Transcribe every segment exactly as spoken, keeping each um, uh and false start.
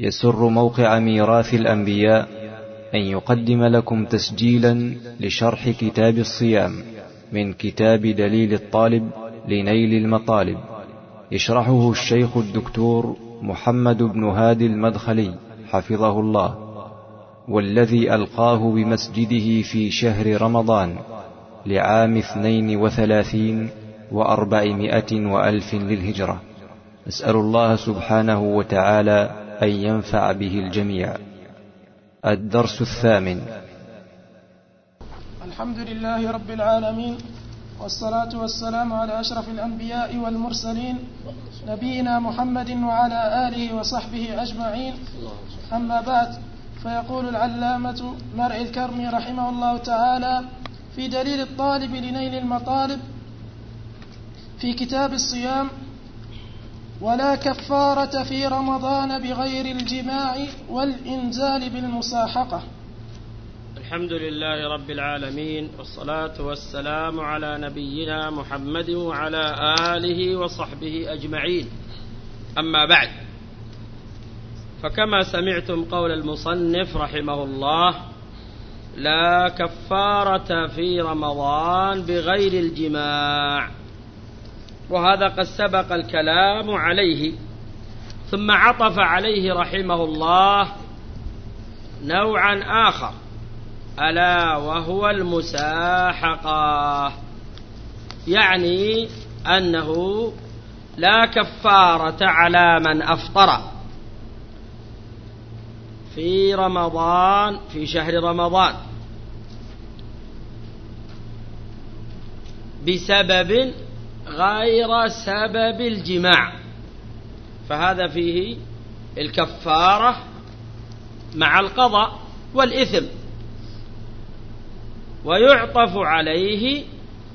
يسر موقع ميراث الأنبياء أن يقدم لكم تسجيلا لشرح كتاب الصيام من كتاب دليل الطالب لنيل المطالب، يشرحه الشيخ الدكتور محمد بن هادي المدخلي حفظه الله، والذي ألقاه بمسجده في شهر رمضان لعام اثنين وثلاثين وأربعمائة وألف للهجرة. نسأل الله سبحانه وتعالى أن ينفع به الجميع. الدرس الثامن. الحمد لله رب العالمين، والصلاة والسلام على أشرف الأنبياء والمرسلين نبينا محمد وعلى آله وصحبه أجمعين. أما بعد، فيقول العلامة مرعي الكرمي رحمه الله تعالى في دليل الطالب لنيل المطالب في كتاب الصيام: ولا كفارة في رمضان بغير الجماع والإنزال بالمصاحقة. الحمد لله رب العالمين، والصلاة والسلام على نبينا محمد وعلى آله وصحبه أجمعين. أما بعد، فكما سمعتم قول المصنف رحمه الله: لا كفارة في رمضان بغير الجماع، وهذا قد سبق الكلام عليه، ثم عطف عليه رحمه الله نوعا آخر، ألا وهو المساحقة، يعني أنه لا كفارة على من أفطر في رمضان في شهر رمضان بسبب غير سبب الجماع، فهذا فيه الكفارة مع القضاء والإثم، ويعطف عليه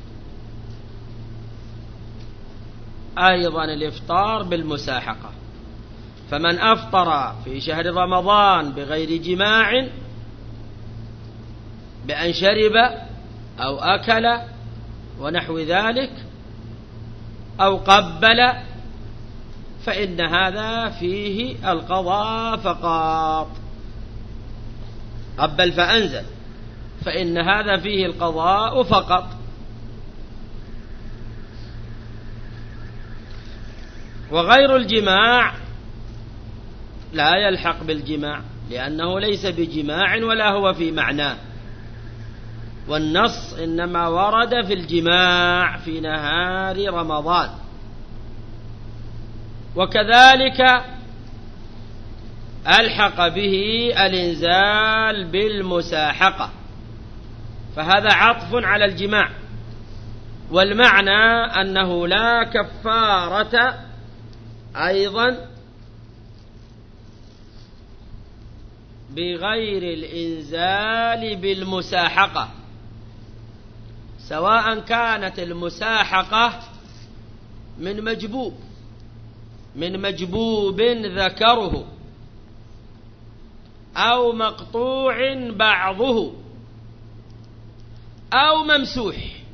أيضا الإفطار بالمساحقة. فمن أفطر في شهر رمضان بغير جماع، بأن شرب أو أكل ونحو ذلك أو قبل، فإن هذا فيه القضاء فقط. قبل فأنزل، فإن هذا فيه القضاء فقط. وغير الجماع لا يلحق بالجماع، لأنه ليس بجماع ولا هو في معناه، والنص إنما ورد في الجماع في نهار رمضان. وكذلك ألحق به الإنزال بالمساحقة، فهذا عطف على الجماع، والمعنى أنه لا كفارة أيضا بغير الإنزال بالمساحقة، سواء كانت المساحقة من مجبوب من مجبوب ذكره، أو مقطوع بعضه، أو ممسوح.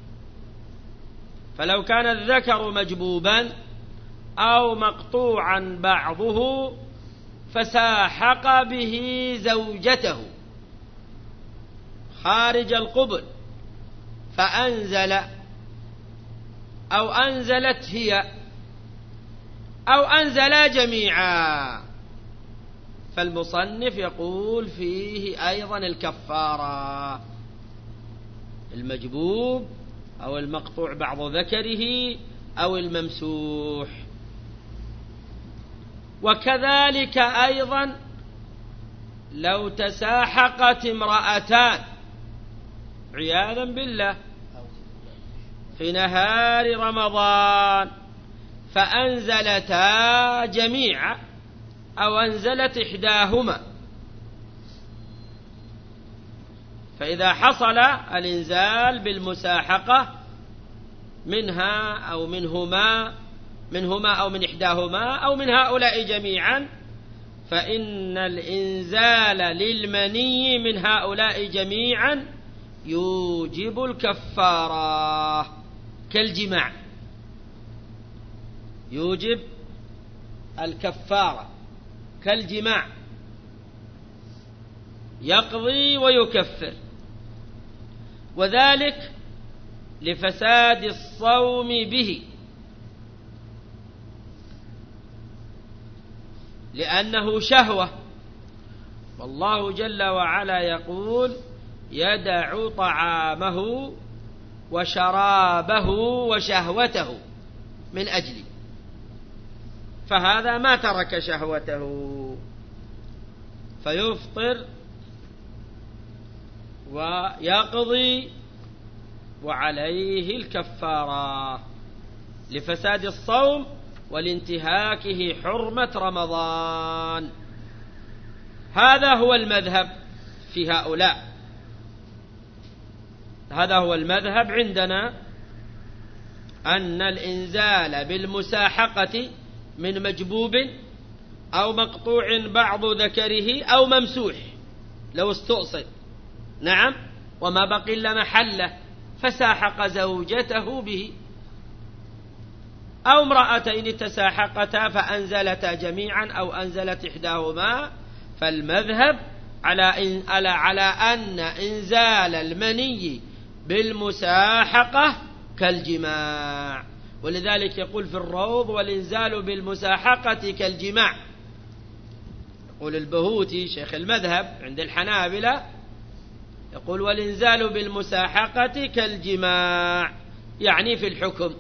فلو كان الذكر مجبوبا أو مقطوعا بعضه فساحق به زوجته خارج القبل فأنزل، أو أنزلت هي، أو أنزلا جميعا، فالمصنف يقول فيه أيضا الكفارة: المجبوب أو المقطوع بعض ذكره أو الممسوح. وكذلك أيضا لو تساحقت امرأتان عياذا بالله في نهار رمضان فأنزلتا جميعا، أو أنزلت إحداهما، فإذا حصل الإنزال بالمساحقة منها أو منهما منهما أو من إحداهما أو من هؤلاء جميعا، فإن الإنزال للمني من هؤلاء جميعا يوجب الكفارة كالجماع، يوجب الكفارة كالجماع. يقضي ويكفر، وذلك لفساد الصوم به، لأنه شهوة، والله جل وعلا يقول يدع طعامه وشرابه وشهوته من أجلي، فهذا ما ترك شهوته فيفطر ويقضي وعليه الكفارة لفساد الصوم ولانتهاكه حرمة رمضان. هذا هو المذهب في هؤلاء، هذا هو المذهب عندنا، أن الإنزال بالمساحقة من مجبوب أو مقطوع بعض ذكره أو ممسوح لو استؤصل، نعم، وما بقي إلا محله فساحق زوجته به، أو امرأتين تساحقتا فأنزلتا جميعا أو أنزلت إحداهما، فالمذهب على على على أن إنزال المني بالمساحقة كالجماع، ولذلك يقول في الروض والإنزال بالمساحقة كالجماع. يقول البهوتي شيخ المذهب عند الحنابلة، يقول والإنزال بالمساحقة كالجماع، يعني في الحكم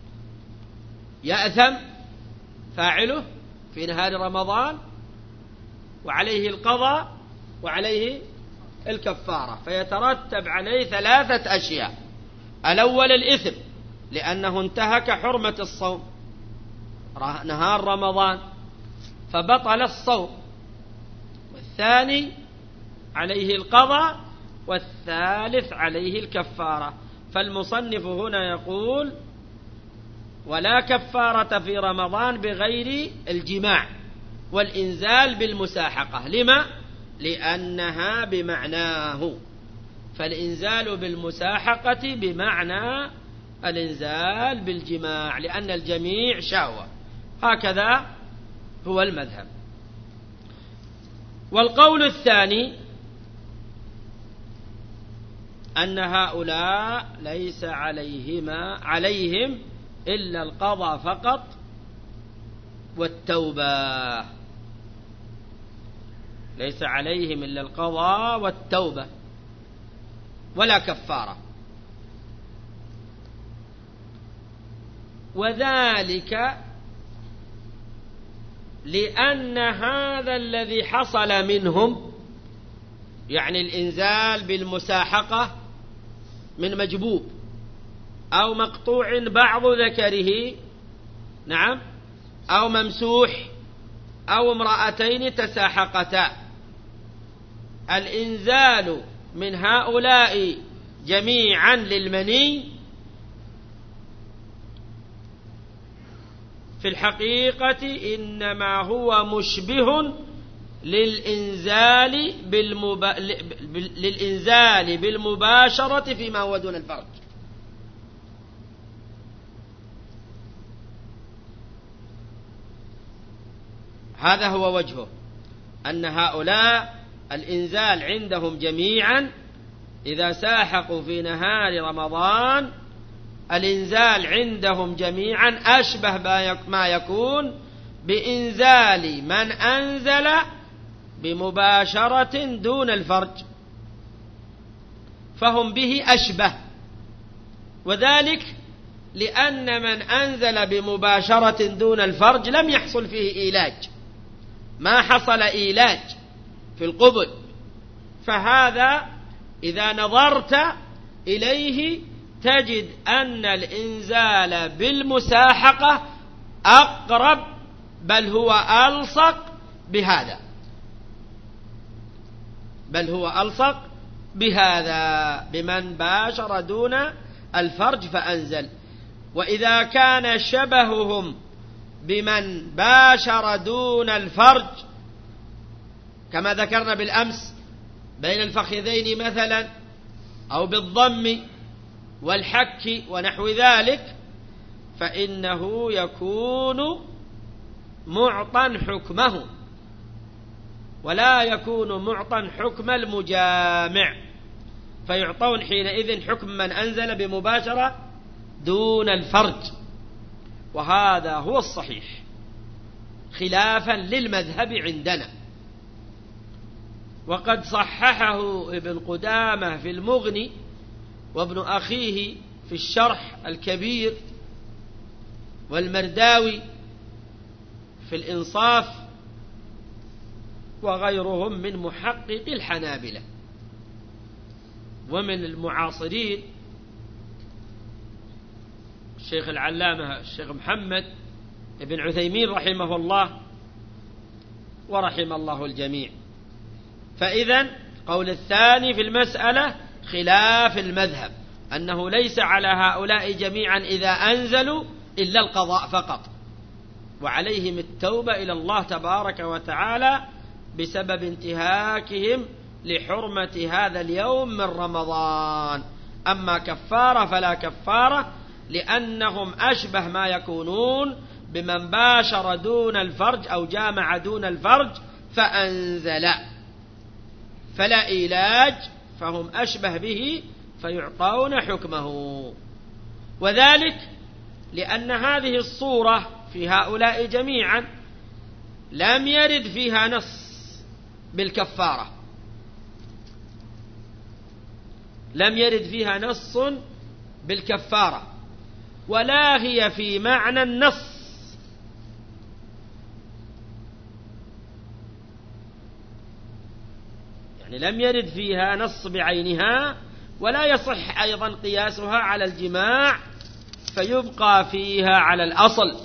يأثم فاعله في نهار رمضان وعليه القضاء وعليه الكفارة، فيترتب عليه ثلاثة أشياء. الأول الإثم لأنه انتهك حرمة الصوم نهار رمضان فبطل الصوم، والثاني عليه القضاء، والثالث عليه الكفارة. فالمصنف هنا يقول ولا كفارة في رمضان بغير الجماع والإنزال بالمساحقة. لما؟ لأنها بمعناه، فالإنزال بالمساحقة بمعنى الإنزال بالجماع، لأن الجميع شهوة. هكذا هو المذهب. والقول الثاني أن هؤلاء ليس عليهما عليهم إلا القضاء فقط والتوبة، ليس عليهم إلا القضاء والتوبة ولا كفارة، وذلك لأن هذا الذي حصل منهم، يعني الإنزال بالمساحقة من مجبوب أو مقطوع بعض ذكره، نعم، أو ممسوح أو امرأتين تساحقتا، الإنزال من هؤلاء جميعا للمني في الحقيقة إنما هو مشبه للإنزال, بالمب... للإنزال بالمباشرة فيما هو دون الفرج. هذا هو وجهه، أن هؤلاء الإنزال عندهم جميعا إذا ساحقوا في نهار رمضان، الإنزال عندهم جميعا أشبه ما يكون بإنزال من أنزل بمباشرة دون الفرج، فهم به أشبه، وذلك لأن من أنزل بمباشرة دون الفرج لم يحصل فيه إيلاج، ما حصل إيلاج في القبل، فهذا إذا نظرت إليه تجد أن الإنزال بالمساحقة أقرب، بل هو ألصق بهذا، بل هو ألصق بهذا بمن باشر دون الفرج فأنزل. وإذا كان شبههم بمن باشر دون الفرج كما ذكرنا بالأمس بين الفخذين مثلا، أو بالضم والحك ونحو ذلك، فإنه يكون معطى حكمه، ولا يكون معطا حكم المجامع، فيعطون حينئذ حكم من أنزل بمباشرة دون الفرج، وهذا هو الصحيح خلافا للمذهب عندنا. وقد صححه ابن قدامة في المغني، وابن أخيه في الشرح الكبير، والمرداوي في الإنصاف، وغيرهم من محقق الحنابلة. ومن المعاصرين الشيخ العلامة الشيخ محمد ابن عثيمين رحمه الله ورحم الله الجميع. فإذن قول الثاني في المسألة خلاف المذهب، أنه ليس على هؤلاء جميعا إذا أنزلوا إلا القضاء فقط، وعليهم التوبة إلى الله تبارك وتعالى بسبب انتهاكهم لحرمة هذا اليوم من رمضان. أما كفارة فلا كفارة، لأنهم أشبه ما يكونون بمن باشر دون الفرج أو جامع دون الفرج فأنزل، فلا إيلاج، فهم أشبه به فيعطون حكمه. وذلك لأن هذه الصورة في هؤلاء جميعا لم يرد فيها نص بالكفارة، لم يرد فيها نص بالكفارة، ولا هي في معنى النص، يعني لم يرد فيها نص بعينها، ولا يصح أيضا قياسها على الجماع فيبقى فيها على الأصل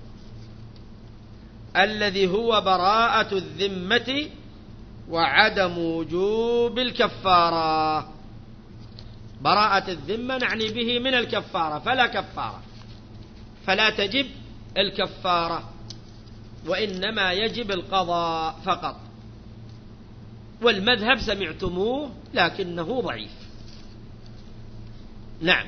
الذي هو براءة الذمة وعدم وجوب الكفارة. براءة الذمة نعني به من الكفارة، فلا كفارة، فلا تجب الكفارة، وإنما يجب القضاء فقط. والمذهب سمعتموه لكنه ضعيف. نعم.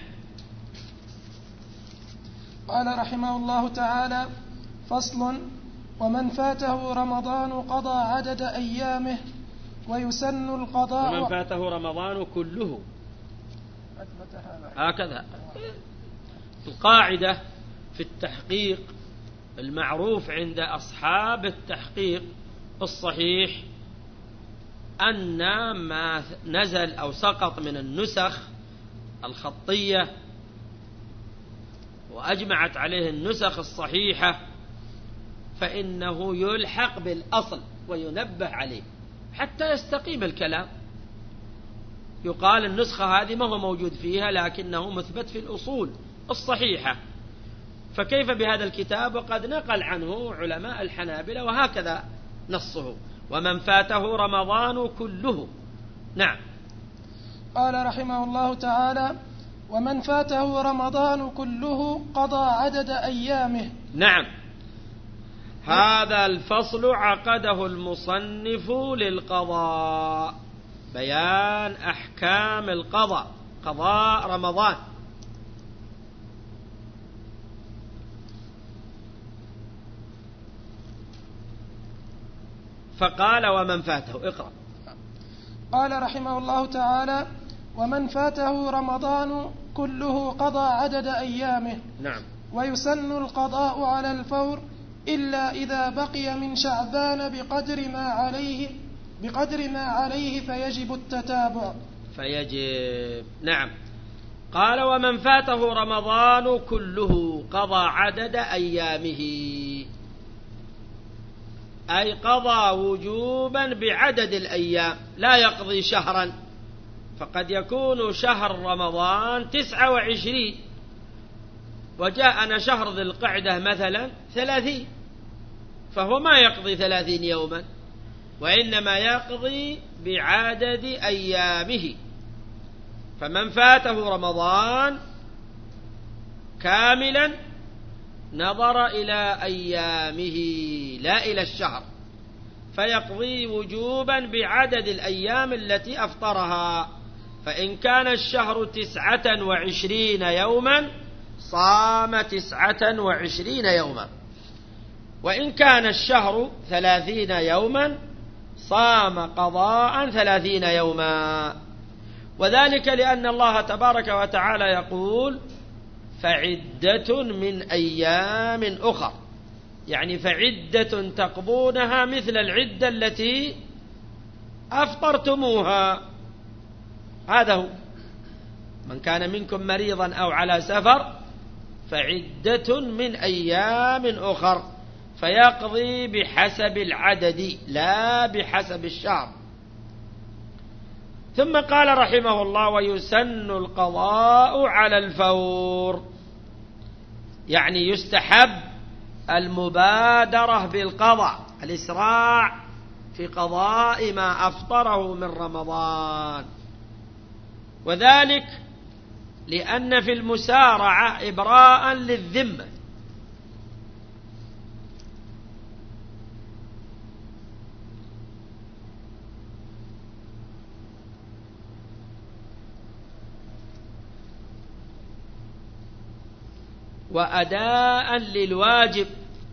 قال رحمه الله تعالى: فصل: ومن فاته رمضان قضى عدد أيامه ويسن القضاء. ومن فاته رمضان كله، هكذا القاعدة في التحقيق المعروف عند أصحاب التحقيق الصحيح أن ما نزل أو سقط من النسخ الخطية وأجمعت عليه النسخ الصحيحة فإنه يلحق بالأصل وينبه عليه حتى يستقيم الكلام. يقال النسخة هذه ما هو موجود فيها لكنه مثبت في الأصول الصحيحة، فكيف بهذا الكتاب وقد نقل عنه علماء الحنابلة وهكذا نصه: ومن فاته رمضان كله. نعم. قال رحمه الله تعالى: ومن فاته رمضان كله قضى عدد أيامه. نعم. هذا الفصل عقده المصنف للقضاء، بيان أحكام القضاء، قضاء رمضان. فقال: ومن فاته. اقرأ. قال رحمه الله تعالى: ومن فاته رمضان كله قضى عدد أيامه. نعم. ويسن القضاء على الفور إلا إذا بقي من شعبان بقدر ما عليه بقدر ما عليه فيجب التتابع. فيجب. نعم. قال: ومن فاته رمضان كله قضى عدد أيامه، أي قضى وجوبا بعدد الأيام، لا يقضي شهرا، فقد يكون شهر رمضان تسعة وعشرين وجاءنا شهر ذي القعدة مثلا ثلاثين، فهو ما يقضي ثلاثين يوما، وإنما يقضي بعدد أيامه. فمن فاته رمضان كاملا نظر إلى أيامه لا إلى الشهر، فيقضي وجوبا بعدد الأيام التي أفطرها. فإن كان الشهر تسعة وعشرين يوما صام تسعة وعشرين يوما، وإن كان الشهر ثلاثين يوما صام قضاء ثلاثين يوما. وذلك لأن الله تبارك وتعالى يقول فعدة من أيام أخر، يعني فعدة تقضونها مثل العدة التي أفطرتموها. هذا هو، من كان منكم مريضا أو على سفر فعدة من أيام أخر، فيقضي بحسب العدد لا بحسب الشهر. ثم قال رحمه الله ويسن القضاء على الفور، يعني يستحب المبادرة بالقضاء، الإسراع في قضاء ما أفطره من رمضان. وذلك لأن في المسارعة إبراء للذمة، وأداء للواجب،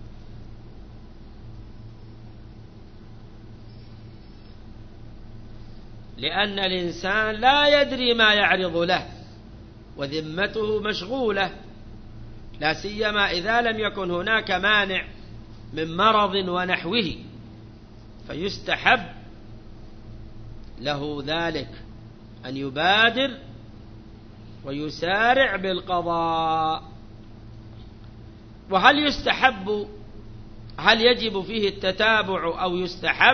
لأن الإنسان لا يدري ما يعرض له وذمته مشغولة، لا سيما إذا لم يكن هناك مانع من مرض ونحوه، فيستحب له ذلك أن يبادر ويسارع بالقضاء. وهل يستحب، هل يجب فيه التتابع أو يستحب؟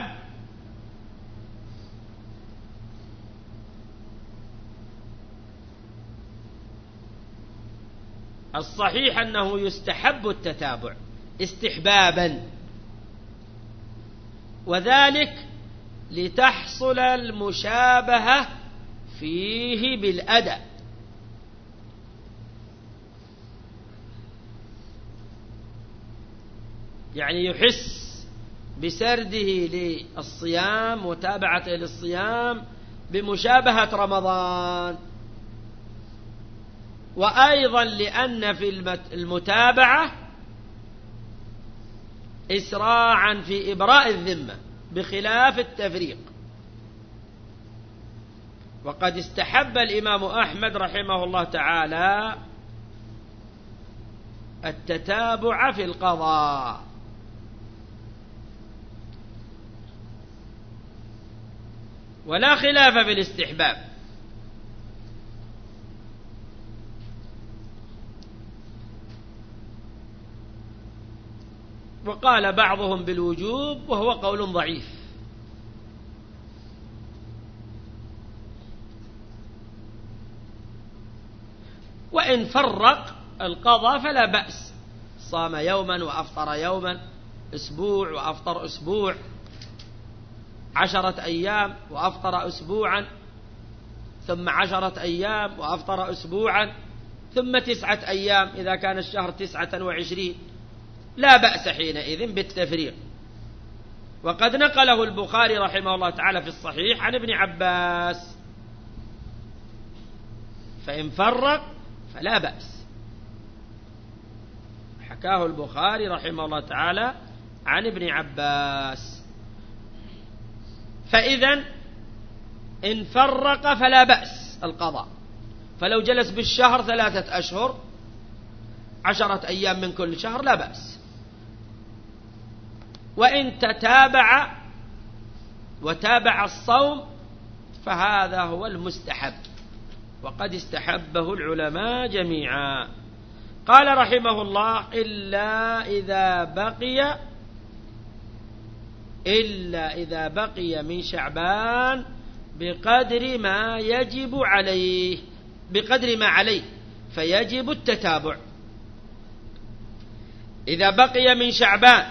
الصحيح أنه يستحب التتابع استحبابا، وذلك لتحصل المشابهة فيه بالأداء، يعني يحس بسرده للصيام وتابعته للصيام بمشابهة رمضان. وأيضا لأن في المتابعة إسراعا في إبراء الذمة بخلاف التفريق. وقد استحب الإمام أحمد رحمه الله تعالى التتابع في القضاء، ولا خلاف في الاستحباب. وقال بعضهم بالوجوب وهو قول ضعيف. وإن فرق القضاء فلا بأس، صام يوما وأفطر يوما، أسبوع وأفطر أسبوع، عشرة أيام وأفطر أسبوعا، ثم عشرة أيام وأفطر أسبوعا، ثم تسعة أيام إذا كان الشهر تسعة وعشرين، لا بأس حينئذ بالتفريق. وقد نقله البخاري رحمه الله تعالى في الصحيح عن ابن عباس، فإن فرق فلا بأس، حكاه البخاري رحمه الله تعالى عن ابن عباس. فإذا إن فرق فلا بأس القضاء، فلو جلس بالشهر ثلاثة أشهر عشرة أيام من كل شهر لا بأس. وإن تتابع وتابع الصوم فهذا هو المستحب، وقد استحبه العلماء جميعا. قال رحمه الله إلا إذا بقي إلا إذا بقي من شعبان بقدر ما يجب عليه بقدر ما عليه فيجب التتابع. إذا بقي من شعبان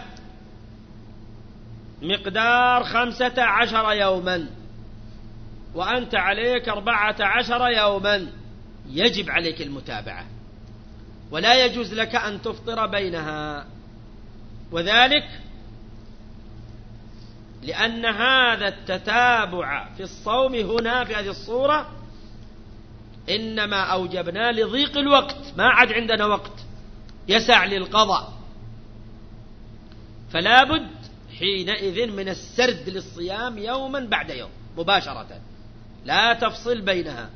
مقدار خمسة عشر يوما وأنت عليك أربعة عشر يوما يجب عليك المتابعة، ولا يجوز لك أن تفطر بينها. وذلك لأن هذا التتابع في الصوم هنا في هذه الصورة إنما أوجبنا لضيق الوقت، ما عاد عندنا وقت يسع للقضاء، فلا بد حينئذ من السرد للصيام يوما بعد يوم مباشرة، لا تفصل بينها،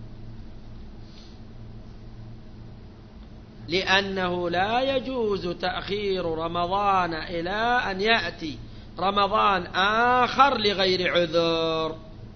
لأنه لا يجوز تأخير رمضان إلى أن يأتي رمضان آخر لغير عذر،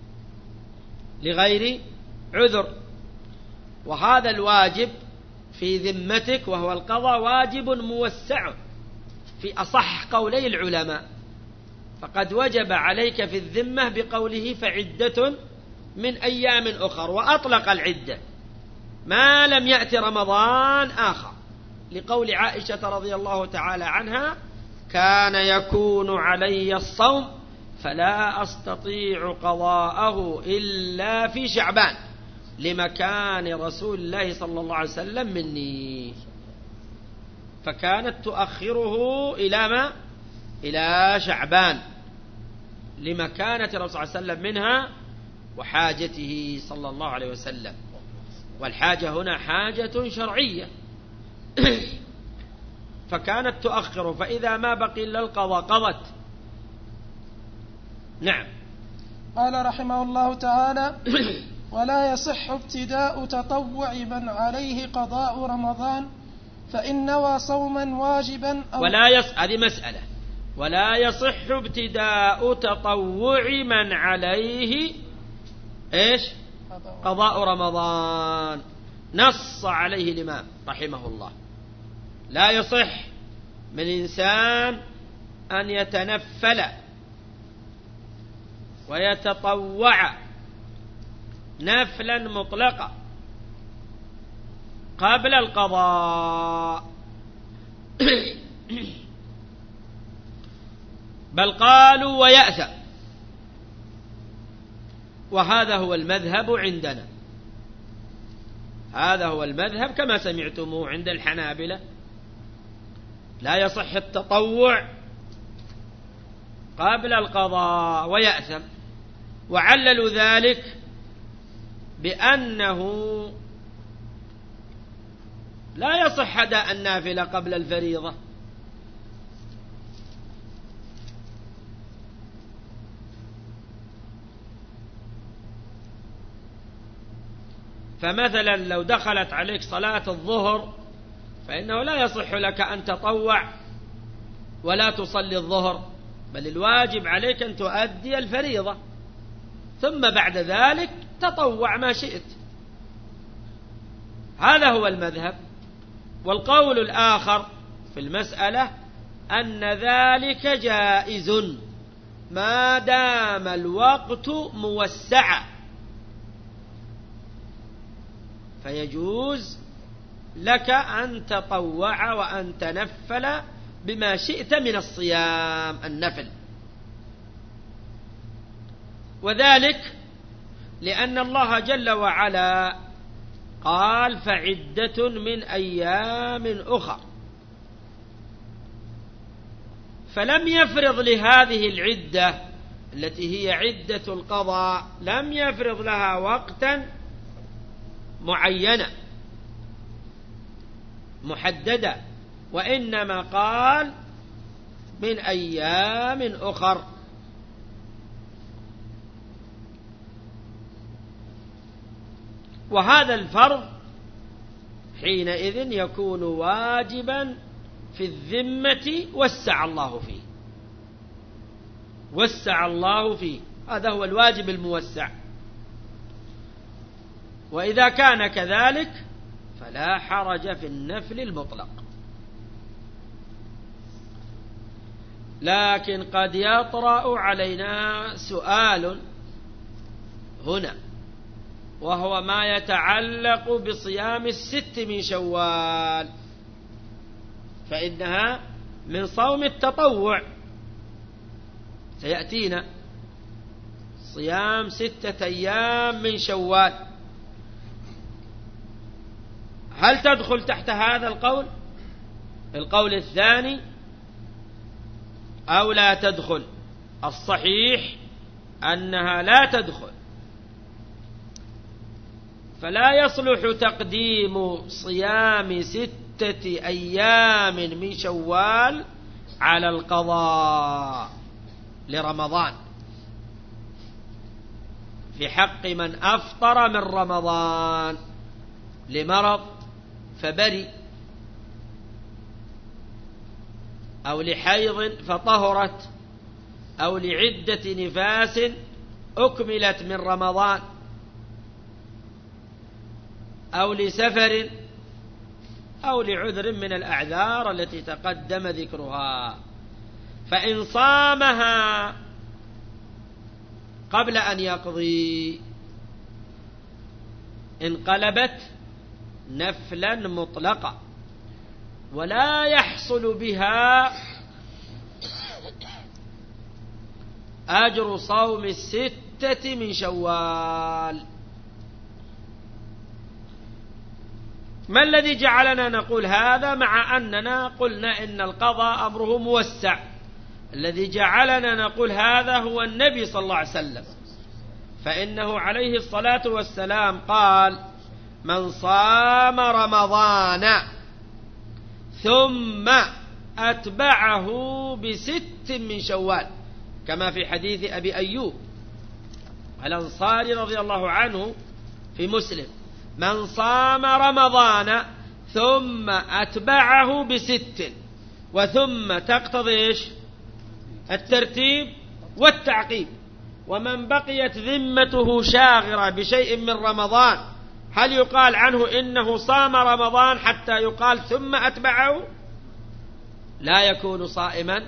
لغير عذر. وهذا الواجب في ذمتك وهو القضاء واجب موسع في أصح قولي العلماء، فقد وجب عليك في الذمة بقوله فعدة من أيام أخر، وأطلق العدة ما لم يأتي رمضان آخر، لقول عائشة رضي الله تعالى عنها كان يكون علي الصوم فلا أستطيع قضاءه إلا في شعبان لمكان رسول الله صلى الله عليه وسلم مني، فكانت تؤخره إلى ما؟ إلى شعبان لمكانة الرسول صلى الله عليه وسلم منها وحاجته صلى الله عليه وسلم. والحاجة هنا حاجة شرعية فكانت تؤخر، فإذا ما بقي إلا القضاء قضت. نعم. قال رحمه الله تعالى ولا يصح ابتداء تطوع من عليه قضاء رمضان فإن نوى صوما واجبا أو ولا يص... هذه مسألة. ولا يصح ابتداء تطوع من عليه إيش؟ قضاء رمضان، نص عليه الإمام رحمه الله. لا يصح من إنسان أن يتنفل ويتطوع نفلا مطلقا قبل القضاء بل قالوا ويأثم، وهذا هو المذهب عندنا، هذا هو المذهب كما سمعتموه عند الحنابلة. لا يصح التطوع قبل القضاء ويأثم، وعللوا ذلك بأنه لا يصح أداء النافلة قبل الفريضة، فمثلا لو دخلت عليك صلاة الظهر فإنه لا يصح لك أن تطوع ولا تصلي الظهر، بل الواجب عليك أن تؤدي الفريضة ثم بعد ذلك تطوع ما شئت. هذا هو المذهب. والقول الآخر في المسألة أن ذلك جائز ما دام الوقت موسعا، فيجوز لك أن تطوع وأن تنفل بما شئت من الصيام النفل، وذلك لأن الله جل وعلا قال فعدة من أيام أخر، فلم يفرض لهذه العدة التي هي عدة القضاء لم يفرض لها وقتا معينا محددة، وإنما قال من أيام أخر. وهذا الفرض حينئذ يكون واجبا في الذمة وسع الله فيه، وسع الله فيه، هذا هو الواجب الموسع. وإذا كان كذلك فلا حرج في النفل المطلق. لكن قد يطرأ علينا سؤال هنا، وهو ما يتعلق بصيام الست من شوال، فإنها من صوم التطوع، سيأتينا صيام ستة أيام من شوال، هل تدخل تحت هذا القول القول الثاني أو لا تدخل؟ الصحيح أنها لا تدخل، فلا يصلح تقديم صيام ستة أيام من شوال على القضاء لرمضان في حق من أفطر من رمضان لمرض فبري، أو لحيض فطهرت، أو لعدة نفاس أكملت من رمضان، أو لسفر، أو لعذر من الأعذار التي تقدم ذكرها. فإن صامها قبل أن يقضي انقلبت نفلا مطلقا، ولا يحصل بها أجر صوم الستة من شوال. ما الذي جعلنا نقول هذا مع أننا قلنا إن القضاء أمره موسع؟ الذي جعلنا نقول هذا هو النبي صلى الله عليه وسلم، فإنه عليه الصلاة والسلام قال: من صام رمضان ثم أتبعه بست من شوال، كما في حديث أبي أيوب الأنصاري رضي الله عنه في مسلم: من صام رمضان ثم أتبعه بست، وثم تقتضي إيش؟ الترتيب والتعقيب. ومن بقيت ذمته شاغرة بشيء من رمضان، هل يقال عنه إنه صام رمضان حتى يقال ثم أتبعه؟ لا يكون صائما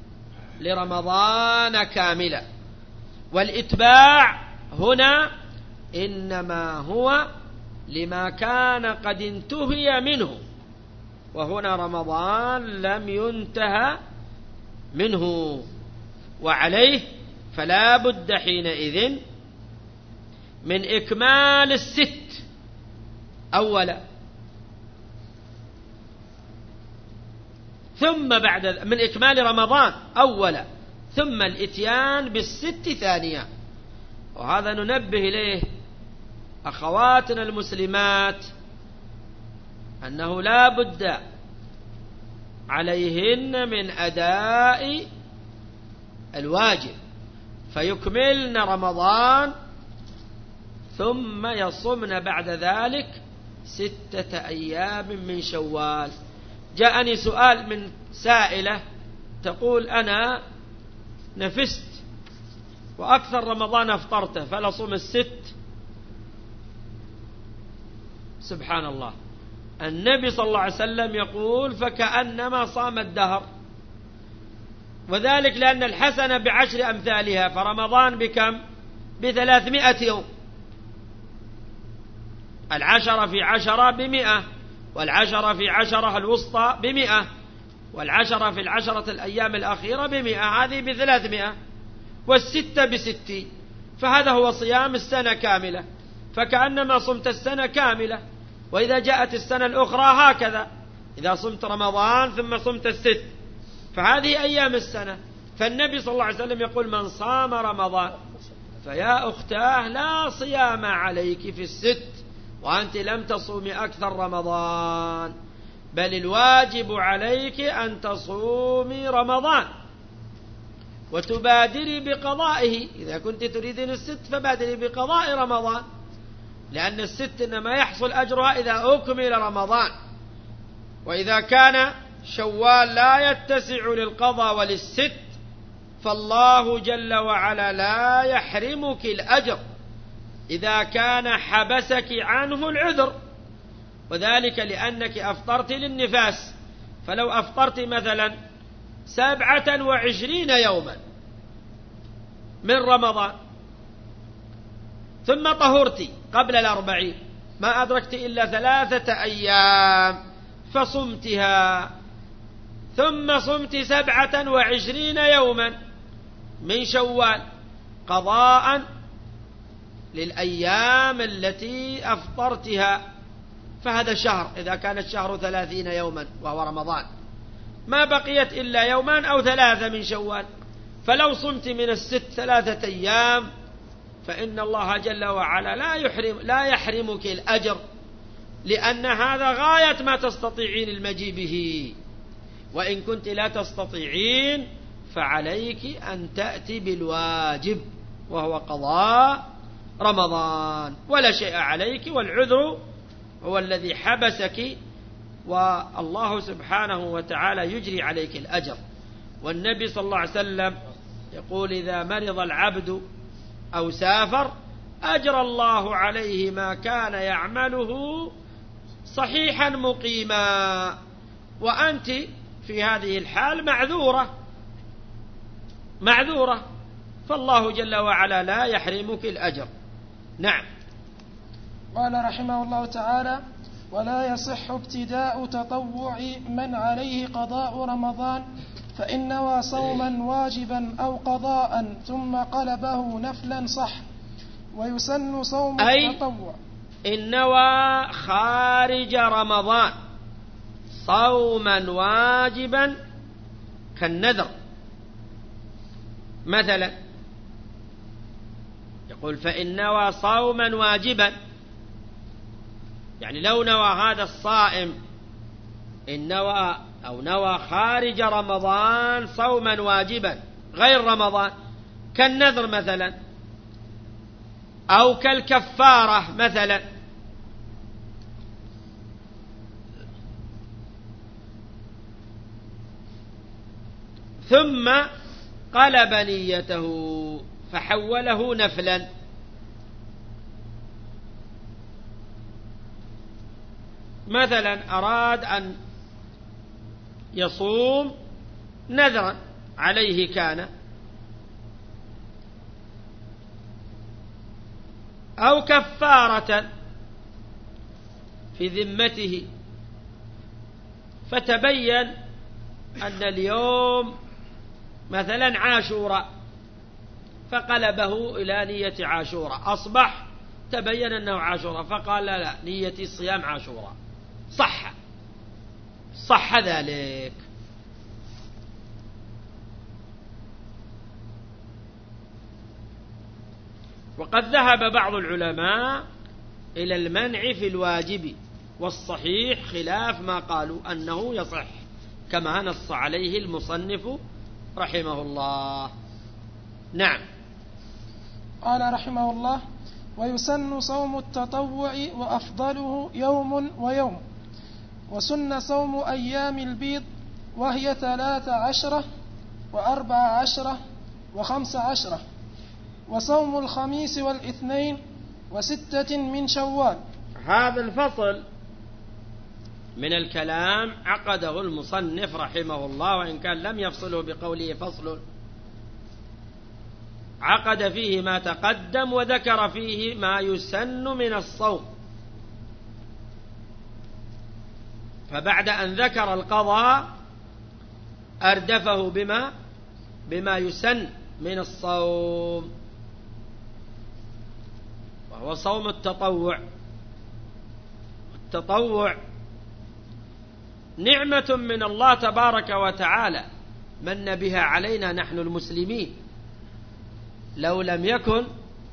لرمضان كاملا. والإتباع هنا إنما هو لما كان قد انتهي منه، وهنا رمضان لم ينتهى منه، وعليه فلا بد حينئذ من إكمال الست أولا، ثم بعد من إكمال رمضان أولا، ثم الإتيان بالست ثانيا. وهذا ننبه إليه أخواتنا المسلمات أنه لا بد عليهن من أداء الواجب، فيكملن رمضان ثم يصمن بعد ذلك ستة أيام من شوال. جاءني سؤال من سائلة تقول: أنا نفست وأكثر رمضان أفطرته فلا صوم الست. سبحان الله، النبي صلى الله عليه وسلم يقول: فكأنما صام الدهر، وذلك لأن الحسنة بعشر أمثالها، فرمضان بكم؟ بثلاثمائة يوم. العشرة في عشرة بمئة، والعشرة في عشرة الوسطى بمئة، والعشرة في العشرة الأيام الأخيرة بمئة، هذه بثلاثمائة، والستة بستين، فهذا هو صيام السنة كاملة، فكأنما صمت السنة كاملة. وإذا جاءت السنة الأخرى هكذا، إذا صمت رمضان ثم صمت الست، فهذه أيام السنة. فالنبي صلى الله عليه وسلم يقول: من صام رمضان، فيا أختاه لا صيام عليك في الست وأنت لم تصومي أكثر رمضان، بل الواجب عليك أن تصومي رمضان وتبادري بقضائه. إذا كنت تريدين الست فبادري بقضاء رمضان، لأن الست إنما يحصل أجرها إذا أكمل رمضان. وإذا كان شوال لا يتسع للقضاء وللست، فالله جل وعلا لا يحرمك الأجر إذا كان حبسك عنه العذر، وذلك لأنك أفطرت للنفاس. فلو أفطرت مثلا سبعة وعشرين يوما من رمضان ثم طهرت قبل الأربعين، ما أدركت إلا ثلاثة أيام فصمتها، ثم صمت سبعة وعشرين يوما من شوال قضاء للأيام التي أفطرتها، فهذا شهر إذا كان الشهر ثلاثين يوما وهو رمضان، ما بقيت إلا يومان أو ثلاثة من شوال. فلو صمت من الست ثلاثة أيام فإن الله جل وعلا لا يحرم لا يحرمك الأجر، لأن هذا غاية ما تستطيعين المجيء به. وإن كنت لا تستطيعين فعليك أن تأتي بالواجب وهو قضاء رمضان، ولا شيء عليك، والعذر هو الذي حبسك، والله سبحانه وتعالى يجري عليك الأجر. والنبي صلى الله عليه وسلم يقول: إذا مرض العبد أو سافر أجرى الله عليه ما كان يعمله صحيحا مقيما. وأنت في هذه الحال معذورة معذورة فالله جل وعلا لا يحرمك الأجر. نعم. قال رحمه الله تعالى: ولا يصح ابتداء تطوع من عليه قضاء رمضان فإن نوى صوما واجبا أو قضاء ثم قلبه نفلا صح، ويسن صوم التطوع. إن نوى خارج رمضان صوما واجبا كالنذر مثلا، يقول: فإن نوى صوما واجبا، يعني لو نوى هذا الصائم إن نوى أو نوى خارج رمضان صوما واجبا غير رمضان كالنذر مثلا، أو كالكفارة مثلا، ثم قلب نيته فحوله نفلا، مثلا أراد أن يصوم نذرا عليه كان، أو كفارة في ذمته، فتبين أن اليوم مثلا عاشوراء فقلبه إلى نية عاشوراء، أصبح تبين أنه عاشوراء فقال: لا, لا نيتي صيام عاشوراء، صح صح ذلك. وقد ذهب بعض العلماء إلى المنع في الواجب، والصحيح خلاف ما قالوا أنه يصح، كما نص عليه المصنف رحمه الله. نعم. قال رحمه الله: ويسن صوم التطوع وأفضله يوم ويوم، وسن صوم أيام البيض وهي ثلاث عشرة وأربع عشرة وخمس عشرة، وصوم الخميس والاثنين وستة من شوال. هذا الفصل من الكلام عقده المصنف رحمه الله، وإن كان لم يفصله بقوله فصل، عقد فيه ما تقدم وذكر فيه ما يسن من الصوم. فبعد أن ذكر القضاء أردفه بما بما يسن من الصوم، وهو صوم التطوع. التطوع نعمة من الله تبارك وتعالى من بها علينا نحن المسلمين، لو لم يكن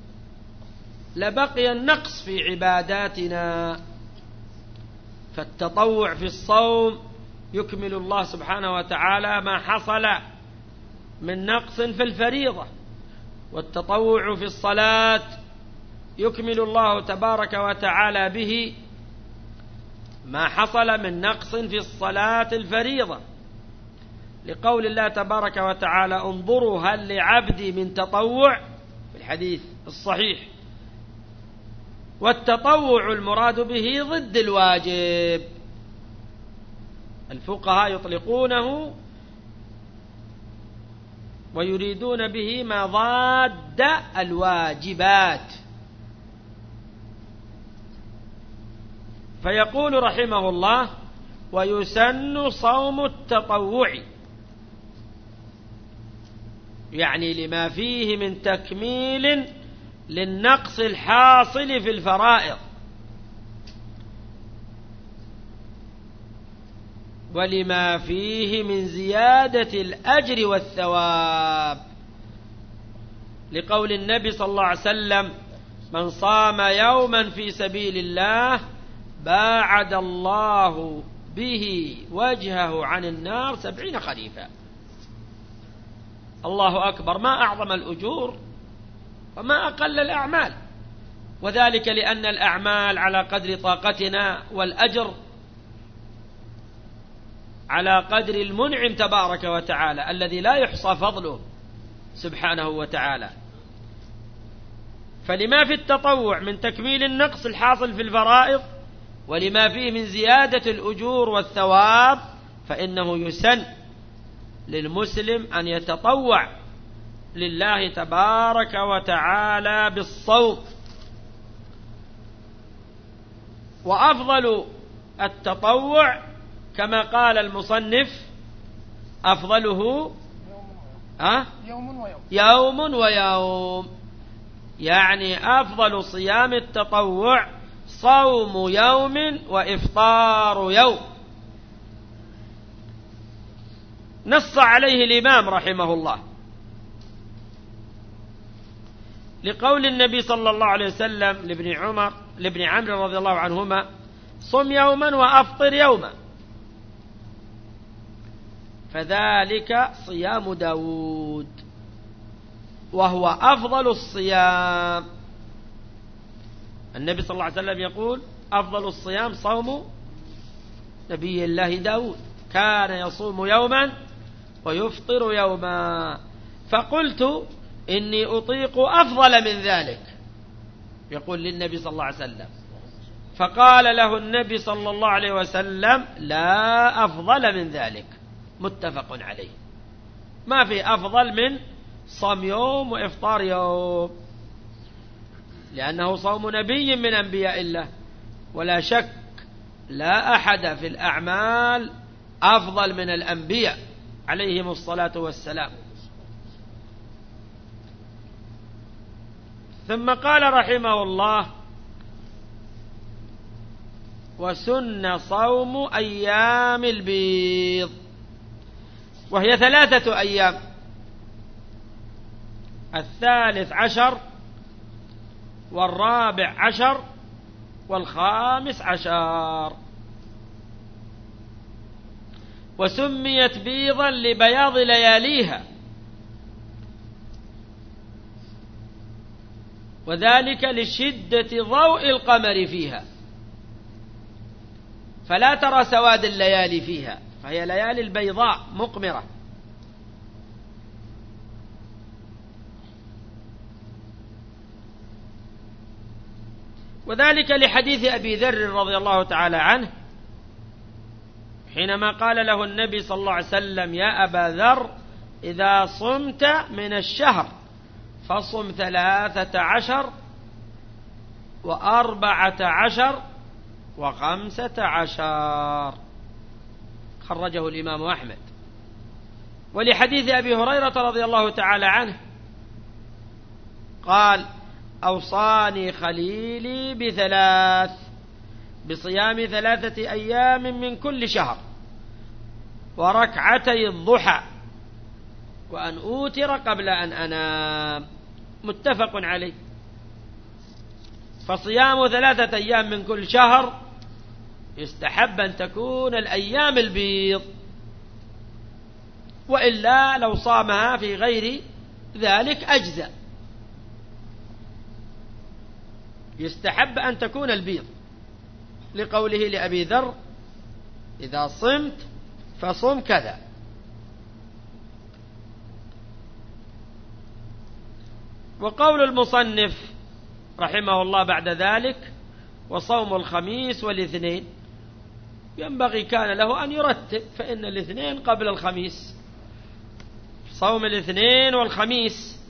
لبقي النقص في عباداتنا. فالتطوع في الصوم يكمل الله سبحانه وتعالى ما حصل من نقص في الفريضة، والتطوع في الصلاة يكمل الله تبارك وتعالى به ما حصل من نقص في الصلاة الفريضة، لقول الله تبارك وتعالى: انظروا هل لعبدي من تطوع، في الحديث الصحيح. والتطوع المراد به ضد الواجب، الفقهاء يطلقونه ويريدون به ما ضاد الواجبات. فيقول رحمه الله: ويسن صوم التطوع، يعني لما فيه من تكميل للنقص الحاصل في الفرائض، ولما فيه من زيادة الأجر والثواب، لقول النبي صلى الله عليه وسلم: من صام يوما في سبيل الله باعد الله به وجهه عن النار سبعين خريفا. الله أكبر، ما أعظم الأجور وما أقل الأعمال، وذلك لأن الأعمال على قدر طاقتنا، والأجر على قدر المنعم تبارك وتعالى الذي لا يحصى فضله سبحانه وتعالى. فلما في التطوع من تكميل النقص الحاصل في الفرائض، ولما فيه من زيادة الأجور والثواب، فإنه يسن للمسلم أن يتطوع لله تبارك وتعالى بالصوم. وأفضل التطوع كما قال المصنف أفضله أه؟ يوم ويوم يوم ويوم، يعني أفضل صيام التطوع صوم يوم وإفطار يوم. نص عليه الإمام رحمه الله لقول النبي صلى الله عليه وسلم لابن عمر لابن عمرو رضي الله عنهما: صم يوما وأفطر يوما، فذلك صيام داود، وهو أفضل الصيام. النبي صلى الله عليه وسلم يقول: أفضل الصيام صوم نبي الله داود، كان يصوم يوما ويفطر يوما. فقلت: إني أطيق أفضل من ذلك، يقول للنبي صلى الله عليه وسلم. فقال له النبي صلى الله عليه وسلم: لا أفضل من ذلك. متفق عليه، ما في أفضل من صوم يوم وإفطار يوم، لأنه صوم نبي من أنبياء الله، ولا شك لا أحد في الأعمال أفضل من الأنبياء عليهم الصلاة والسلام. ثم قال رحمه الله: وسن صوم أيام البيض، وهي ثلاثة أيام: الثالث عشر والرابع عشر والخامس عشر. وسميت بيضا لبياض لياليها، وذلك لشدة ضوء القمر فيها، فلا ترى سواد الليالي فيها، فهي ليالي البيضاء مقمرة. وذلك لحديث أبي ذر رضي الله تعالى عنه حينما قال له النبي صلى الله عليه وسلم: يا أبا ذر، إذا صمت من الشهر فصم ثلاثة عشر وأربعة عشر وخمسة عشر. خرجه الإمام أحمد. ولحديث أبي هريرة رضي الله تعالى عنه قال: أوصاني خليلي بثلاث: بصيام ثلاثة أيام من كل شهر، وركعتي الضحى، وأن أوتر قبل أن أنام. متفق عليه. فصيام ثلاثة أيام من كل شهر يستحب أن تكون الأيام البيض، وإلا لو صامها في غير ذلك أجزاء. يستحب أن تكون البيض، لقوله لأبي ذر: إذا صمت فصم كذا. وقول المصنف رحمه الله بعد ذلك: وصوم الخميس والاثنين، ينبغي كان له أن يرتب، فإن الاثنين قبل الخميس، صوم الاثنين والخميس.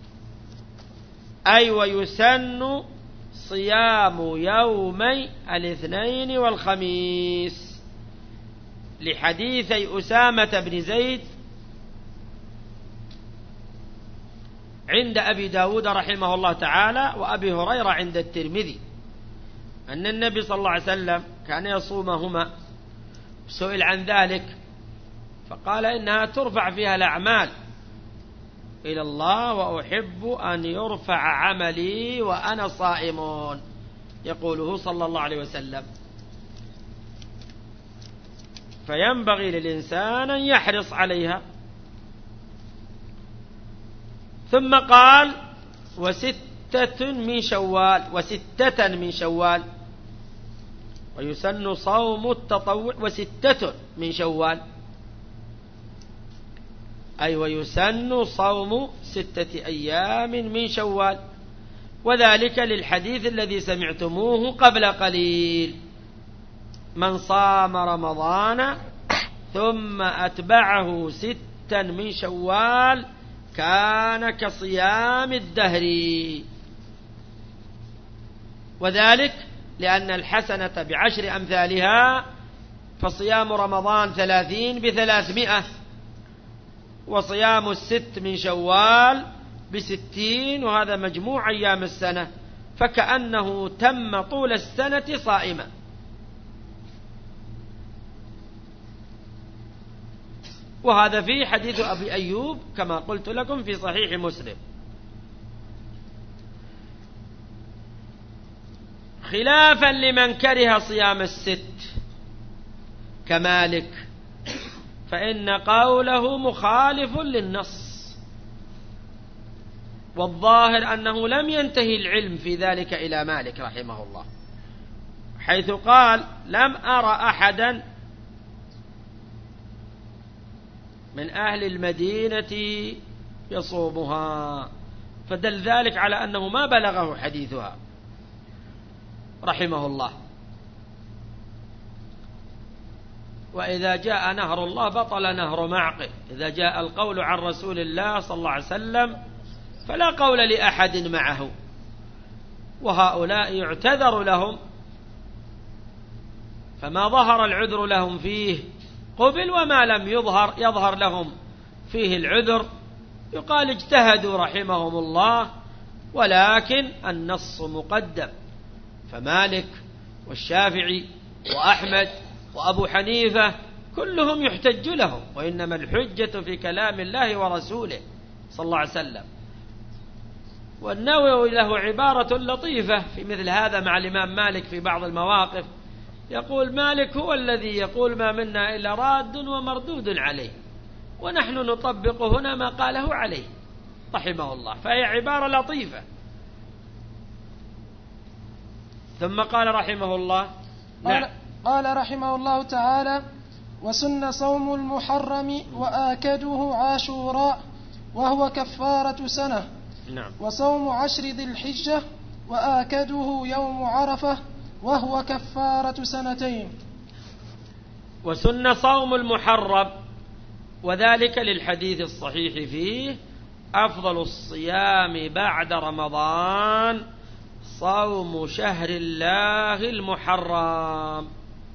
أي ويسن صيام يومي الاثنين والخميس، لحديثي أسامة بن زيد عند أبي داود رحمه الله تعالى، وأبي هريرة عند الترمذي، أن النبي صلى الله عليه وسلم كان يصومهما. سئل عن ذلك فقال: إنها ترفع فيها الأعمال إلى الله، وأحب أن يرفع عملي وأنا صائم، يقوله صلى الله عليه وسلم. فينبغي للإنسان أن يحرص عليها. ثم قال وستة من شوال، وستة من شوال، ويسن صوم التطوع وستة من شوال، أي ويسن صوم ستة أيام من شوال، وذلك للحديث الذي سمعتموه قبل قليل: من صام رمضان ثم أتبعه ستا من شوال كان كصيام الدهر. وذلك لأن الحسنة بعشر أمثالها، فصيام رمضان ثلاثين بثلاثمائة، وصيام الست من شوال بستين، وهذا مجموع أيام السنة، فكأنه تم طول السنة صائما. وهذا في حديث أبي أيوب كما قلت لكم في صحيح مسلم. خلافا لمن كره صيام الست كمالك، فإن قوله مخالف للنص، والظاهر أنه لم ينتهي العلم في ذلك إلى مالك رحمه الله، حيث قال: لم أرى أحدا من أهل المدينة يصومها، فدل ذلك على أنه ما بلغه حديثها رحمه الله. وإذا جاء نهر الله بطل نهر معقل، إذا جاء القول عن رسول الله صلى الله عليه وسلم فلا قول لأحد معه، وهؤلاء يعتذر لهم، فما ظهر العذر لهم فيه قبل، وما لم يظهر يظهر لهم فيه العذر يقال اجتهدوا رحمهم الله، ولكن النص مقدم. فمالك والشافعي وأحمد وأبو حنيفة كلهم يحتج لهم، وإنما الحجة في كلام الله ورسوله صلى الله عليه وسلم. والنووي له عبارة لطيفة في مثل هذا مع الإمام مالك في بعض المواقف، يقول: مالك هو الذي يقول ما منا إلا راد ومردود عليه، ونحن نطبق هنا ما قاله عليه رحمه الله. فهي عبارة لطيفة. ثم قال رحمه الله: قال, نعم. قال رحمه الله تعالى: وسن صوم المحرم وآكده عاشوراء وهو كفارة سنة. نعم. وصوم عشر ذي الحجة وآكده يوم عرفة وهو كفارة سنتين. وسن صوم المحرم، وذلك للحديث الصحيح فيه: أفضل الصيام بعد رمضان صوم شهر الله المحرم.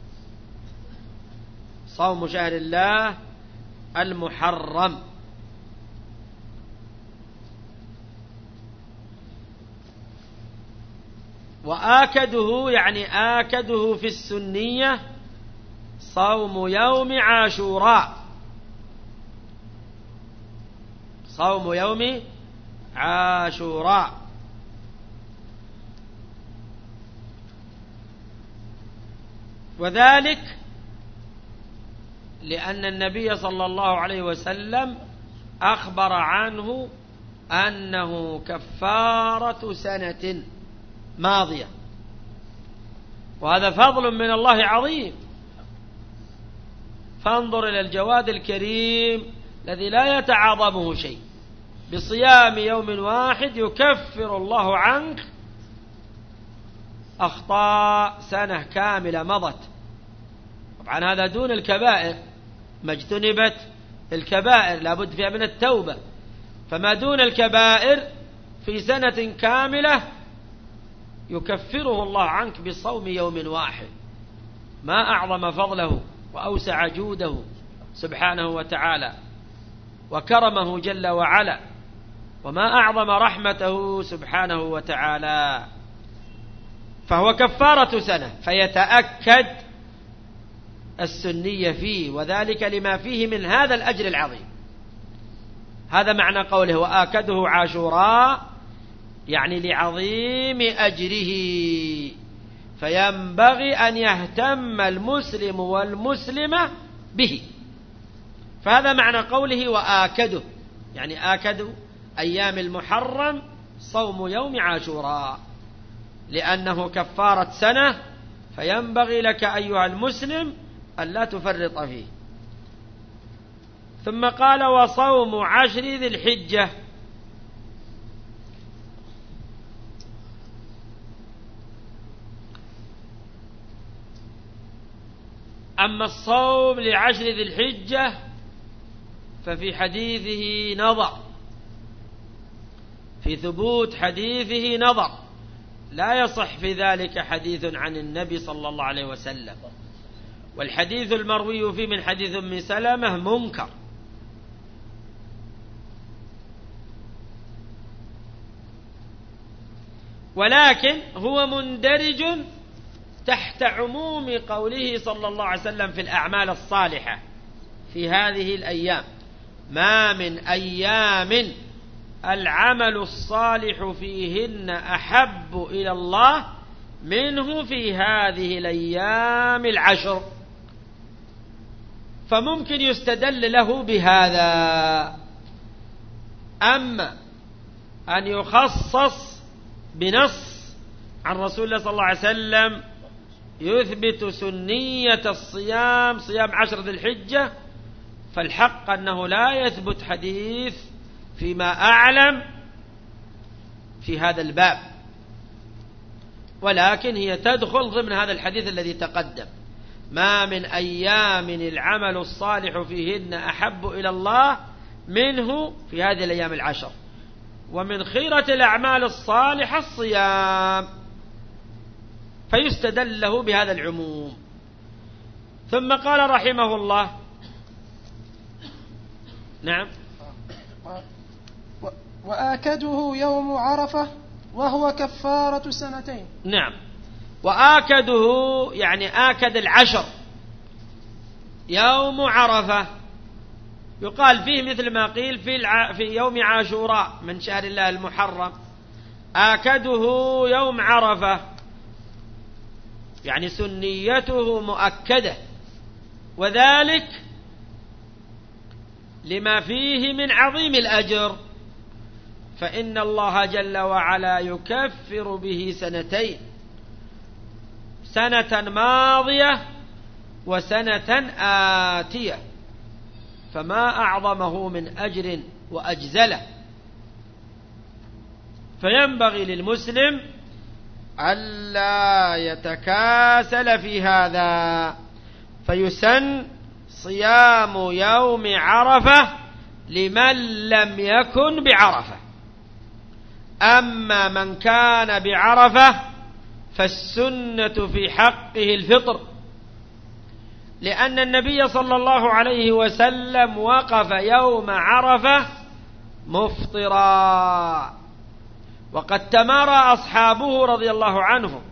صوم شهر الله المحرم. وآكده يعني آكده في السنية صوم يوم عاشوراء، صوم يوم عاشوراء. وذلك لأن النبي صلى الله عليه وسلم أخبر عنه أنه كفارة سنة ماضية، وهذا فضل من الله عظيم. فانظر إلى الجواد الكريم الذي لا يتعاظمه شيء، بصيام يوم واحد يكفر الله عنك أخطاء سنة كاملة مضت. طبعا هذا دون الكبائر، ما اجتنبت الكبائر لابد فيها من التوبة، فما دون الكبائر في سنة كاملة يكفره الله عنك بصوم يوم واحد. ما أعظم فضله وأوسع جوده سبحانه وتعالى وكرمه جل وعلا، وما أعظم رحمته سبحانه وتعالى. فهو كفارة سنة، فيتأكد السنية فيه، وذلك لما فيه من هذا الأجر العظيم. هذا معنى قوله وآكده عاشوراء، يعني لعظيم أجره. فينبغي أن يهتم المسلم والمسلمة به. فهذا معنى قوله وآكده، يعني آكد أيام المحرم صوم يوم عاشوراء، لأنه كفارة سنة، فينبغي لك أيها المسلم أن لا تفرط فيه. ثم قال وصوم عشر ذي الحجة. أما الصوم لعشر ذي الحجة ففي حديثه نظر، في ثبوت حديثه نظر، لا يصح في ذلك حديث عن النبي صلى الله عليه وسلم، والحديث المروي فيه من حديث أم سلمة منكر. ولكن هو مندرج تحت عموم قوله صلى الله عليه وسلم في الأعمال الصالحة في هذه الأيام: ما من أيام العمل الصالح فيهن أحب إلى الله منه في هذه الأيام العشر. فممكن يستدل له بهذا. أما أن يخصص بنص عن رسول الله صلى الله عليه وسلم يثبت سنية الصيام، صيام عشر ذي الحجة، فالحق أنه لا يثبت حديث فيما أعلم في هذا الباب، ولكن هي تدخل ضمن هذا الحديث الذي تقدم: ما من أيام العمل الصالح فيهن أحب إلى الله منه في هذه الأيام العشر، ومن خيرة الأعمال الصالحة الصيام، فيستدل له بهذا العموم. ثم قال رحمه الله: نعم. وآكده يوم عرفة وهو كفارة سنتين. نعم، وآكده يعني آكد العشر يوم عرفة، يقال فيه مثل ما قيل في, الع... في يوم عاشوراء من شهر الله المحرم. آكده يوم عرفة يعني سنيته مؤكدة، وذلك لما فيه من عظيم الأجر، فإن الله جل وعلا يكفر به سنتين: سنة ماضية وسنة آتية، فما أعظمه من أجر وأجزله. فينبغي للمسلم ألا يتكاسل في هذا، فيسن صيام يوم عرفة لمن لم يكن بعرفة. أما من كان بعرفة فالسنة في حقه الفطر، لأن النبي صلى الله عليه وسلم وقف يوم عرفة مفطرا، وقد تمارى أصحابه رضي الله عنهم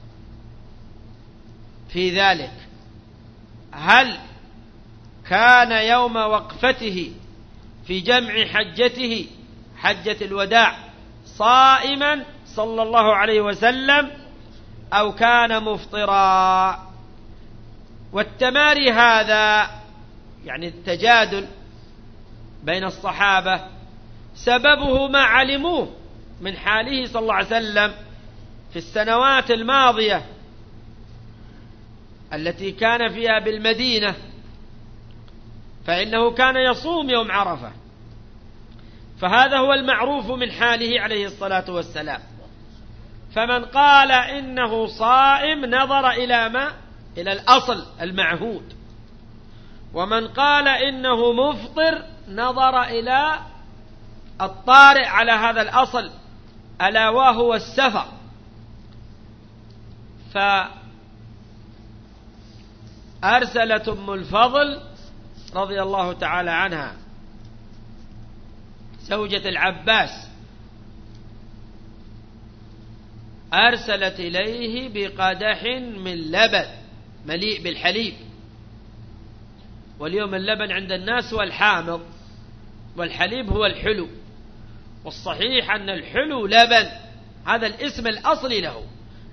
في ذلك: هل كان يوم وقفته في جمع حجته حجة الوداع صائما صلى الله عليه وسلم أو كان مفطرا؟ والتماري هذا يعني التجادل بين الصحابة سببه ما علموه من حاله صلى الله عليه وسلم في السنوات الماضية التي كان فيها بالمدينة، فإنه كان يصوم يوم عرفة، فهذا هو المعروف من حاله عليه الصلاة والسلام. فمن قال إنه صائم نظر إلى ما إلى الأصل المعهود، ومن قال إنه مفطر نظر إلى الطارئ على هذا الأصل، ألا وهو السفر. فأرسلت أم الفضل رضي الله تعالى عنها زوجة العباس، أرسلت إليه بقدح من لبن مليء بالحليب، واليوم اللبن عند الناس هو الحامض والحليب هو الحلو، والصحيح أن الحلو لبن، هذا الاسم الأصلي له.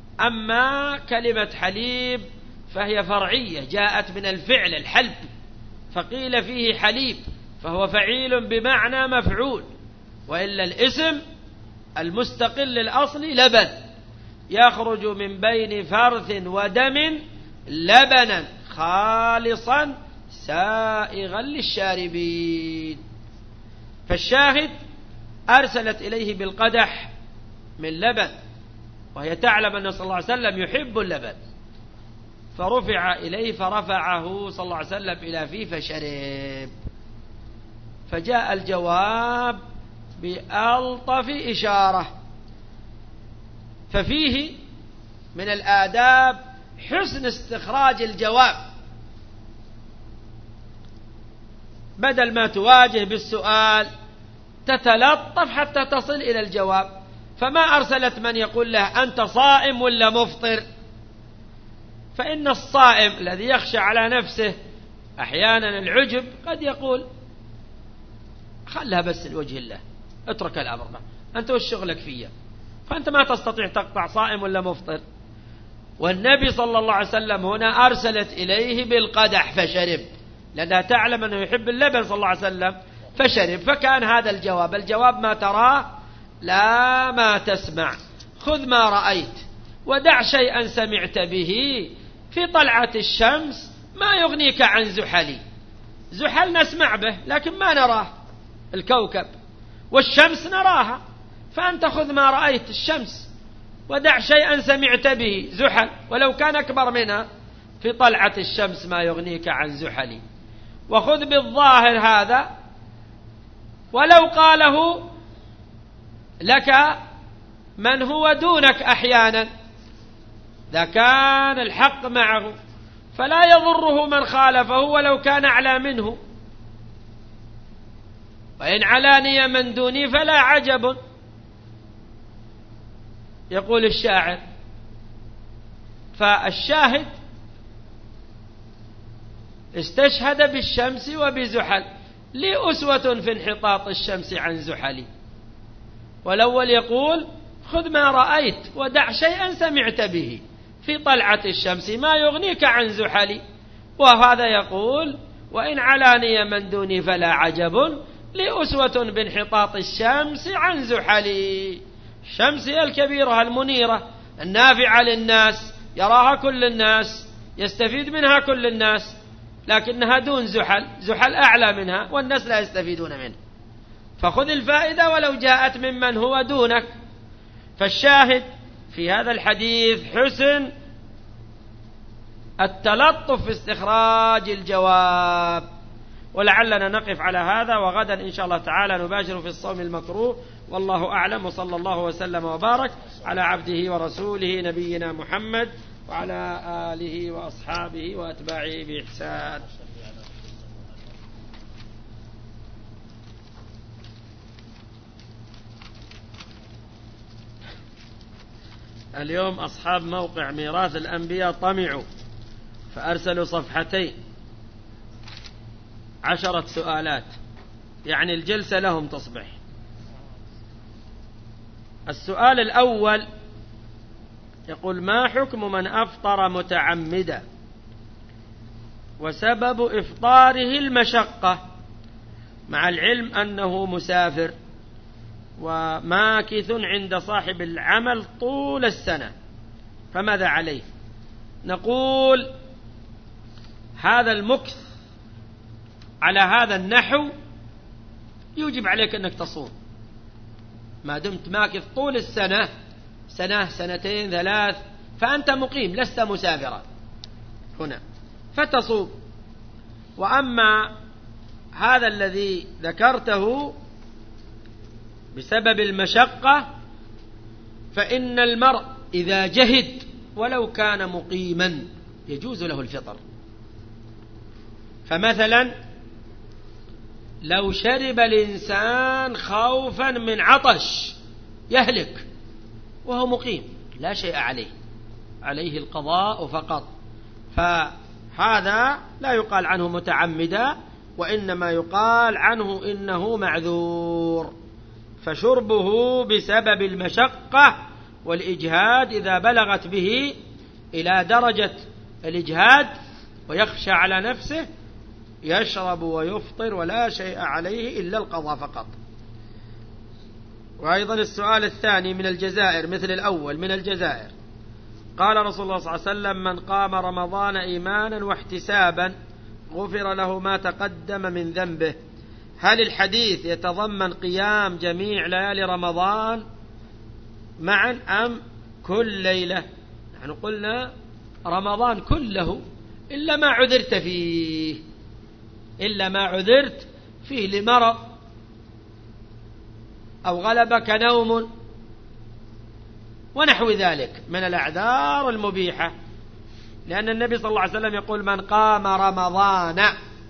أما كلمة حليب فهي فرعية جاءت من الفعل الحلب، فقيل فيه حليب فهو فعيل بمعنى مفعول، وإلا الاسم المستقل للأصل لبن، يخرج من بين فرث ودم لبنا خالصا سائغا للشاربين. فالشاهد أرسلت إليه بالقدح من لبن، وهي تعلم أن صلى الله عليه وسلم يحب اللبن، فرفع إليه فرفعه صلى الله عليه وسلم إلى فيه فشرب. فجاء الجواب بألطف إشارة. ففيه من الآداب حسن استخراج الجواب، بدل ما تواجه بالسؤال تتلطف حتى تصل إلى الجواب. فما أرسلت من يقول له أنت صائم ولا مفطر؟ فإن الصائم الذي يخشى على نفسه أحيانا العجب قد يقول خلها بس لوجه الله، اترك الأمر ما. أنت وش شغلك فيه؟ فأنت ما تستطيع تقطع صائم ولا مفطر. والنبي صلى الله عليه وسلم هنا أرسلت إليه بالقدح فشرب، لأنها تعلم أنه يحب اللبن صلى الله عليه وسلم فشرب. فكان هذا الجواب. الجواب ما تراه لا ما تسمع، خذ ما رأيت ودع شيئا سمعت به. في طلعة الشمس ما يغنيك عن زحلي. زحل نسمع به لكن ما نراه، الكوكب، والشمس نراها. فأنت خذ ما رأيت الشمس ودع شيئا سمعت به زحل ولو كان أكبر منها. في طلعة الشمس ما يغنيك عن زحلي. وخذ بالظاهر هذا ولو قاله لك من هو دونك أحيانا، إذا كان الحق معه فلا يضره من خالفه ولو كان أعلى منه. وإن علاني من دوني فلا عجب، يقول الشاعر. فالشاهد استشهد بالشمس وبزحل، لي أسوة في انحطاط الشمس عن زحلي. والأول يقول خذ ما رأيت ودع شيئا سمعت به في طلعة الشمس ما يغنيك عن زحلي. وهذا يقول وإن علاني من دوني فلا عجب، لي أسوة بانحطاط الشمس عن زحلي. الشمس هي الكبيرة المنيرة النافعة للناس، يراها كل الناس، يستفيد منها كل الناس، لكنها دون زحل. زحل أعلى منها والناس لا يستفيدون منه. فخذ الفائدة ولو جاءت ممن هو دونك. فالشاهد في هذا الحديث حسن التلطف في استخراج الجواب. ولعلنا نقف على هذا، وغدا إن شاء الله تعالى نباشر في الصوم المكروه. والله أعلم، وصلى الله وسلم وبارك على عبده ورسوله نبينا محمد وعلى آله وأصحابه وأتباعه بإحسان. اليوم أصحاب موقع ميراث الأنبياء طمعوا فأرسلوا صفحتين، عشرة سؤالات، يعني الجلسة لهم تصبح. السؤال الأول يقول: ما حكم من أفطر متعمدا وسبب إفطاره المشقة، مع العلم أنه مسافر وماكث عند صاحب العمل طول السنة، فماذا عليه؟ نقول هذا المكث على هذا النحو يوجب عليك أنك تصوم، ما دمت ماكث طول السنة، سنة سنتين ثلاث، فأنت مقيم لست مسافرا هنا فتصوم. وأما هذا الذي ذكرته بسبب المشقة فإن المرء إذا جهد ولو كان مقيما يجوز له الفطر. فمثلا لو شرب الإنسان خوفا من عطش يهلك وهو مقيم لا شيء عليه، عليه القضاء فقط، فهذا لا يقال عنه متعمدا، وإنما يقال عنه إنه معذور. فشربه بسبب المشقة والإجهاد إذا بلغت به إلى درجة الإجهاد ويخشى على نفسه يشرب ويفطر ولا شيء عليه إلا القضاء فقط. وأيضا السؤال الثاني من الجزائر مثل الأول من الجزائر، قال رسول الله صلى الله عليه وسلم: من قام رمضان إيمانا واحتسابا غفر له ما تقدم من ذنبه. هل الحديث يتضمن قيام جميع ليالي رمضان معا أم كل ليلة؟ نحن قلنا رمضان كله إلا ما عذرت فيه، إلا ما عذرت فيه لمرض أو غلبك نوم ونحو ذلك من الأعذار المبيحة، لأن النبي صلى الله عليه وسلم يقول: من قام رمضان،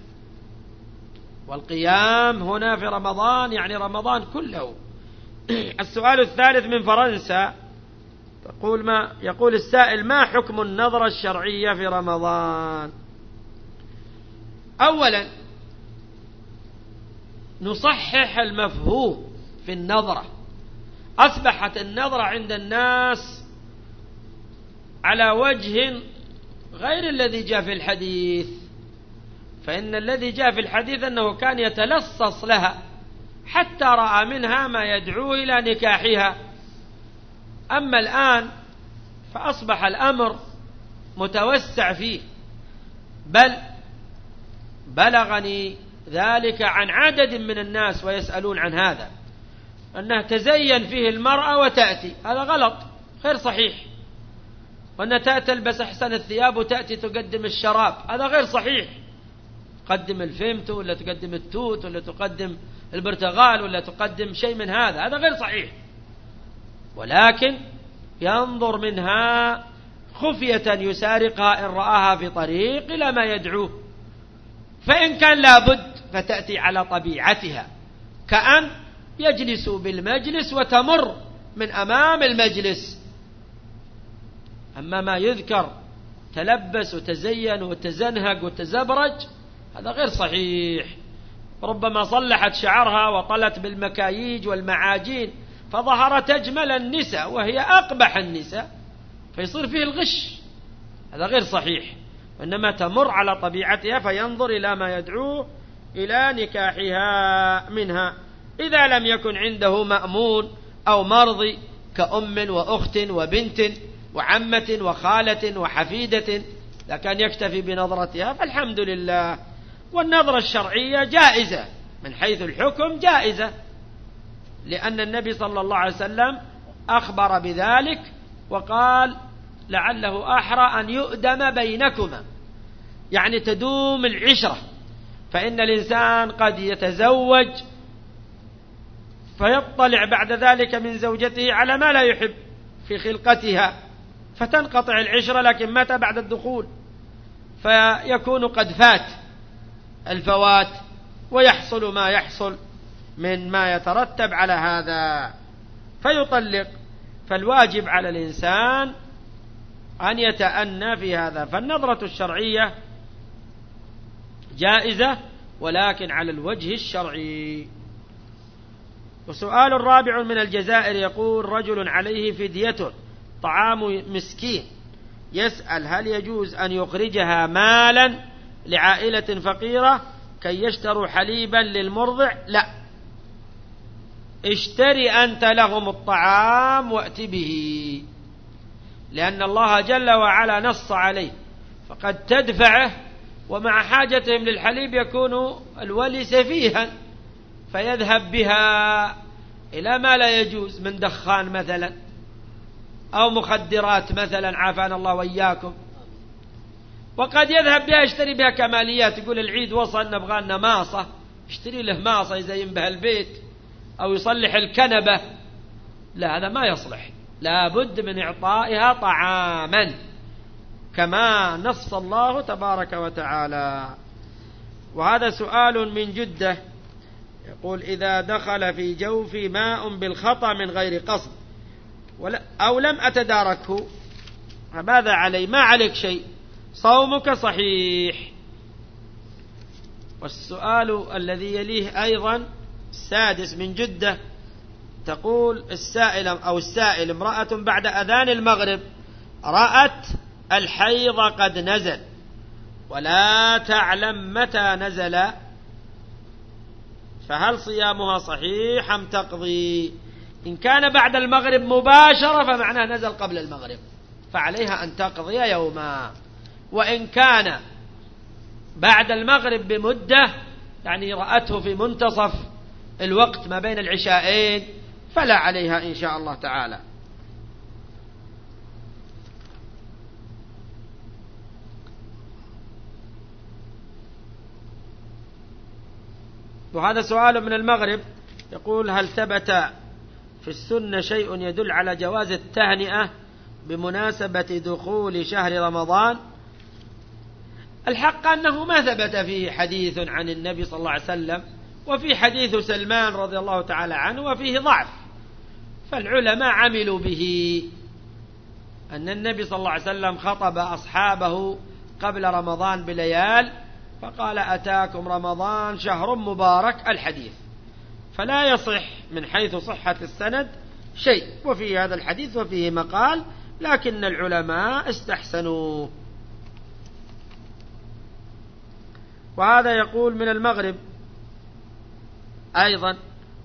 والقيام هنا في رمضان يعني رمضان كله. السؤال الثالث من فرنسا، تقول ما يقول السائل: ما حكم النظرة الشرعية في رمضان؟ أولا نصحح المفهوم في النظرة. أصبحت النظرة عند الناس على وجه غير الذي جاء في الحديث، فإن الذي جاء في الحديث أنه كان يتلصص لها حتى رأى منها ما يدعو إلى نكاحها. أما الآن فأصبح الأمر متوسع فيه، بل بلغني ذلك عن عدد من الناس ويسألون عن هذا، أنها تزين فيه المرأة وتأتي، هذا غلط غير صحيح. وأنها تلبس أحسن الثياب وتأتي تقدم الشراب، هذا غير صحيح. تقدم الفيمتو ولا تقدم التوت ولا تقدم البرتغال ولا تقدم شيء من هذا، هذا غير صحيح. ولكن ينظر منها خفية يسارقها إن رآها في طريق إلى ما يدعوه، فإن كان لابد فتأتي على طبيعتها، كأن يجلس بالمجلس وتمر من أمام المجلس. أما ما يذكر تلبس وتزين وتزنهق وتزبرج، هذا غير صحيح. ربما صلحت شعرها وطلت بالمكاييج والمعاجين فظهرت أجمل النساء وهي أقبح النساء، فيصير فيه الغش، هذا غير صحيح. وإنما تمر على طبيعتها فينظر إلى ما يدعوه إلى نكاحها منها، إذا لم يكن عنده مأمون أو مرضي كأم وأخت وبنت وعمة وخالة وحفيدة، لكن يكتفي بنظرتها فالحمد لله. والنظرة الشرعية جائزة من حيث الحكم، جائزة، لأن النبي صلى الله عليه وسلم أخبر بذلك وقال: لعله أحرى أن يؤدم بينكما، يعني تدوم العشرة. فإن الإنسان قد يتزوج فيطلع بعد ذلك من زوجته على ما لا يحب في خلقتها، فتنقطع العشرة، لكن متى بعد الدخول فيكون قد فات الفوات ويحصل ما يحصل من ما يترتب على هذا فيطلق. فالواجب على الإنسان أن يتأنى في هذا. فالنظرة الشرعية جائزة ولكن على الوجه الشرعي. وسؤال رابع من الجزائر، يقول: رجل عليه فدية طعام مسكين، يسأل: هل يجوز أن يخرجها مالا لعائلة فقيرة كي يشتروا حليبا للمرضع؟ لا، اشتري أنت لهم الطعام وأت به، لأن الله جل وعلا نص عليه، فقد تدفعه ومع حاجتهم للحليب يكون الولي سفيها فيذهب بها إلى ما لا يجوز من دخان مثلا أو مخدرات مثلا، عافانا الله وإياكم. وقد يذهب بها يشتري بها كماليات، يقول العيد وصل نبغى لنا ماصة، يشتري له ماصة يزين بها البيت أو يصلح الكنبة. لا، هذا ما يصلح، لا بد من إعطائها طعاما كما نص الله تبارك وتعالى. وهذا سؤال من جدة، يقول: إذا دخل في جوفي ماء بالخطأ من غير قصد أو لم أتداركه فماذا علي؟ ما عليك شيء، صومك صحيح. والسؤال الذي يليه أيضا السادس من جدة، تقول السائل أو السائل: امرأة بعد أذان المغرب رأت الحيض قد نزل ولا تعلم متى نزل، فهل صيامها صحيح أم تقضي؟ إن كان بعد المغرب مباشرة فمعناه نزل قبل المغرب، فعليها أن تقضي يوما. وإن كان بعد المغرب بمدة، يعني رأته في منتصف الوقت ما بين العشاءين، فلا عليها إن شاء الله تعالى. وهذا سؤال من المغرب يقول: هل ثبت في السنة شيء يدل على جواز التهنئة بمناسبة دخول شهر رمضان؟ الحق أنه ما ثبت فيه حديث عن النبي صلى الله عليه وسلم، وفي حديث سلمان رضي الله تعالى عنه وفيه ضعف، فالعلماء عملوا به أن النبي صلى الله عليه وسلم خطب أصحابه قبل رمضان بليال فقال: أتاكم رمضان شهر مبارك، الحديث، فلا يصح من حيث صحة السند شيء، وفي هذا الحديث وفيه مقال، لكن العلماء استحسنوه. وهذا يقول من المغرب أيضا،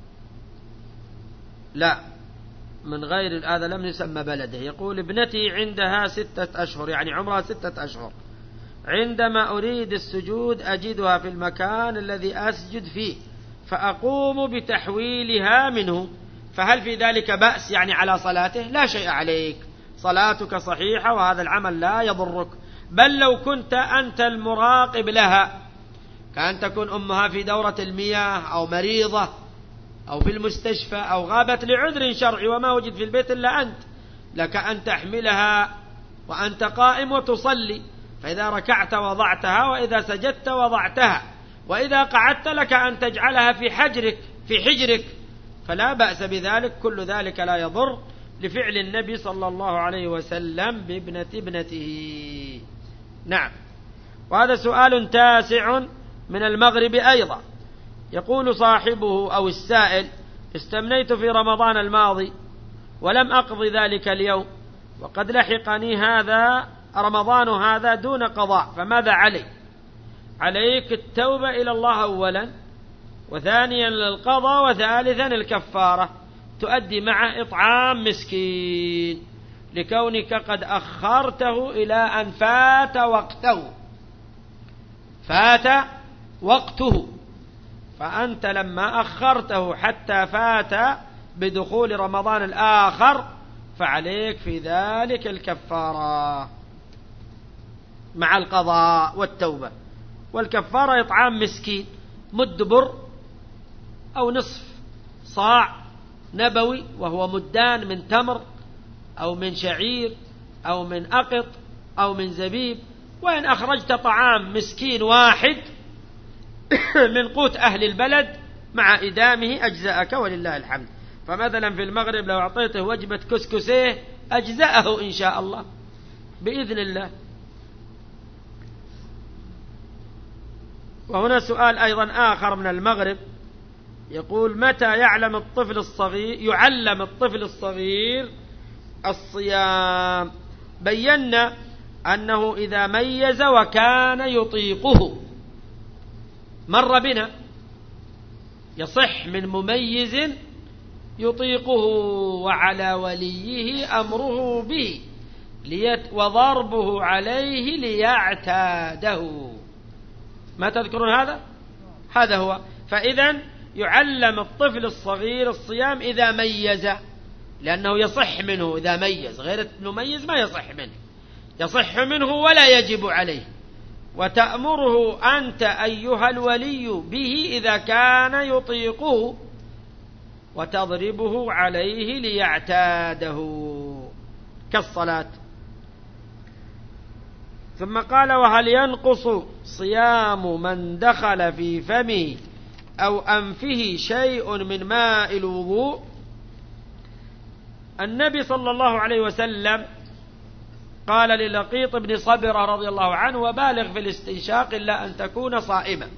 لا من غير هذا لم يسمى بلده، يقول: ابنتي عندها ستة أشهر، يعني عمرها ستة أشهر، عندما أريد السجود أجدها في المكان الذي أسجد فيه فأقوم بتحويلها منه، فهل في ذلك بأس يعني على صلاته؟ لا شيء عليك، صلاتك صحيحة وهذا العمل لا يضرك، بل لو كنت أنت المراقب لها، كأن تكون أمها في دورة المياه أو مريضة أو في المستشفى أو غابت لعذر شرعي وما وجد في البيت إلا أنت، لك أن تحملها وأنت قائم وتصلي، فإذا ركعت وضعتها، وإذا سجدت وضعتها، وإذا قعدت لك أن تجعلها في حجرك في حجرك فلا بأس بذلك، كل ذلك لا يضر، لفعل النبي صلى الله عليه وسلم بابنة ابنته. نعم. وهذا سؤال تاسع من المغرب أيضا، يقول صاحبه أو السائل: استمنيت في رمضان الماضي ولم أقضي ذلك اليوم، وقد لحقني هذا رمضان هذا دون قضاء، فماذا علي؟ عليك التوبة إلى الله أولا، وثانيا القضاء، وثالثا الكفارة، تؤدي معه إطعام مسكين لكونك قد أخرته إلى أن فات وقته فات وقته فأنت لما أخرته حتى فات بدخول رمضان الآخر فعليك في ذلك الكفارة مع القضاء والتوبة. والكفارة إطعام مسكين مد بر أو نصف صاع نبوي، وهو مدان من تمر أو من شعير أو من أقط أو من زبيب. وإن أخرجت طعام مسكين واحد من قوت أهل البلد مع إدامه أجزأك ولله الحمد. فمثلا في المغرب لو أعطيته وجبة كسكسيه أجزأه إن شاء الله بإذن الله. وهنا سؤال أيضا آخر من المغرب يقول: متى يعلم الطفل الصغير يعلم الطفل الصغير الصيام؟ بينا أنه إذا ميز وكان يطيقه، مر بنا، يصح من مميز يطيقه وعلى وليه أمره به ليت وضربه عليه ليعتاده. ما تذكرون هذا؟ هذا هو. فإذا يعلم الطفل الصغير الصيام إذا ميز، لأنه يصح منه إذا ميز، غير المميز ما يصح منه، يصح منه ولا يجب عليه. وتأمره أنت أيها الولي به إذا كان يطيقه، وتضربه عليه ليعتاده كالصلاة. ثم قال: وهل ينقص صيام من دخل في فمه أو أنفه شيء من ماء الوضوء؟ النبي صلى الله عليه وسلم قال للقيط بن صبرة رضي الله عنه: وبالغ في الاستنشاق إلا أن تكون صائما،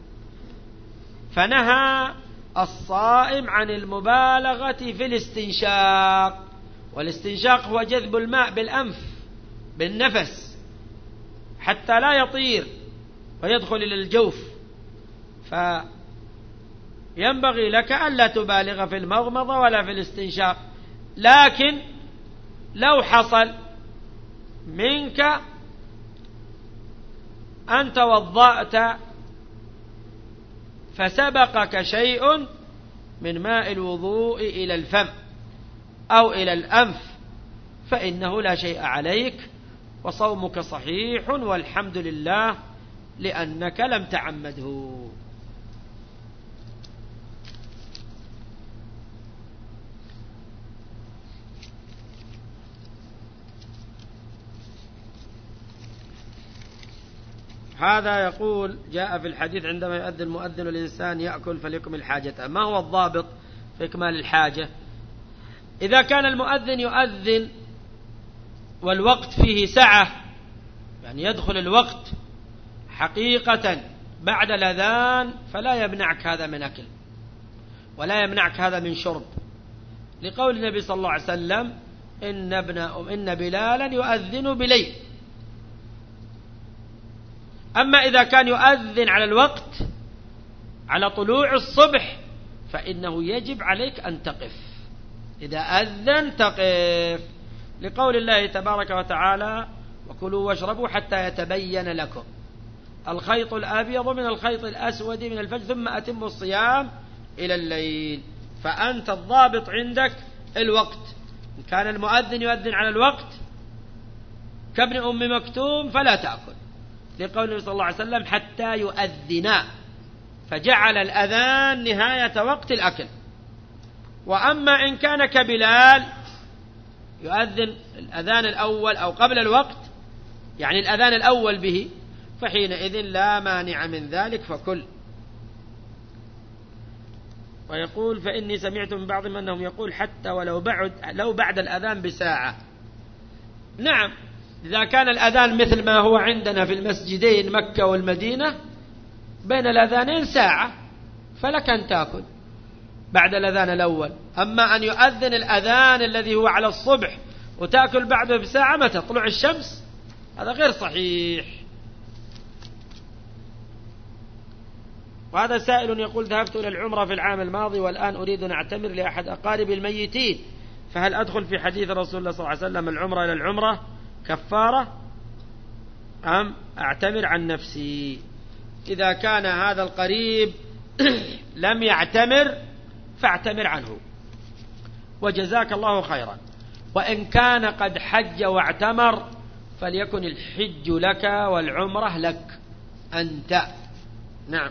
فنهى الصائم عن المبالغة في الاستنشاق. والاستنشاق هو جذب الماء بالأنف بالنفس حتى لا يطير ويدخل إلى الجوف، فينبغي لك ألا تبالغ في المضمضة ولا في الاستنشاق. لكن لو حصل منك أن توضأت فسبقك شيء من ماء الوضوء إلى الفم أو إلى الأنف فإنه لا شيء عليك وصومك صحيح والحمد لله لأنك لم تعمده. هذا يقول جاء في الحديث عندما يؤذن المؤذن الإنسان يأكل فليكمل حاجته. ما هو الضابط في إكمال الحاجة؟ إذا كان المؤذن يؤذن والوقت فيه سعة، يعني يدخل الوقت حقيقة بعد الأذان، فلا يمنعك هذا من أكل ولا يمنعك هذا من شرب، لقول النبي صلى الله عليه وسلم إن, ابن إن بلالا يؤذن بليل. أما إذا كان يؤذن على الوقت على طلوع الصبح فإنه يجب عليك أن تقف، إذا أذن تقف، لقول الله تبارك وتعالى وكلوا واشربوا حتى يتبين لكم الخيط الأبيض من الخيط الأسود من الفجر ثم أتموا الصيام إلى الليل. فأنت الضابط عندك الوقت. إن كان المؤذن يؤذن على الوقت كابن أم مكتوم فلا تأكل، لقول النبي صلى الله عليه وسلم حتى يؤذنا، فجعل الأذان نهاية وقت الأكل. وأما إن كان كبلال يؤذن الأذان الأول أو قبل الوقت، يعني الأذان الأول به، فحينئذ لا مانع من ذلك فكل. ويقول فإني سمعت من بعضهم أنهم يقول حتى ولو بعد لو بعد الأذان بساعة. نعم، إذا كان الأذان مثل ما هو عندنا في المسجدين مكة والمدينة بين الأذانين ساعة فلك أن تأكل بعد الأذان الأول. أما أن يؤذن الأذان الذي هو على الصبح وتأكل بعده بساعة متى طلوع الشمس، هذا غير صحيح. وهذا سائل يقول ذهبت إلى العمرة في العام الماضي والآن أريد أن أعتمر لأحد أقارب الميتين، فهل أدخل في حديث رسول الله صلى الله عليه وسلم العمرة إلى العمرة كفارة أم أعتمر عن نفسي؟ إذا كان هذا القريب لم يعتمر فاعتمر عنه وجزاك الله خيرا، وإن كان قد حج واعتمر فليكن الحج لك والعمرة لك أنت. نعم.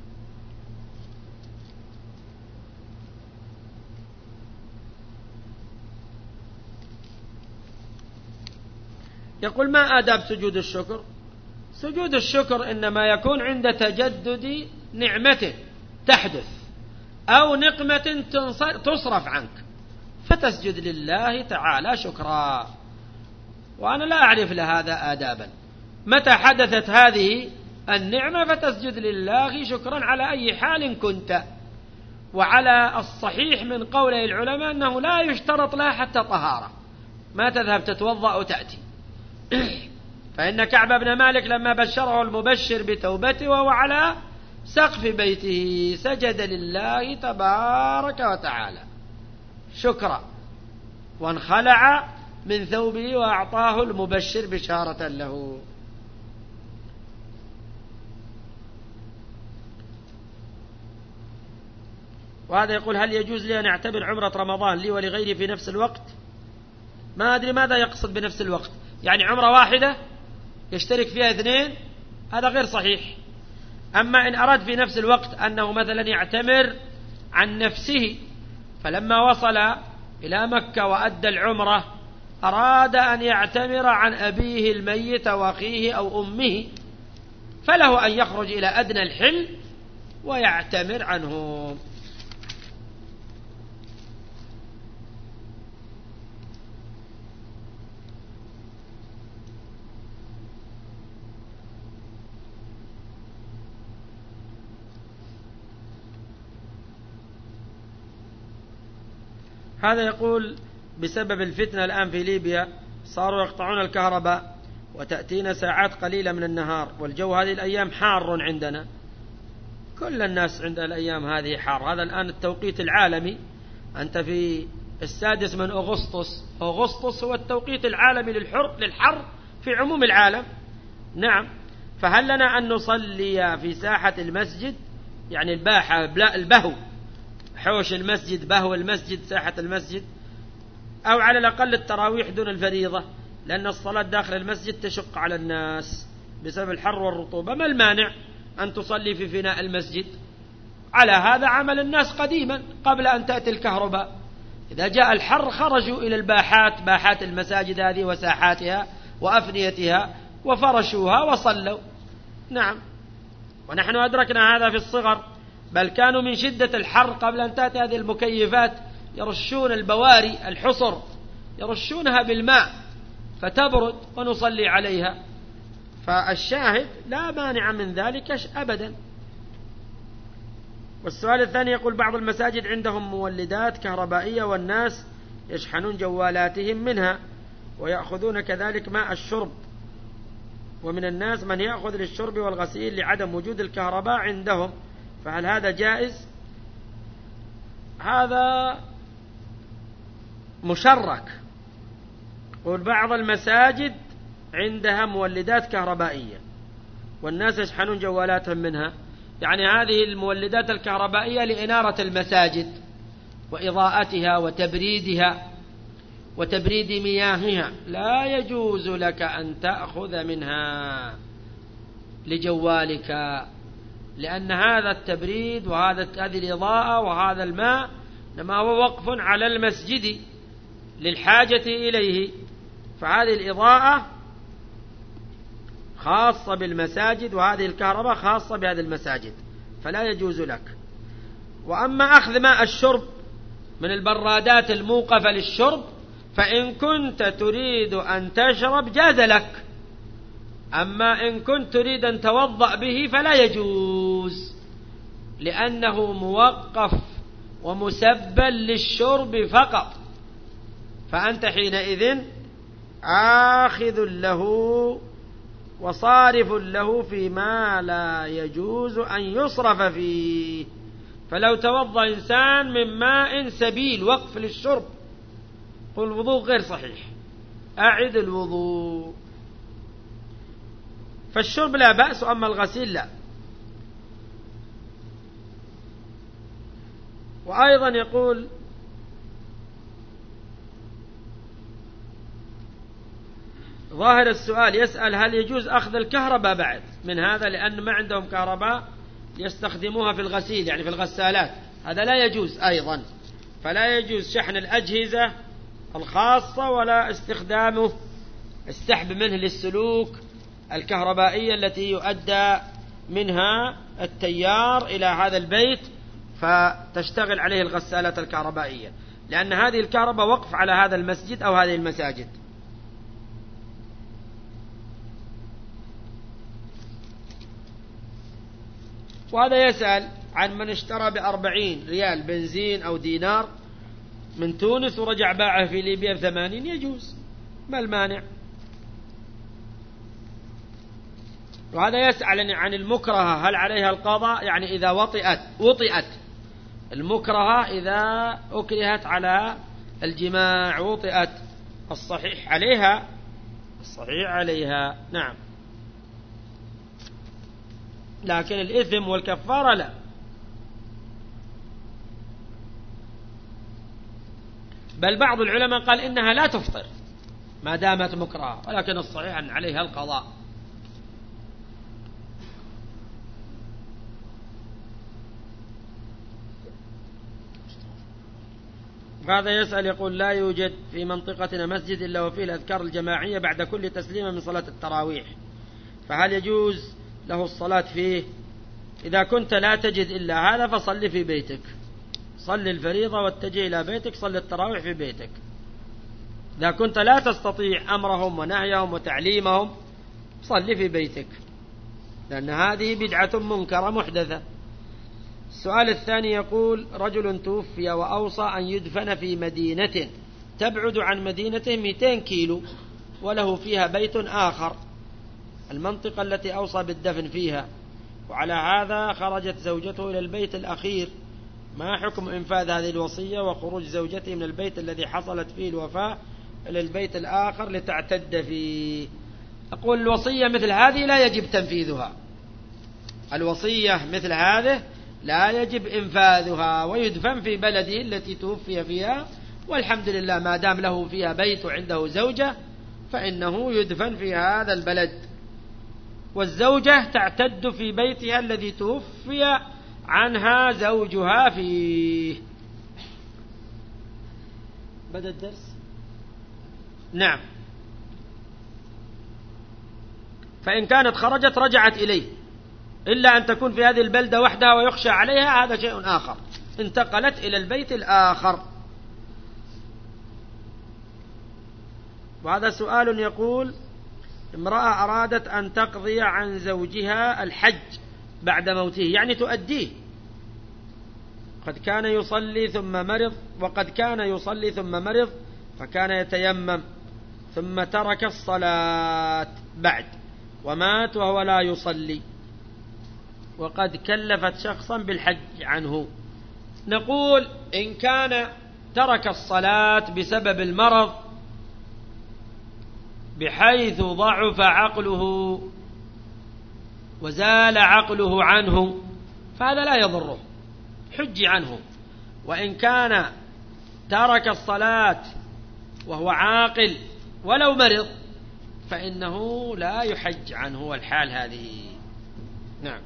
يقول ما آداب سجود الشكر؟ سجود الشكر إنما يكون عند تجدد نعمة تحدث أو نقمة تصرف عنك فتسجد لله تعالى شكرا، وأنا لا أعرف لهذا آدابا. متى حدثت هذه النعمة فتسجد لله شكرا على أي حال كنت. وعلى الصحيح من قول العلماء أنه لا يشترط لها حتى طهارة، ما تذهب تتوضأ وتأتي. فإن كعب بن مالك لما بشره المبشر بتوبته وهو على سقف بيته سجد لله تبارك وتعالى شكرا وانخلع من ثوبه وأعطاه المبشر بشارة له. وهذا يقول هل يجوز لي أن أعتبر عمرة رمضان لي ولغيري في نفس الوقت؟ ما أدري ماذا يقصد بنفس الوقت، يعني عمرة واحدة يشترك فيها اثنين، هذا غير صحيح. أما إن أراد في نفس الوقت أنه مثلا يعتمر عن نفسه، فلما وصل إلى مكة وأدى العمرة أراد أن يعتمر عن أبيه الميت وأخيه أو أمه، فله أن يخرج إلى أدنى الحل ويعتمر عنهم. هذا يقول بسبب الفتنة الآن في ليبيا صاروا يقطعون الكهرباء وتأتينا ساعات قليلة من النهار، والجو هذه الأيام حار عندنا، كل الناس عند الأيام هذه حار. هذا الآن التوقيت العالمي، أنت في السادس من أغسطس، أغسطس هو التوقيت العالمي للحر للحر في عموم العالم. نعم، فهل لنا أن نصلي في ساحة المسجد، يعني الباحة البهو، حوش المسجد، بهو المسجد، ساحة المسجد، أو على الأقل التراويح دون الفريضة، لأن الصلاة داخل المسجد تشق على الناس بسبب الحر والرطوبة؟ ما المانع أن تصلي في فناء المسجد؟ على هذا عمل الناس قديما قبل أن تأتي الكهرباء، إذا جاء الحر خرجوا إلى الباحات، باحات المساجد هذه وساحاتها وأفنيتها، وفرشوها وصلوا. نعم، ونحن أدركنا هذا في الصغر، بل كانوا من شدة الحر قبل أن تأتي هذه المكيفات يرشون البواري الحصر، يرشونها بالماء فتبرد ونصلي عليها. فالشاهد لا مانع من ذلك أبدا. والسؤال الثاني يقول: بعض المساجد عندهم مولدات كهربائية والناس يشحنون جوالاتهم منها ويأخذون كذلك ماء الشرب، ومن الناس من يأخذ للشرب والغسيل لعدم وجود الكهرباء عندهم، فهل هذا جائز؟ هذا مشرك. وبعض المساجد عندها مولدات كهربائية والناس يشحنون جوالاتهم منها، يعني هذه المولدات الكهربائية لإنارة المساجد وإضاءتها وتبريدها وتبريد مياهها، لا يجوز لك أن تأخذ منها لجوالك، لأن هذا التبريد وهذا هذه الإضاءة وهذا الماء إنما هو وقف على المسجد للحاجة إليه، فهذه الإضاءة خاصة بالمساجد وهذه الكهرباء خاصة بهذه المساجد، فلا يجوز لك. وأما أخذ ماء الشرب من البرادات الموقفة للشرب، فإن كنت تريد أن تشرب جاز لك، أما إن كنت تريد أن توضأ به فلا يجوز، لأنه موقف ومسبل للشرب فقط، فأنت حينئذ آخذ له وصارف له فيما لا يجوز أن يصرف فيه. فلو توضأ إنسان من ماء سبيل وقف للشرب والوضوء غير صحيح، أعد الوضوء. فالشرب لا بأس، أما الغسيل لا. وأيضا يقول: ظاهر السؤال يسأل: هل يجوز أخذ الكهرباء بعد من هذا، لأن ما عندهم كهرباء يستخدموها في الغسيل يعني في الغسالات؟ هذا لا يجوز أيضا، فلا يجوز شحن الأجهزة الخاصة ولا استخدامه السحب منه للسلوك الكهربائية التي يؤدى منها التيار إلى هذا البيت فتشتغل عليه الغسالات الكهربائية، لأن هذه الكهرباء وقف على هذا المسجد أو هذه المساجد. وهذا يسأل عن من اشترى بأربعين ريال بنزين أو دينار من تونس ورجع باعه في ليبيا بثمانين، يجوز، ما المانع؟ وهذا يسأل عن المكرهة هل عليها القضاء، يعني إذا وطئت وطئت المكرهة، إذا أكرهت على الجماع وطئت، الصحيح عليها، الصحيح عليها، نعم، لكن الإثم والكفارة لا. بل بعض العلماء قال إنها لا تفطر ما دامت مكرهة، ولكن الصحيح أن عليها القضاء. هذا يسأل يقول: لا يوجد في منطقتنا مسجد إلا وفيه الأذكار الجماعية بعد كل تسليمة من صلاة التراويح، فهل يجوز له الصلاة فيه؟ إذا كنت لا تجد إلا هذا فصل في بيتك، صل الفريضة واتجه إلى بيتك، صل التراويح في بيتك. إذا كنت لا تستطيع أمرهم ونهيهم وتعليمهم صل في بيتك، لأن هذه بدعة منكرة محدثة. السؤال الثاني يقول: رجل توفي وأوصى أن يدفن في مدينة تبعد عن مدينته مئتين كيلو، وله فيها بيت آخر، المنطقة التي أوصى بالدفن فيها، وعلى هذا خرجت زوجته إلى البيت الأخير، ما حكم إنفاذ هذه الوصية وخروج زوجته من البيت الذي حصلت فيه الوفاة إلى البيت الآخر لتعتد فيه؟ أقول الوصية مثل هذه لا يجب تنفيذها، الوصية مثل هذه لا يجب إنفاذها، ويدفن في بلده التي توفي فيها، والحمد لله ما دام له فيها بيت وعنده زوجة فإنه يدفن في هذا البلد، والزوجة تعتد في بيتها الذي توفي عنها زوجها فيه. بدأ الدرس؟ نعم. فإن كانت خرجت رجعت إليه، إلا أن تكون في هذه البلدة وحدها ويخشى عليها، هذا شيء آخر، انتقلت إلى البيت الآخر. وهذا سؤال يقول: امرأة أرادت أن تقضي عن زوجها الحج بعد موته، يعني تؤديه، قد كان يصلي ثم مرض، وقد كان يصلي ثم مرض فكان يتيمم، ثم ترك الصلاة بعد ومات وهو لا يصلي، وقد كلفت شخصا بالحج عنه. نقول إن كان ترك الصلاة بسبب المرض بحيث ضعف عقله وزال عقله عنه فهذا لا يضره، حج عنه. وإن كان ترك الصلاة وهو عاقل ولو مرض فإنه لا يحج عنه والحال هذه. نعم.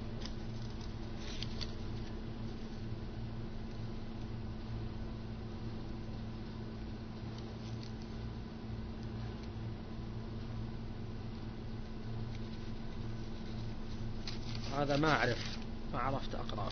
هذا ما أعرف ما عرفت أقرأه.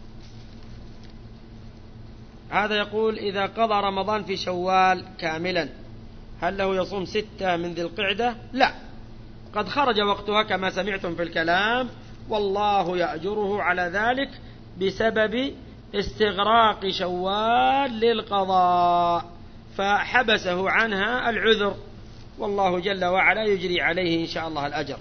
هذا يقول: إذا قضى رمضان في شوال كاملا هل له يصوم ستة من ذي القعدة؟ لا، قد خرج وقتها كما سمعتم في الكلام، والله يأجره على ذلك بسبب استغراق شوال للقضاء، فحبسه عنها العذر، والله جل وعلا يجري عليه إن شاء الله الأجر.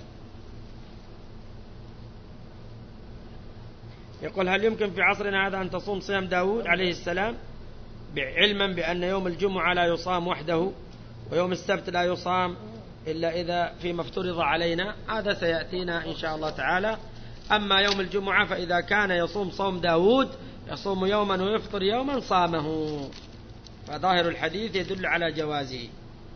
يقول: هل يمكن في عصرنا هذا أن تصوم صيام داود عليه السلام، علما بأن يوم الجمعة لا يصام وحده ويوم السبت لا يصام إلا إذا فيما افترض علينا؟ هذا سيأتينا إن شاء الله تعالى. أما يوم الجمعة فإذا كان يصوم صوم داود يصوم يوما ويفطر يوما صامه، فظاهر الحديث يدل على جوازه.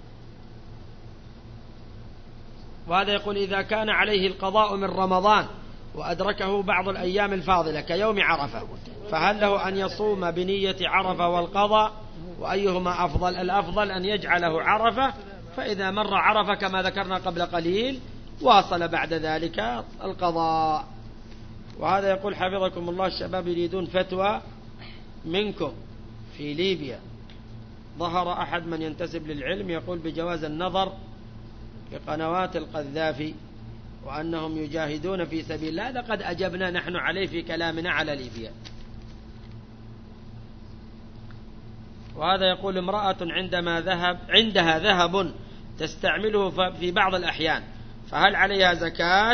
وهذا يقول: إذا كان عليه القضاء من رمضان وأدركه بعض الأيام الفاضلة كيوم عرفة فهل له أن يصوم بنية عرفة والقضاء، وأيهما أفضل؟ الأفضل أن يجعله عرفة، فإذا مر عرفة كما ذكرنا قبل قليل واصل بعد ذلك القضاء. وهذا يقول: حفظكم الله، الشباب يريدون فتوى منكم في ليبيا. ظهر أحد من ينتسب للعلم يقول بجواز النظر في قنوات القذافي وأنهم يجاهدون في سبيل الله. هذا قد أجبنا نحن عليه في كلامنا على ليبيا. وهذا يقول: امرأة عندما ذهب عندها ذهب تستعمله في بعض الأحيان فهل عليها زكاة،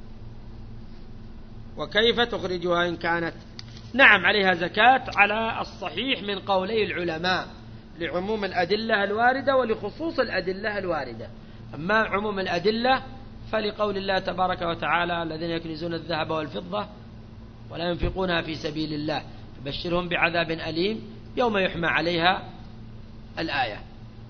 وكيف تخرجها إن كانت؟ نعم عليها زكاة على الصحيح من قولي العلماء، لعموم الأدلة الواردة ولخصوص الأدلة الواردة. أما عموم الأدلة فلقول الله تبارك وتعالى: الذين يكنزون الذهب والفضة ولا ينفقونها في سبيل الله فبشرهم بعذاب أليم يوم يحمى عليها الآية.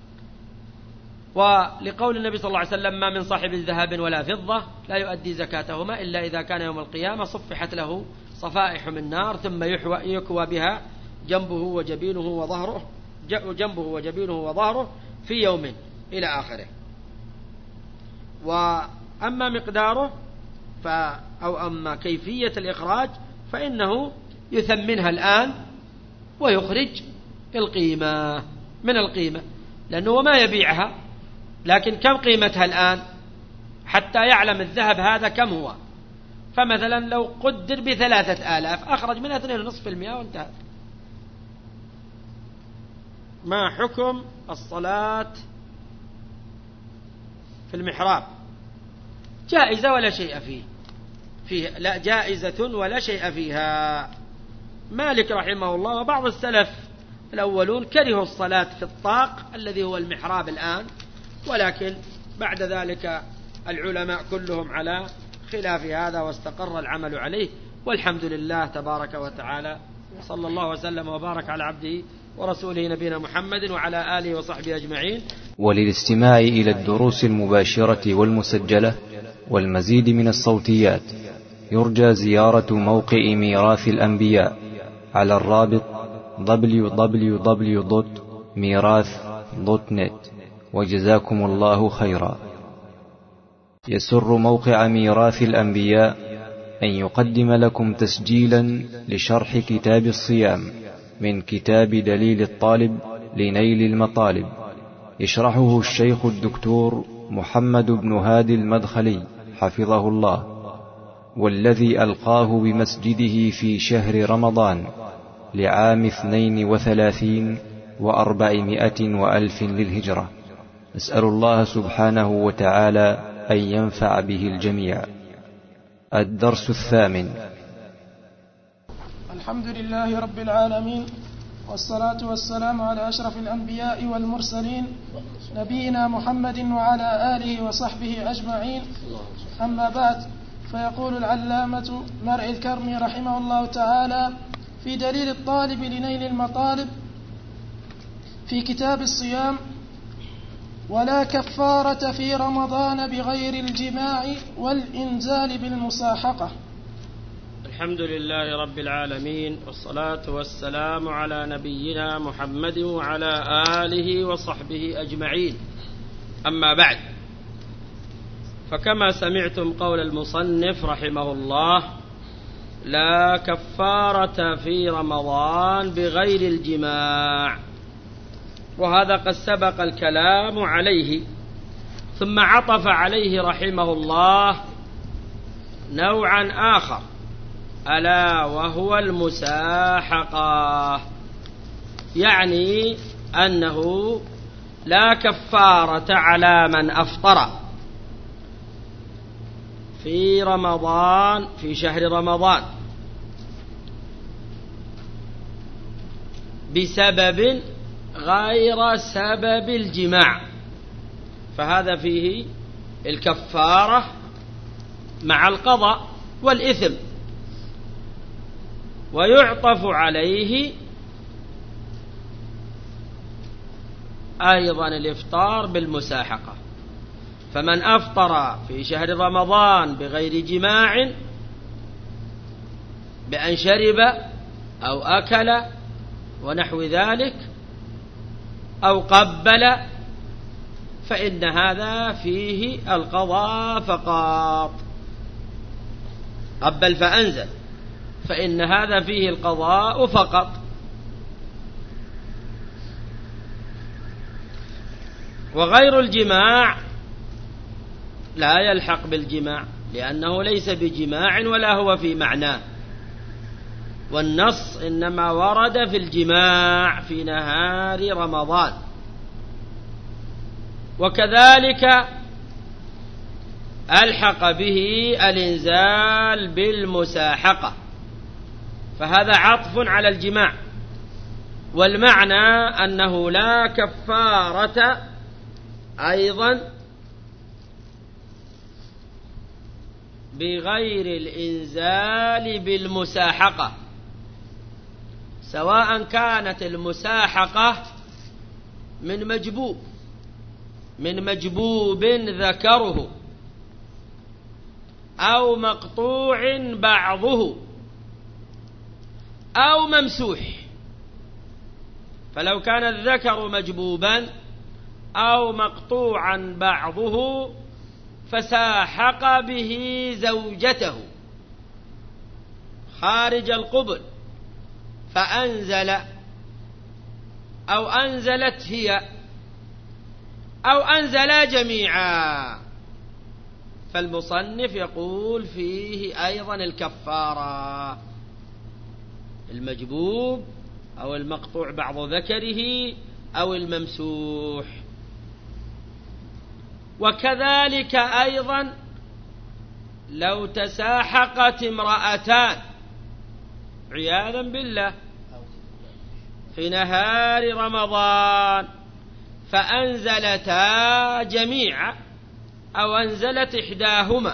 ولقول النبي صلى الله عليه وسلم: ما من صاحب ذهب ولا فضة لا يؤدي زكاتهما إلا إذا كان يوم القيامة صفحت له صفائح من نار ثم يكوى بها جنبه وجبينه وظهره جنبه وجبينه وظهره في يوم إلى آخره. وأما مقداره ف أو أما كيفية الإخراج فإنه يثمنها الآن ويخرج القيمة من القيمة، لأنه ما يبيعها، لكن كم قيمتها الآن حتى يعلم الذهب هذا كم هو. فمثلا لو قدر بثلاثة آلاف أخرج منها اثنين ونصف المئة وانتهى. ما حكم الصلاة في المحراب جائزة ولا شيء فيه فيه لا جائزة ولا شيء فيها. مالك رحمه الله وبعض السلف الأولون كرهوا الصلاة في الطاق الذي هو المحراب الآن، ولكن بعد ذلك العلماء كلهم على خلاف هذا واستقر العمل عليه، والحمد لله تبارك وتعالى. صلى الله وسلم وبارك على عبده ورسوله نبينا محمد وعلى آله وصحبه أجمعين. وللاستماع إلى الدروس المباشرة والمسجلة والمزيد من الصوتيات يرجى زيارة موقع ميراث الأنبياء على الرابط دبليو دبليو دبليو دوت ميراث دوت نت. وجزاكم الله خيرا. يسر موقع ميراث الأنبياء أن يقدم لكم تسجيلا لشرح كتاب الصيام من كتاب دليل الطالب لنيل المطالب، يشرحه الشيخ الدكتور محمد بن هادي المدخلي حفظه الله، والذي ألقاه بمسجده في شهر رمضان لعام اثنين وثلاثين وأربعمائة وألف للهجرة. نسأل الله سبحانه وتعالى أن ينفع به الجميع. الدرس الثامن. الحمد لله رب العالمين، والصلاة والسلام على أشرف الأنبياء والمرسلين نبينا محمد وعلى آله وصحبه أجمعين. أما بعد، فيقول العلامة مرعي الكرمي رحمه الله تعالى في دليل الطالب لنيل المطالب في كتاب الصيام: ولا كفارة في رمضان بغير الجماع والإنزال بالمصاحقة. الحمد لله رب العالمين، والصلاة والسلام على نبينا محمد وعلى آله وصحبه أجمعين. أما بعد، فكما سمعتم قول المصنف رحمه الله: لا كفارة في رمضان بغير الجماع، وهذا قد سبق الكلام عليه، ثم عطف عليه رحمه الله نوعا آخر ألا وهو المساحقة، يعني أنه لا كفارة على من أفطر في رمضان في شهر رمضان بسبب غير سبب الجماع، فهذا فيه الكفارة مع القضاء والإثم، ويعطف عليه أيضا الإفطار بالمساحقة. فمن أفطر في شهر رمضان بغير جماع بأن شرب أو أكل ونحو ذلك أو قبل، فإن هذا فيه القضاء فقط. قبل فأنزل، فإن هذا فيه القضاء فقط. وغير الجماع لا يلحق بالجماع، لأنه ليس بجماع ولا هو في معناه، والنص إنما ورد في الجماع في نهار رمضان. وكذلك ألحق به الإنزال بالمساحقة، فهذا عطف على الجماع، والمعنى أنه لا كفارة أيضا بغير الإنزال بالمساحقة، سواء كانت المساحقة من مجبوب من مجبوب ذكره أو مقطوع بعضه أو ممسوح. فلو كان الذكر مجبوبا أو مقطوعا بعضه فساحق به زوجته خارج القبل فأنزل أو أنزلت هي أو أنزلا جميعا، فالمصنف يقول فيه أيضا الكفارة: المجبوب أو المقطوع بعض ذكره أو الممسوح. وكذلك أيضا لو تساحقت امرأتان عياذا بالله في نهار رمضان فأنزلتا جميعا أو أنزلت إحداهما،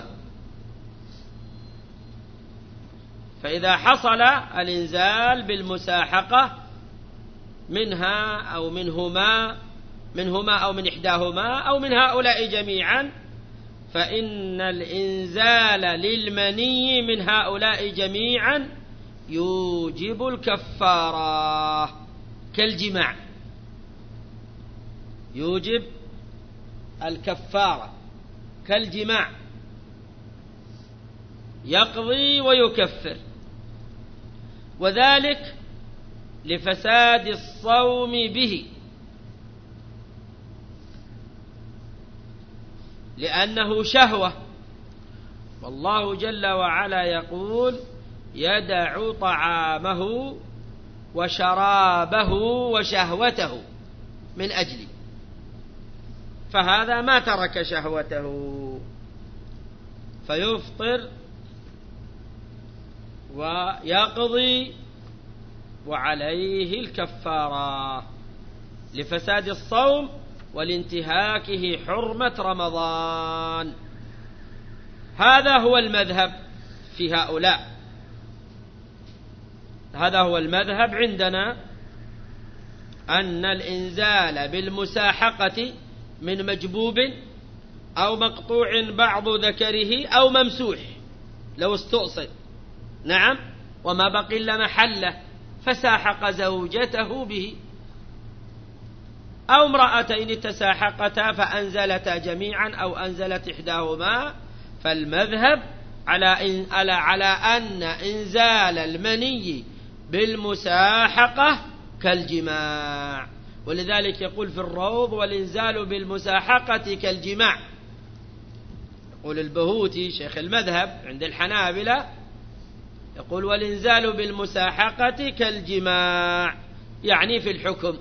فإذا حصل الإنزال بالمساحقة منها أو منهما منهما أو من إحداهما أو من هؤلاء جميعا، فإن الإنزال للمني من هؤلاء جميعا يوجب الكفارة كالجماع، يوجب الكفارة كالجماع، يقضي ويكفر، وذلك لفساد الصوم به، لأنه شهوة، والله جل وعلا يقول يدع طعامه وشرابه وشهوته من أجلي، فهذا ما ترك شهوته فيفطر ويقضي وعليه الكفارة لفساد الصوم ولانتهاكه حرمة رمضان. هذا هو المذهب في هؤلاء، هذا هو المذهب عندنا، أن الإنزال بالمساحقة من مجبوب أو مقطوع بعض ذكره أو ممسوح لو استؤصل، نعم، وما بقي إلا محله فساحق زوجته به، أو امرأتين تساحقتا فأنزلتا جميعا أو أنزلت إحداهما، فالمذهب على على على أن إنزال المني بالمساحقة كالجماع، ولذلك يقول في الروض والإنزال بالمساحقة كالجماع. يقول البهوتي شيخ المذهب عند الحنابلة يقول والإنزال بالمساحقة كالجماع، يعني في الحكم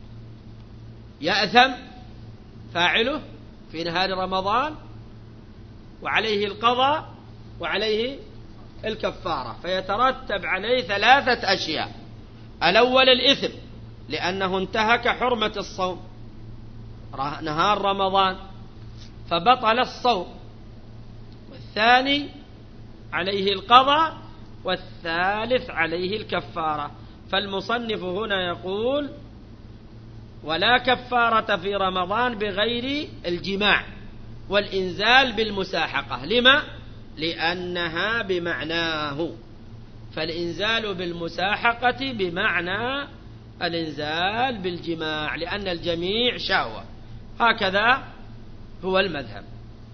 يأثم فاعله في نهار رمضان وعليه القضاء وعليه الكفارة، فيترتب عليه ثلاثة أشياء. الأول الإثم لأنه انتهك حرمة الصوم نهار رمضان فبطل الصوم، والثاني عليه القضاء، والثالث عليه الكفارة. فالمصنف هنا يقول ولا كفارة في رمضان بغير الجماع والإنزال بالمساحقة. لما؟ لأنها بمعناه، فالإنزال بالمساحقة بمعنى الإنزال بالجماع، لأن الجميع شهوة. هكذا هو المذهب.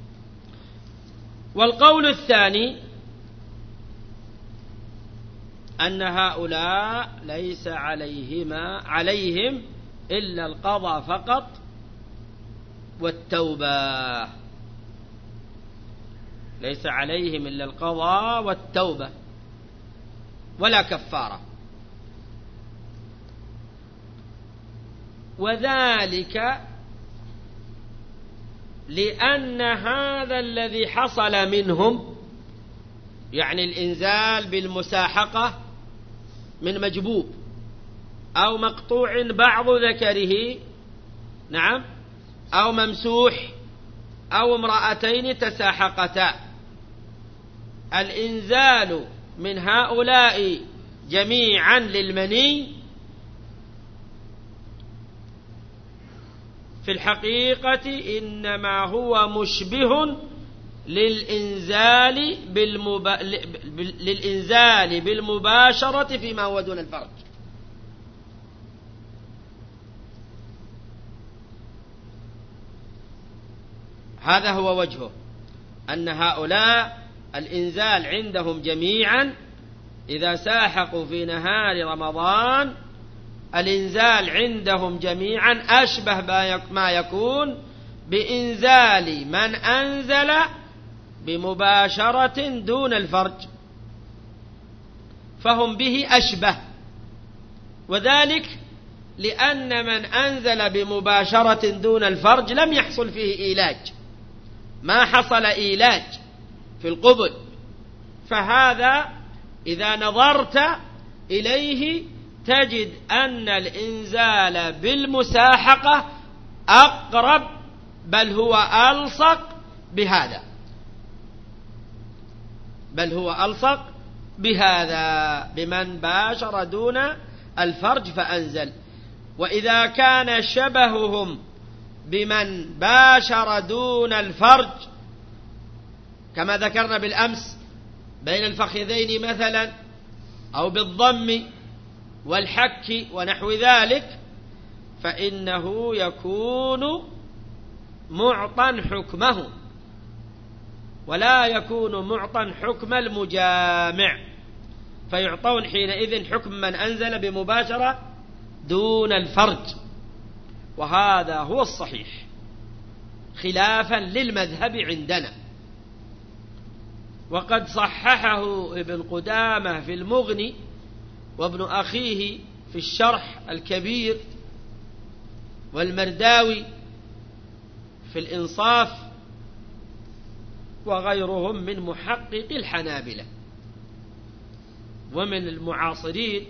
والقول الثاني أن هؤلاء ليس عليهما عليهم إلا القضاء فقط والتوبة، ليس عليهم إلا القضاء والتوبة ولا كفارة، وذلك لأن هذا الذي حصل منهم، يعني الإنزال بالمساحقة من مجبوب أو مقطوع بعض ذكره، نعم، أو ممسوح أو امرأتين تساحقتا، الإنزال من هؤلاء جميعا للمني في الحقيقة إنما هو مشبه للإنزال, بالمب... للإنزال بالمباشرة فيما هو دون الفرج. هذا هو وجهه، أن هؤلاء الإنزال عندهم جميعا إذا ساحقوا في نهار رمضان، الإنزال عندهم جميعا أشبه ما يكون بإنزال من أنزل بمباشرة دون الفرج، فهم به أشبه، وذلك لأن من أنزل بمباشرة دون الفرج لم يحصل فيه إيلاج، ما حصل إيلاج في القبل، فهذا إذا نظرت إليه تجد أن الإنزال بالمساحقة أقرب، بل هو ألصق بهذا بل هو ألصق بهذا بمن باشر دون الفرج فأنزل. وإذا كان شبههم بمن باشر دون الفرج كما ذكرنا بالأمس بين الفخذين مثلا، أو بالضم والحك ونحو ذلك، فإنه يكون معطى حكمه ولا يكون معطى حكم المجامع، فيعطون حينئذ حكم من أنزل بمباشرة دون الفرج، وهذا هو الصحيح خلافا للمذهب عندنا. وقد صححه ابن قدامة في المغني، وابن أخيه في الشرح الكبير، والمرداوي في الإنصاف، وغيرهم من محقق الحنابلة. ومن المعاصرين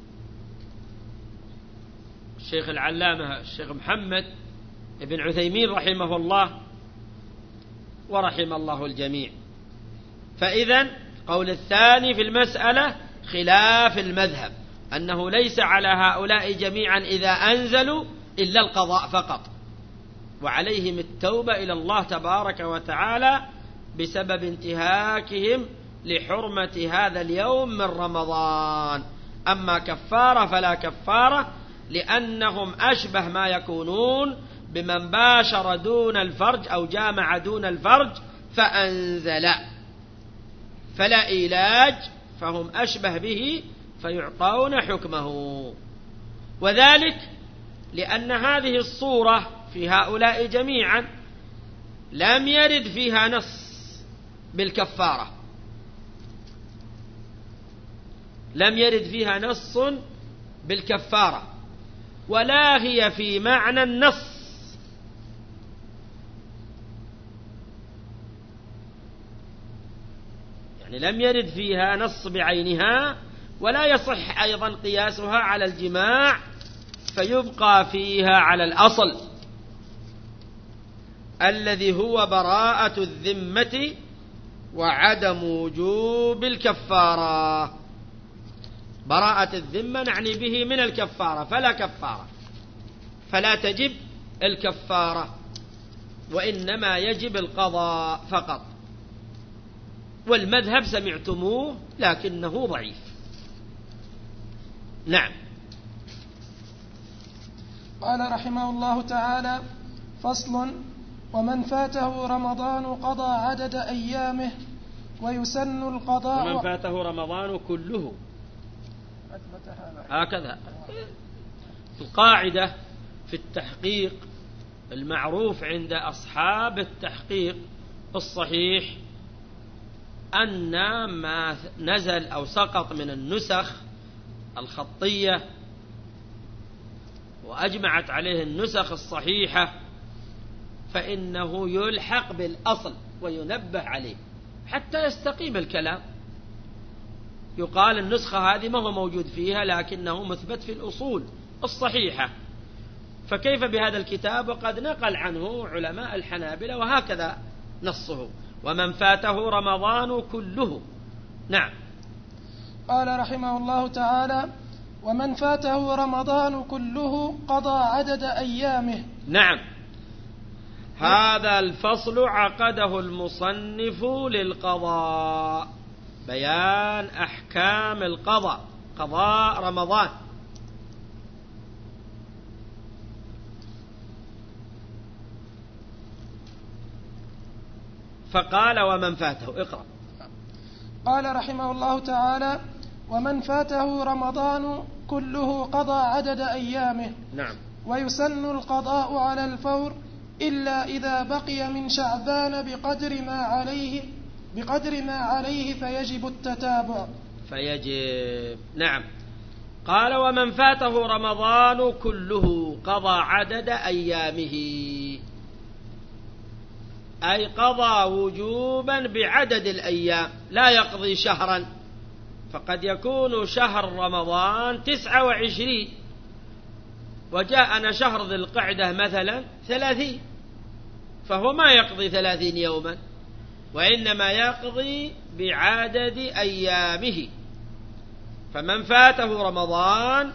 الشيخ العلامة الشيخ محمد ابن عثيمين رحمه الله ورحم الله الجميع. فإذن قول الثاني في المسألة خلاف المذهب، أنه ليس على هؤلاء جميعا إذا أنزلوا إلا القضاء فقط، وعليهم التوبة إلى الله تبارك وتعالى بسبب انتهاكهم لحرمة هذا اليوم من رمضان. أما كفارة فلا كفارة، لأنهم أشبه ما يكونون بمن باشر دون الفرج أو جامع دون الفرج فأنزل، فلا إيلاج، فهم أشبه به فيعطون حكمه. وذلك لأن هذه الصورة في هؤلاء جميعا لم يرد فيها نص بالكفارة، لم يرد فيها نص بالكفارة، ولا هي في معنى النص، يعني لم يرد فيها نص بعينها، ولا يصح أيضا قياسها على الجماع فيبقى فيها على الأصل الذي هو براءة الذمة وعدم وجوب الكفارة. براءة الذمة نعني به من الكفارة، فلا كفارة، فلا تجب الكفارة، وإنما يجب القضاء فقط. والمذهب سمعتموه لكنه ضعيف. نعم. قال رحمه الله تعالى: فصل: ومن فاته رمضان قضى عدد أيامه ويسن القضاء. ومن فاته رمضان كله، هكذا القاعدة في التحقيق المعروف عند أصحاب التحقيق الصحيح أن ما نزل أو سقط من النسخ الخطية وأجمعت عليه النسخ الصحيحة فإنه يلحق بالأصل وينبه عليه حتى يستقيم الكلام. يقال النسخة هذه ما هو موجود فيها لكنه مثبت في الأصول الصحيحة، فكيف بهذا الكتاب وقد نقل عنه علماء الحنابلة وهكذا نصه: ومن فاته رمضان كله. نعم. قال رحمه الله تعالى: ومن فاته رمضان كله قضى عدد أيامه. نعم. هذا الفصل عقده المصنف للقضاء، بيان أحكام القضاء، قضاء رمضان. فقال: ومن فاته. اقرأ. قال رحمه الله تعالى: ومن فاته رمضان كله قضى عدد أيامه. نعم. ويسن القضاء على الفور إلا إذا بقي من شعبان بقدر ما عليه بقدر ما عليه فيجب التتابع. فيجب. نعم. قال: ومن فاته رمضان كله قضى عدد أيامه. أي قضى وجوبا بعدد الأيام، لا يقضي شهرا، فقد يكون شهر رمضان تسعة وعشرين وجاءنا شهر ذي القعدة مثلا ثلاثين، فهو ما يقضي ثلاثين يوما، وإنما يقضي بعدد أيامه. فمن فاته رمضان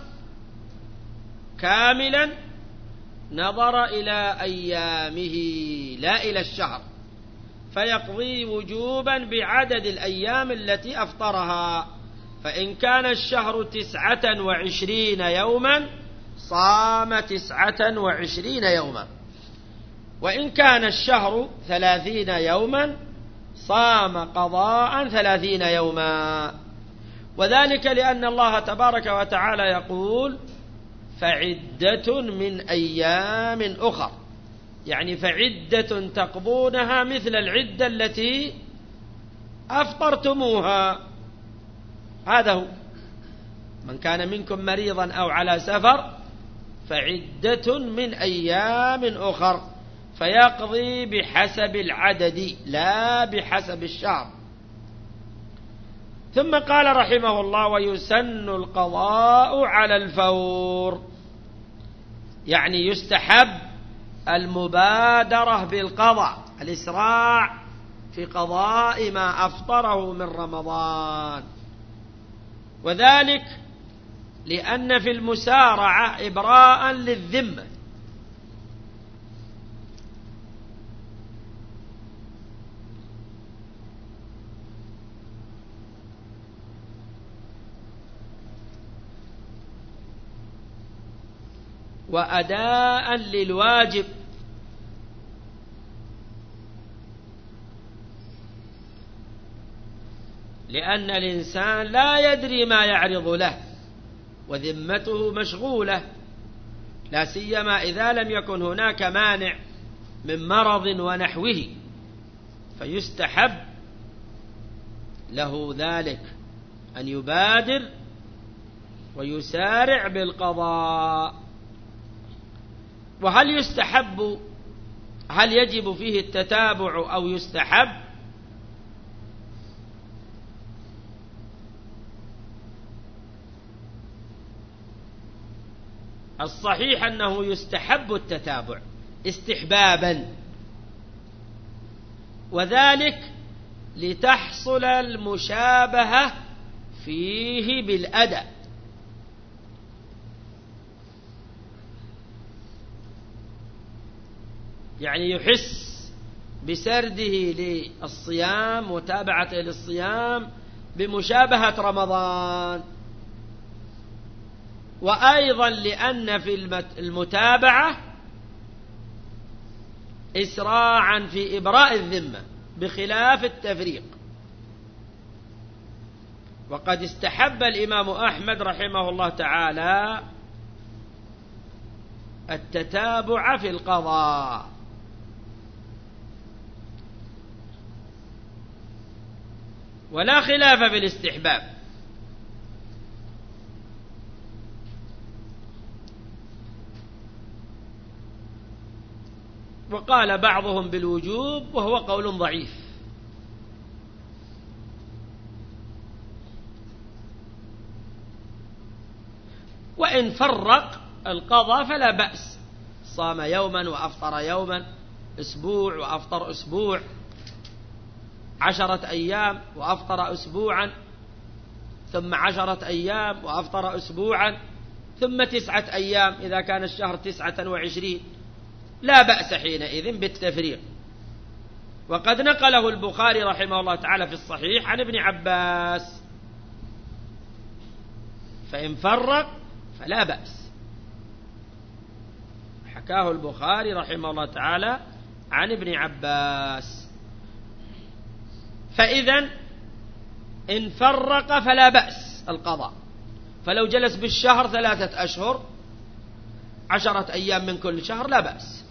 كاملا نظر إلى أيامه لا إلى الشهر، فيقضي وجوبا بعدد الأيام التي أفطرها. فإن كان الشهر تسعة وعشرين يوما صام تسعة وعشرين يوما، وإن كان الشهر ثلاثين يوما صام قضاء ثلاثين يوما. وذلك لأن الله تبارك وتعالى يقول فعدة من أيام أخر، يعني فعدة تقضونها مثل العدة التي أفطرتموها. هذا هو، من كان منكم مريضا أو على سفر فعدة من أيام أخر، فيقضي بحسب العدد لا بحسب الشهر. ثم قال رحمه الله ويسن القضاء على الفور، يعني يستحب المبادرة بالقضاء، الإسراع في قضاء ما أفطره من رمضان. وذلك لأن في المسارعة إبراء للذمة، وأداء للواجب، لأن الإنسان لا يدري ما يعرض له وذمته مشغولة، لا سيما إذا لم يكن هناك مانع من مرض ونحوه، فيستحب له ذلك أن يبادر ويسارع بالقضاء. وهل يستحب، هل يجب فيه التتابع أو يستحب؟ الصحيح أنه يستحب التتابع استحبابا، وذلك لتحصل المشابهة فيه بالأداء، يعني يحس بسرده للصيام وتابعته للصيام بمشابهة رمضان. وأيضا لأن في المتابعة إسراعا في إبراء الذمة بخلاف التفريق. وقد استحب الإمام أحمد رحمه الله تعالى التتابع في القضاء، ولا خلاف في الاستحباب. وقال بعضهم بالوجوب وهو قول ضعيف. وإن فرق القضاء فلا بأس، صام يوما وأفطر يوما، أسبوع وأفطر أسبوع، عشرة أيام وأفطر أسبوعا، ثم عشرة أيام وأفطر أسبوعا، ثم تسعة أيام إذا كان الشهر تسعة وعشرين، لا بأس حينئذ بالتفريق. وقد نقله البخاري رحمه الله تعالى في الصحيح عن ابن عباس، فإن فرق فلا بأس، حكاه البخاري رحمه الله تعالى عن ابن عباس. فإذا إن فرق فلا بأس القضاء، فلو جلس بالشهر ثلاثة أشهر عشرة أيام من كل شهر لا بأس.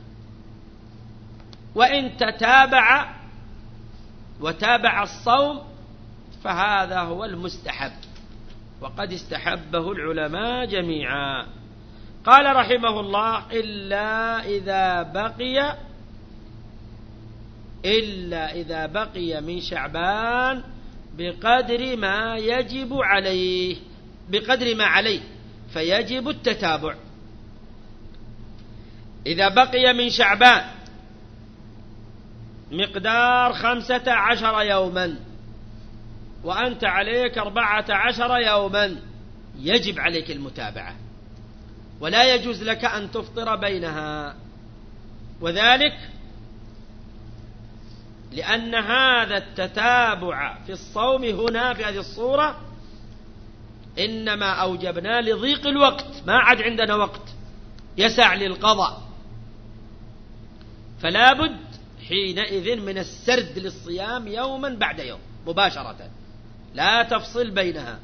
وإن تتابع وتابع الصوم فهذا هو المستحب، وقد استحبه العلماء جميعا. قال رحمه الله إلا إذا بقي إلا إذا بقي من شعبان بقدر ما يجب عليه بقدر ما عليه فيجب التتابع. إذا بقي من شعبان مقدار خمسة عشر يوما وأنت عليك أربعة عشر يوما يجب عليك المتابعة، ولا يجوز لك أن تفطر بينها، وذلك لأن هذا التتابع في الصوم هنا في هذه الصورة إنما أوجبنا لضيق الوقت، ما عاد عندنا وقت يسع للقضاء، فلا بد حينئذ من السرد للصيام يوما بعد يوم مباشرة، لا تفصل بينها،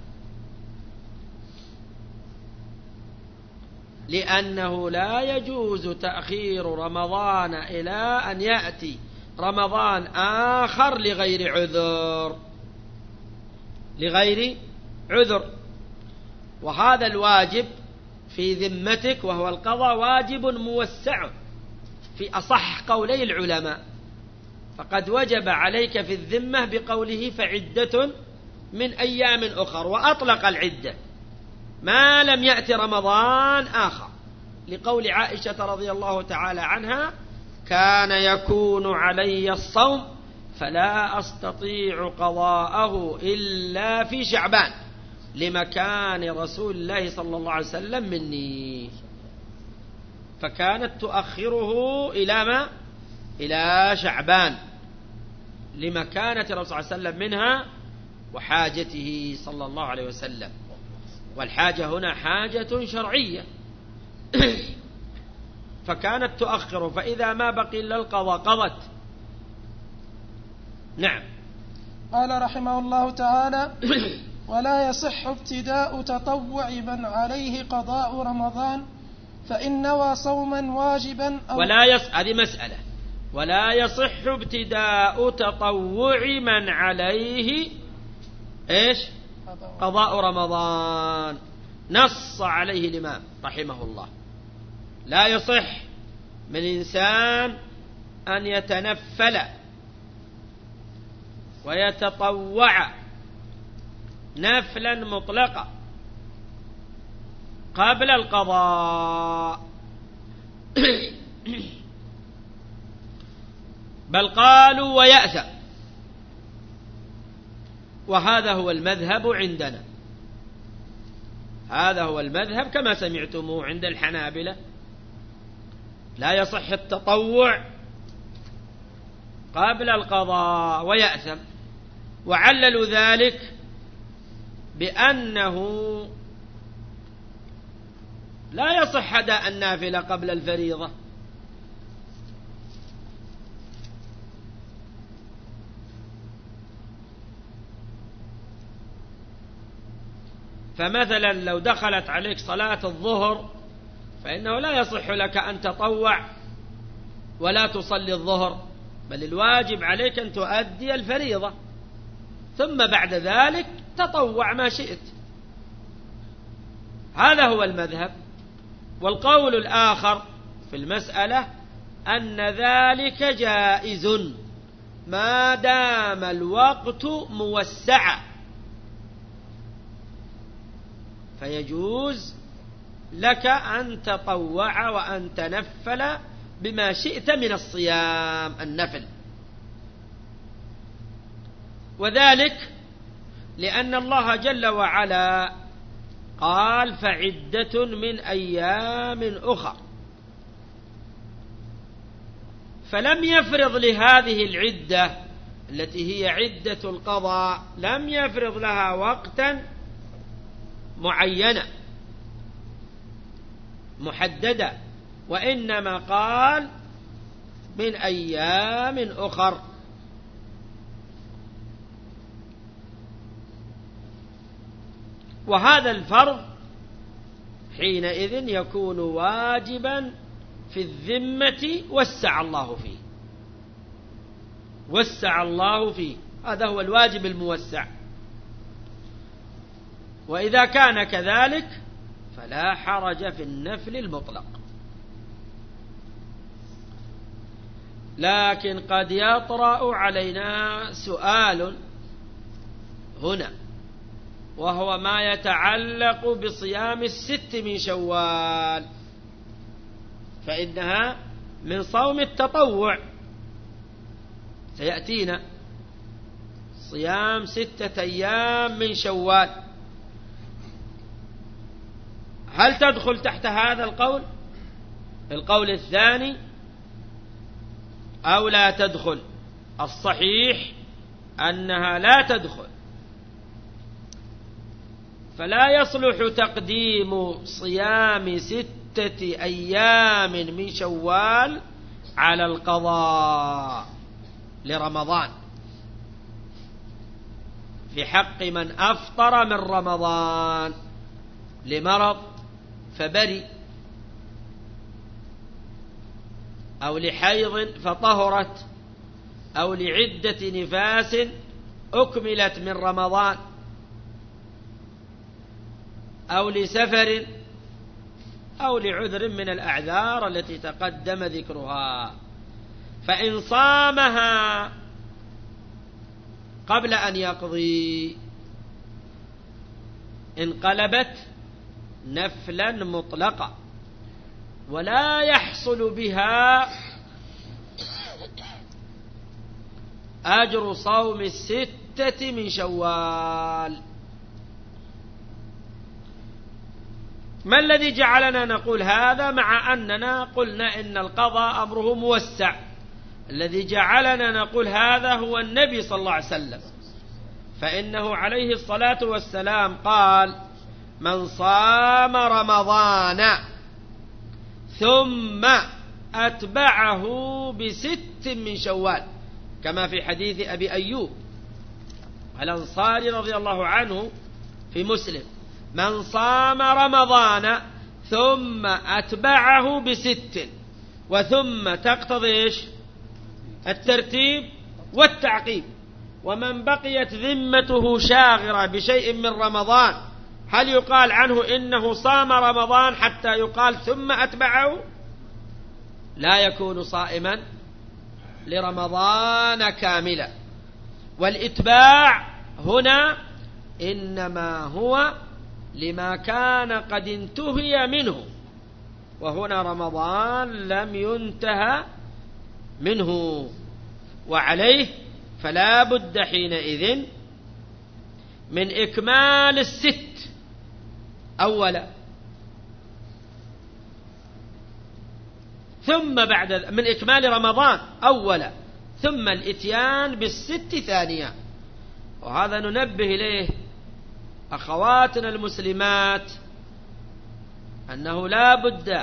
لأنه لا يجوز تأخير رمضان إلى أن يأتي رمضان آخر لغير عذر لغير عذر وهذا الواجب في ذمتك وهو القضاء واجب موسع في أصح قولي العلماء، فقد وجب عليك في الذمة بقوله فعدة من أيام أخر، وأطلق العدة ما لم يأتي رمضان آخر، لقول عائشة رضي الله تعالى عنها كان يكون علي الصوم فلا أستطيع قضاءه إلا في شعبان لمكان رسول الله صلى الله عليه وسلم مني، فكانت تؤخره إلى ما؟ إلى شعبان لمكانة رسول الله صلى الله عليه وسلم منها وحاجته صلى الله عليه وسلم، والحاجة هنا حاجة شرعية فكانت تؤخره، فإذا ما بقي إلا القضاء قضت. نعم. قال رحمه الله تعالى ولا يصح ابتداء تطوع من عليه قضاء رمضان فإن نوى صوما واجبا أو ولا يص... هذه مسألة ولا يصح ابتداء تطوع من عليه إيش قضاء رمضان، نص عليه الإمام رحمه الله، لا يصح من إنسان أن يتنفل ويتطوع نفلا مطلقا قبل القضاء بل قالوا ويأثم، وهذا هو المذهب عندنا، هذا هو المذهب كما سمعتموه عند الحنابلة، لا يصح التطوع قبل القضاء ويأثم، وعللوا ذلك بأنه لا يصح أداء النافلة قبل الفريضة، فمثلا لو دخلت عليك صلاة الظهر فإنه لا يصح لك أن تطوع ولا تصلي الظهر، بل الواجب عليك أن تؤدي الفريضة ثم بعد ذلك تطوع ما شئت، هذا هو المذهب. والقول الآخر في المسألة أن ذلك جائز ما دام الوقت موسعا، فيجوز لك أن تطوع وأن تنفل بما شئت من الصيام النفل، وذلك لأن الله جل وعلا قال فعدة من أيام أخر، فلم يفرض لهذه العدة التي هي عدة القضاء لم يفرض لها وقتا معينا محددة، وإنما قال من أيام أخر، وهذا الفرض حينئذ يكون واجبا في الذمة وسع الله فيه وسع الله فيه هذا هو الواجب الموسع، وإذا كان كذلك فلا حرج في النفل المطلق. لكن قد يطرأ علينا سؤال هنا، وهو ما يتعلق بصيام الست من شوال، فإنها من صوم التطوع. سيأتينا صيام ستة أيام من شوال، هل تدخل تحت هذا القول القول الثاني أو لا تدخل؟ الصحيح أنها لا تدخل، فلا يصلح تقديم صيام ستة أيام من شوال على القضاء لرمضان في حق من أفطر من رمضان لمرض فبري، أو لحيض فطهرت، أو لعدة نفاس أكملت من رمضان، أو لسفر، أو لعذر من الأعذار التي تقدم ذكرها. فإن صامها قبل أن يقضي انقلبت نفلا مطلقا، ولا يحصل بها أجر صوم الستة من شوال. ما الذي جعلنا نقول هذا مع أننا قلنا إن القضاء أمره موسع؟ الذي جعلنا نقول هذا هو النبي صلى الله عليه وسلم، فإنه عليه الصلاة والسلام قال: من صام رمضان ثم أتبعه بست من شوال، كما في حديث أبي أيوب الأنصاري رضي الله عنه في مسلم: من صام رمضان ثم أتبعه بست، وثم تقتضي إيش؟ الترتيب والتعقيب. ومن بقيت ذمته شاغرة بشيء من رمضان، هل يقال عنه إنه صام رمضان حتى يقال ثم أتبعه؟ لا يكون صائما لرمضان كاملا. والإتباع هنا إنما هو لما كان قد انتهي منه، وهنا رمضان لم ينتهى منه، وعليه فلا بد حينئذ من إكمال الست أولا، ثم بعد من إكمال رمضان أولا، ثم الإتيان بالست ثانيا. وهذا ننبه إليه أخواتنا المسلمات أنه لا بد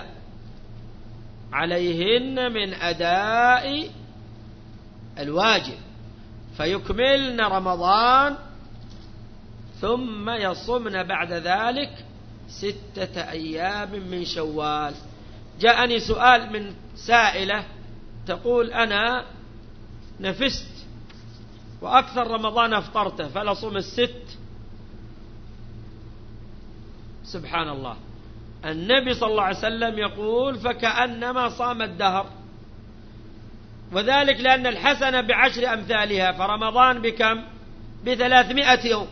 عليهن من أداء الواجب، فيكملن رمضان ثم يصمن بعد ذلك ستة أيام من شوال. جاءني سؤال من سائلة تقول: أنا نفست وأكثر رمضان أفطرته، فلا صوم الست؟ سبحان الله، النبي صلى الله عليه وسلم يقول: فكأنما صام الدهر، وذلك لأن الحسنة بعشر أمثالها، فرمضان بكم؟ بثلاثمائة يوم،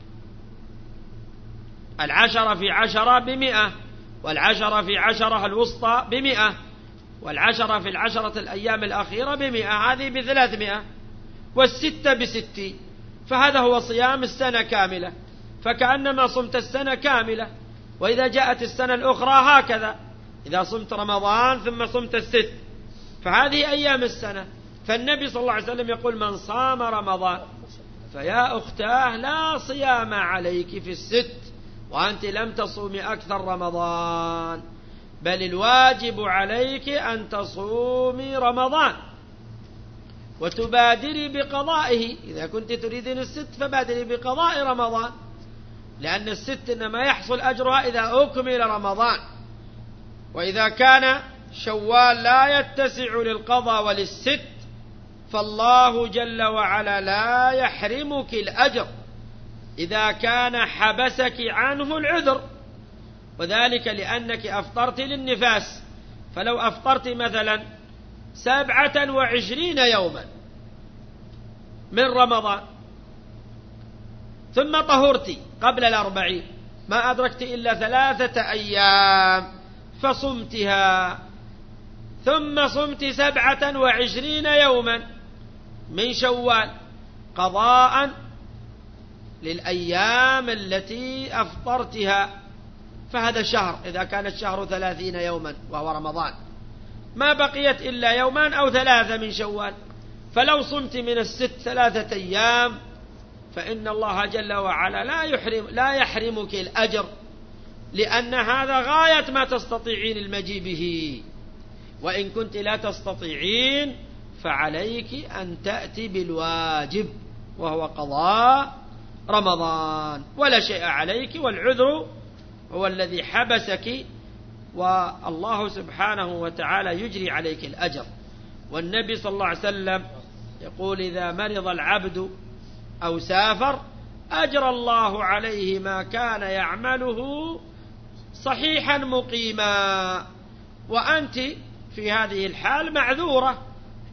العشرة في عشرة بمئة، والعشرة في عشرة الوسطى بمئة، والعشرة في العشرة الأيام الأخيرة بمئة، هذه بثلاثمائة، والستة بستين، فهذا هو صيام السنة كاملة، فكأنما صمت السنة كاملة. وإذا جاءت السنة الأخرى هكذا، إذا صمت رمضان ثم صمت الست، فهذه أيام السنة. فالنبي صلى الله عليه وسلم يقول: من صام رمضان، فيا أختاه لا صيام عليك في الست وأنت لم تصومي أكثر رمضان، بل الواجب عليك أن تصومي رمضان وتبادري بقضائه. إذا كنت تريدين الست فبادري بقضاء رمضان، لأن الست إنما يحصل أجرها إذا أكمل رمضان. وإذا كان شوال لا يتسع للقضاء وللست، فالله جل وعلا لا يحرمك الأجر إذا كان حبسك عنه العذر، وذلك لأنك أفطرت للنفاس. فلو أفطرت مثلا سبعة وعشرين يوما من رمضان، ثم طهرت قبل الأربعين ما أدركت إلا ثلاثة أيام فصمتها، ثم صمت سبعة وعشرين يوما من شوال قضاء للأيام التي أفطرتها، فهذا شهر إذا كان الشهر ثلاثين يوما وهو رمضان، ما بقيت إلا يومان أو ثلاثة من شوال، فلو صمت من الست ثلاثة أيام فإن الله جل وعلا لا يحرم لا يحرمك الأجر، لأن هذا غاية ما تستطيعين المجيء به، وإن كنت لا تستطيعين فعليك أن تأتي بالواجب وهو قضاء رمضان، ولا شيء عليك، والعذر هو الذي حبسك، والله سبحانه وتعالى يجري عليك الأجر. والنبي صلى الله عليه وسلم يقول: إذا مرض العبد أو سافر أجرى الله عليه ما كان يعمله صحيحا مقيما، وأنت في هذه الحال معذورة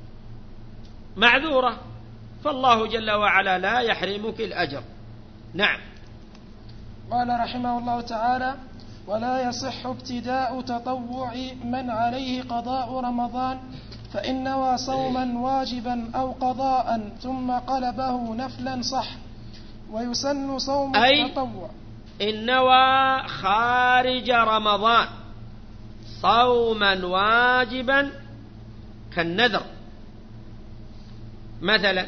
معذورة فالله جل وعلا لا يحرمك الأجر. نعم. قال رحمه الله تعالى: ولا يصح ابتداء تطوع من عليه قضاء رمضان، فإن نوى صوما واجبا أو قضاء ثم قلبه نفلا صح، ويسن صوم التطوع. إن نوى خارج رمضان صوما واجبا كالنذر مثلا،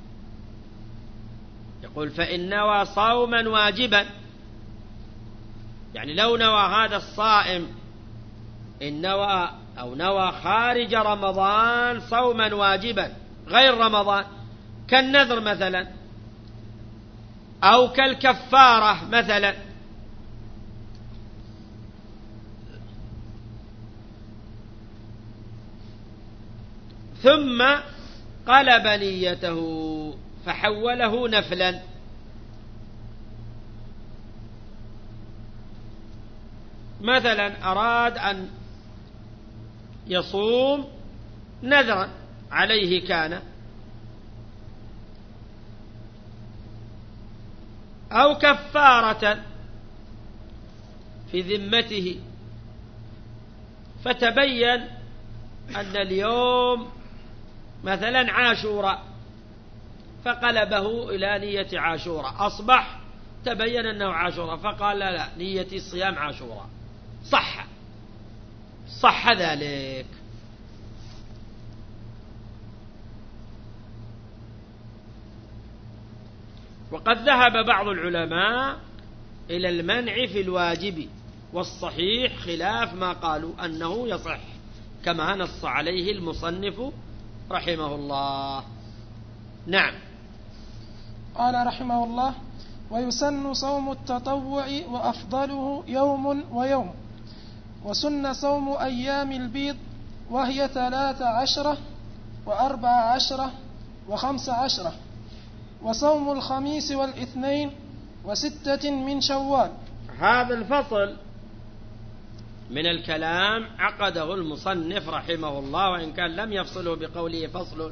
يقول: فإن نوى صوما واجبا، يعني لو نوى هذا الصائم إن نوى أو نوى خارج رمضان صوما واجبا غير رمضان كالنذر مثلا أو كالكفارة مثلا، ثم قلب نيته فحوله نفلا، مثلا أراد أن يصوم نذرا عليه كان، أو كفارة في ذمته، فتبين أن اليوم مثلا عاشوراء فقلبه إلى نية عاشوراء، أصبح تبين أنه عاشوراء فقال: لا لا نيتي صيام عاشوراء، صح صح ذلك. وقد ذهب بعض العلماء إلى المنع في الواجب، والصحيح خلاف ما قالوا أنه يصح، كما نص عليه المصنف رحمه الله. نعم. قال رحمه الله: ويسن صوم التطوع وأفضله يوم ويوم، وسن صوم أيام البيض وهي ثلاث عشرة وأربع عشرة وخمس عشرة، وصوم الخميس والاثنين وستة من شوال. هذا الفصل من الكلام عقده المصنف رحمه الله، وإن كان لم يفصله بقوله فصل،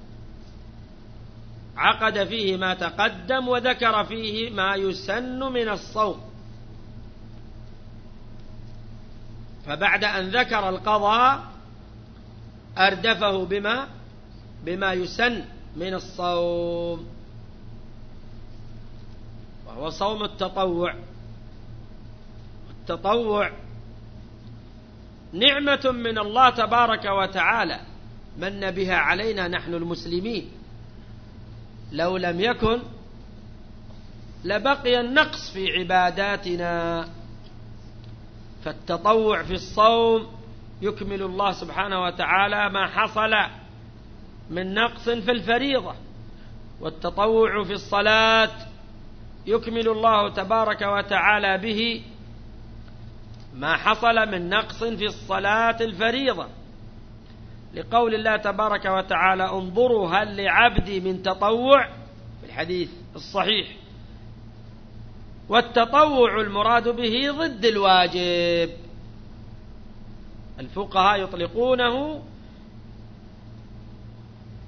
عقد فيه ما تقدم وذكر فيه ما يسن من الصوم، فبعد أن ذكر القضاء أردفه بما بما يسن من الصوم، وهو صوم التطوع. التطوع نعمة من الله تبارك وتعالى من بها علينا نحن المسلمين، لو لم يكن لبقي النقص في عباداتنا، فالتطوع في الصوم يكمل الله سبحانه وتعالى ما حصل من نقص في الفريضة، والتطوع في الصلاة يكمل الله تبارك وتعالى به ما حصل من نقص في الصلاة الفريضة، لقول الله تبارك وتعالى: انظروا هل لعبدي من تطوع، في الحديث الصحيح. والتطوع المراد به ضد الواجب، الفقهاء يطلقونه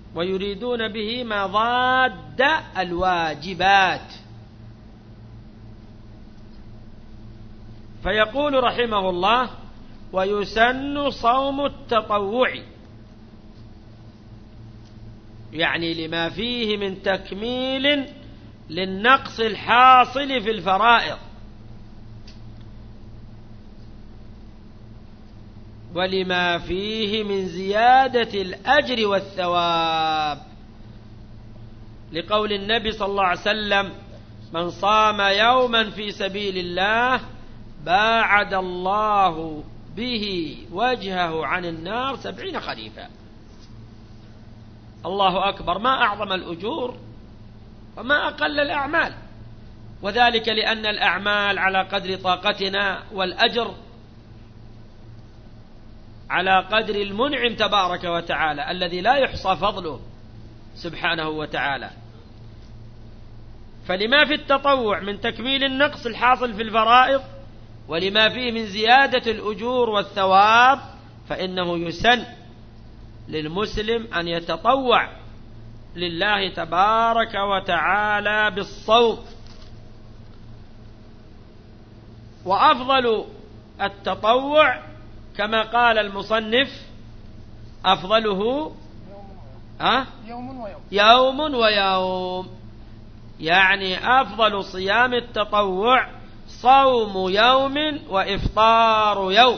ويريدون به مضاد الواجبات. فيقول رحمه الله: ويسن صوم التطوع، يعني لما فيه من تكميل للنقص الحاصل في الفرائض، ولما فيه من زيادة الأجر والثواب، لقول النبي صلى الله عليه وسلم: من صام يوما في سبيل الله باعد الله به وجهه عن النار سبعين خريفا. الله أكبر، ما أعظم الأجور وما أقل الأعمال، وذلك لأن الأعمال على قدر طاقتنا، والأجر على قدر المنعم تبارك وتعالى الذي لا يحصى فضله سبحانه وتعالى. فلما في التطوع من تكميل النقص الحاصل في الفرائض، ولما فيه من زيادة الأجور والثواب، فإنه يسن للمسلم أن يتطوع لله تبارك وتعالى بالصوم. وأفضل التطوع كما قال المصنف أفضله أه؟ يوم ويوم يوم ويوم، يعني أفضل صيام التطوع صوم يوم وإفطار يوم.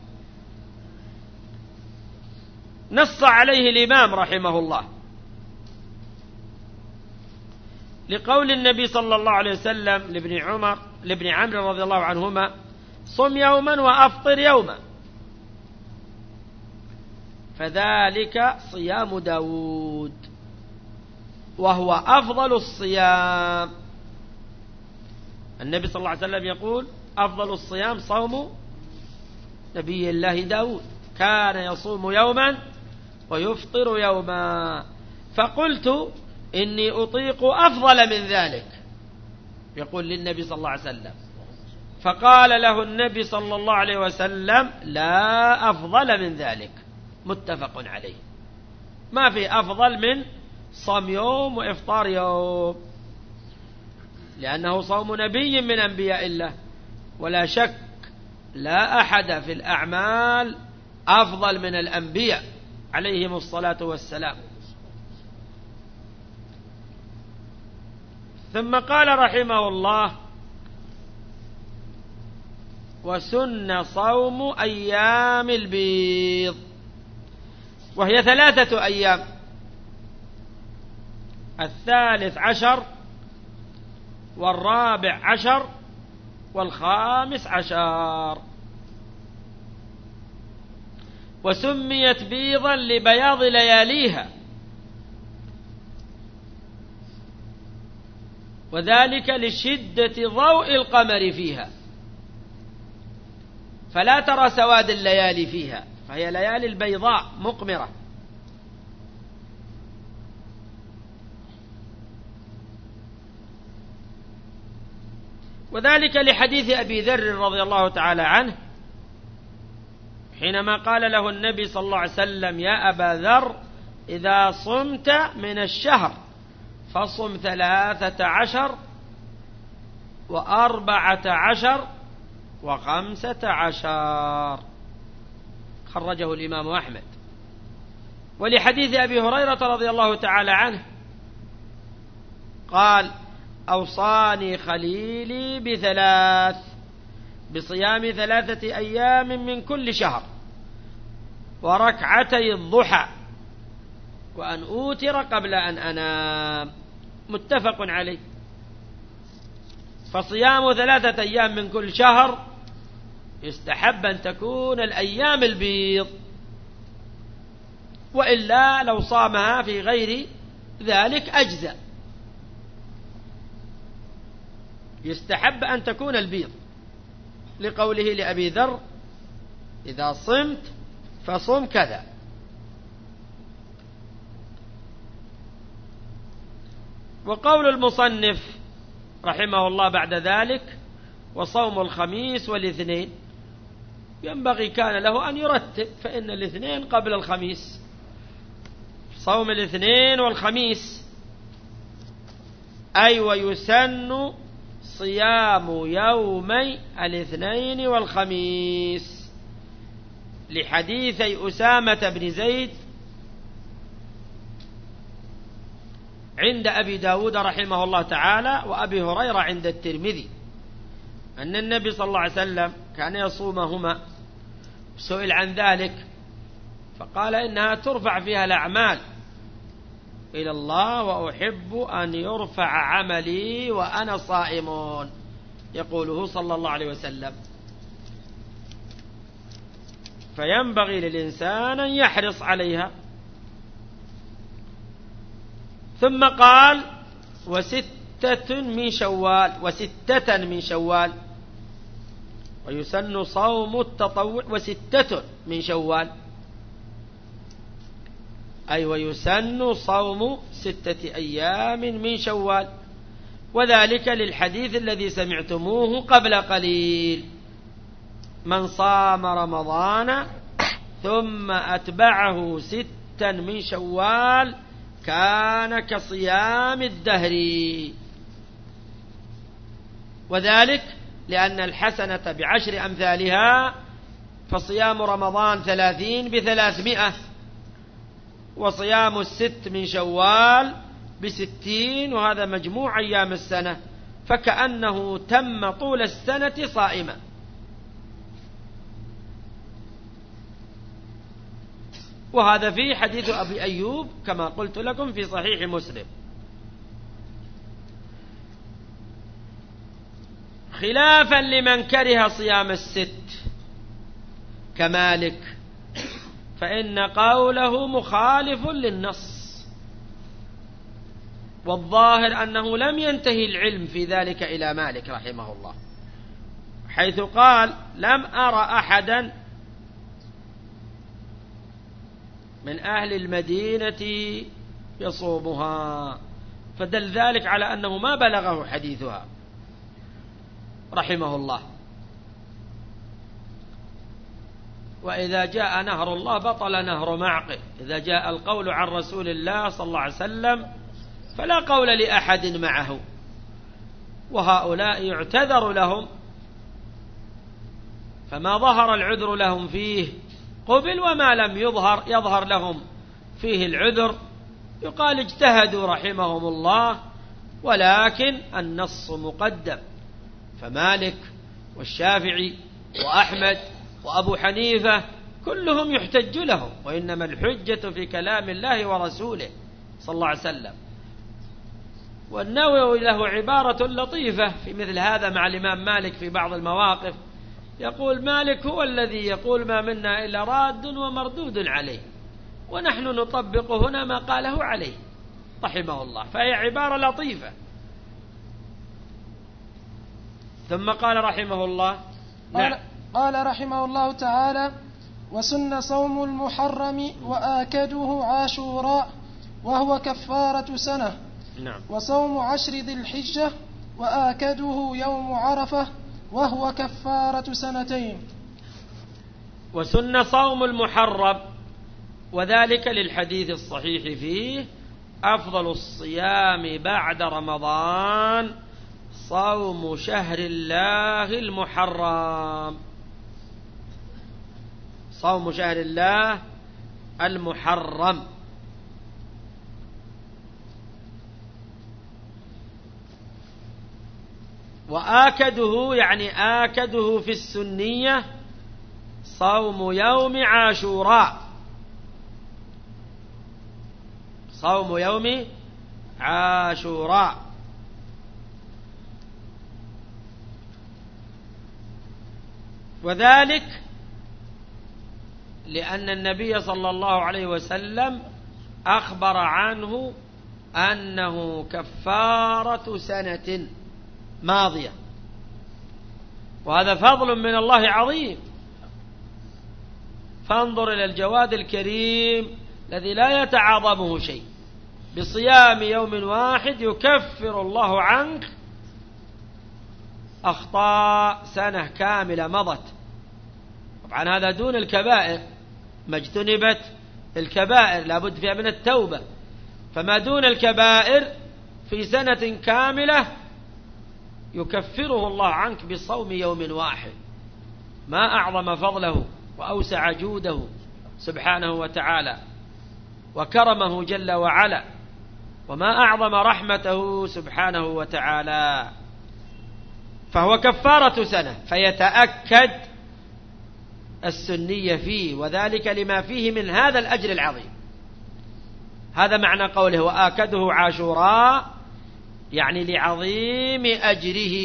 نص عليه الإمام رحمه الله لقول النبي صلى الله عليه وسلم لابن عمر لابن عمرو رضي الله عنهما: صم يوما وأفطر يوما، فذلك صيام داود، وهو أفضل الصيام. النبي صلى الله عليه وسلم يقول: أفضل الصيام صوم نبي الله داود، كان يصوم يوما ويفطر يوما. فقلت: إني أطيق أفضل من ذلك، يقول للنبي صلى الله عليه وسلم. فقال له النبي صلى الله عليه وسلم: لا أفضل من ذلك، متفق عليه. ما في أفضل من صوم يوم وإفطار يوم، لأنه صوم نبي من أنبياء الله، ولا شك لا أحد في الأعمال أفضل من الأنبياء عليهم الصلاة والسلام. ثم قال رحمه الله: وسن صوم أيام البيض، وهي ثلاثة أيام: الثالث عشر والرابع عشر والخامس عشر. وسميت بيضا لبياض لياليها، وذلك لشدة ضوء القمر فيها، فلا ترى سواد الليالي فيها، فهي ليالي البيضاء مقمرة. وذلك لحديث أبي ذر رضي الله تعالى عنه حينما قال له النبي صلى الله عليه وسلم: يا أبا ذر، إذا صمت من الشهر فصم ثلاثة عشر وأربعة عشر وخمسة عشر. خرجه الإمام أحمد. ولحديث أبي هريرة رضي الله تعالى عنه قال: أوصاني خليلي بثلاث: بصيام ثلاثة أيام من كل شهر، وركعتي الضحى، وأن أوتر قبل أن أنام. متفق عليه. فصيام ثلاثة أيام من كل شهر يستحب أن تكون الأيام البيض، وإلا لو صامها في غير ذلك أجزاء. يستحب أن تكون البيض، لقوله لأبي ذر: إذا صمت فصم كذا. وقول المصنف رحمه الله بعد ذلك: وصوم الخميس والاثنين، ينبغي كان له أن يرتب، فإن الاثنين قبل الخميس، صوم الاثنين والخميس، أي ويسن صيام يومي الاثنين والخميس لحديثي أسامة بن زيد عند أبي داود رحمه الله تعالى وأبي هريرة عند الترمذي أن النبي صلى الله عليه وسلم كان يصومهما. سئل عن ذلك فقال إنها ترفع فيها الأعمال إلى الله وأحب أن يرفع عملي وأنا صائم، يقوله صلى الله عليه وسلم. فينبغي للإنسان أن يحرص عليها. ثم قال وستة من شوال، وستة من شوال، ويسن صوم التطوع وستة من شوال، أي ويسن صوم ستة أيام من شوال، وذلك للحديث الذي سمعتموه قبل قليل: من صام رمضان ثم أتبعه ستا من شوال كان كصيام الدهر. وذلك لأن الحسنة بعشر أمثالها، فصيام رمضان ثلاثين بثلاثمائة، وصيام الست من شوال بستين، وهذا مجموع أيام السنة، فكأنه تم طول السنة صائما. وهذا في حديث أبي أيوب كما قلت لكم في صحيح مسلم. خلافا لمن كره صيام الست كمالك، فإن قوله مخالف للنص، والظاهر أنه لم ينتهي العلم في ذلك إلى مالك رحمه الله، حيث قال: لم أرى أحدا من أهل المدينة يصومها، فدل ذلك على أنه ما بلغه حديثها رحمه الله. وإذا جاء نهر الله بطل نهر معقل، إذا جاء القول عن رسول الله صلى الله عليه وسلم فلا قول لأحد معه، وهؤلاء يعتذر لهم، فما ظهر العذر لهم فيه قبل، وما لم يظهر يظهر لهم فيه العذر يقال اجتهدوا رحمهم الله، ولكن النص مقدم. فمالك والشافعي وأحمد وأبو حنيفة كلهم يحتج لهم، وإنما الحجة في كلام الله ورسوله صلى الله عليه وسلم. والنووي له عبارة لطيفة في مثل هذا مع الإمام مالك في بعض المواقف، يقول: مالك هو الذي يقول ما منا إلا راد ومردود عليه، ونحن نطبق هنا ما قاله عليه رحمه الله. فهي عبارة لطيفة. ثم قال رحمه الله: قال, نعم. قال رحمه الله تعالى: وسن صوم المحرم وآكده عاشوراء وهو كفارة سنة. نعم. وصوم عشر ذي الحجة وآكده يوم عرفة وهو كفارة سنتين. وسن صوم المحرم، وذلك للحديث الصحيح فيه: أفضل الصيام بعد رمضان صوم شهر الله المحرم. صوم شهر الله المحرم. وآكده يعني آكده في السنية صوم يوم عاشوراء، صوم يوم عاشوراء. وذلك لأن النبي صلى الله عليه وسلم أخبر عنه أنه كفارة سنة ماضية، وهذا فضل من الله عظيم. فانظر إلى الجواد الكريم الذي لا يتعاظمه شيء، بصيام يوم واحد يكفر الله عنك أخطاء سنة كاملة مضت. طبعا هذا دون الكبائر ما اجتنبت الكبائر لا بد فيها من التوبة، فما دون الكبائر في سنة كاملة يكفره الله عنك بصوم يوم واحد. ما أعظم فضله وأوسع جوده سبحانه وتعالى وكرمه جل وعلا، وما أعظم رحمته سبحانه وتعالى. فهو كفارة سنة، فيتأكد السنية فيه، وذلك لما فيه من هذا الأجر العظيم. هذا معنى قوله وآكده عاشوراء، يعني لعظيم أجره،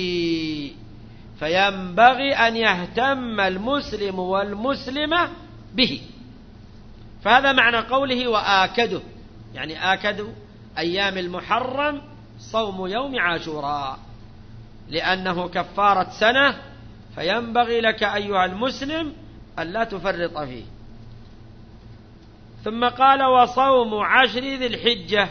فينبغي أن يهتم المسلم والمسلمة به. فهذا معنى قوله وآكده، يعني آكد أيام المحرم صوم يوم عاشوراء، لأنه كفارة سنة، فينبغي لك أيها المسلم أن لا تفرط فيه. ثم قال وصوم عشر ذي الحجة.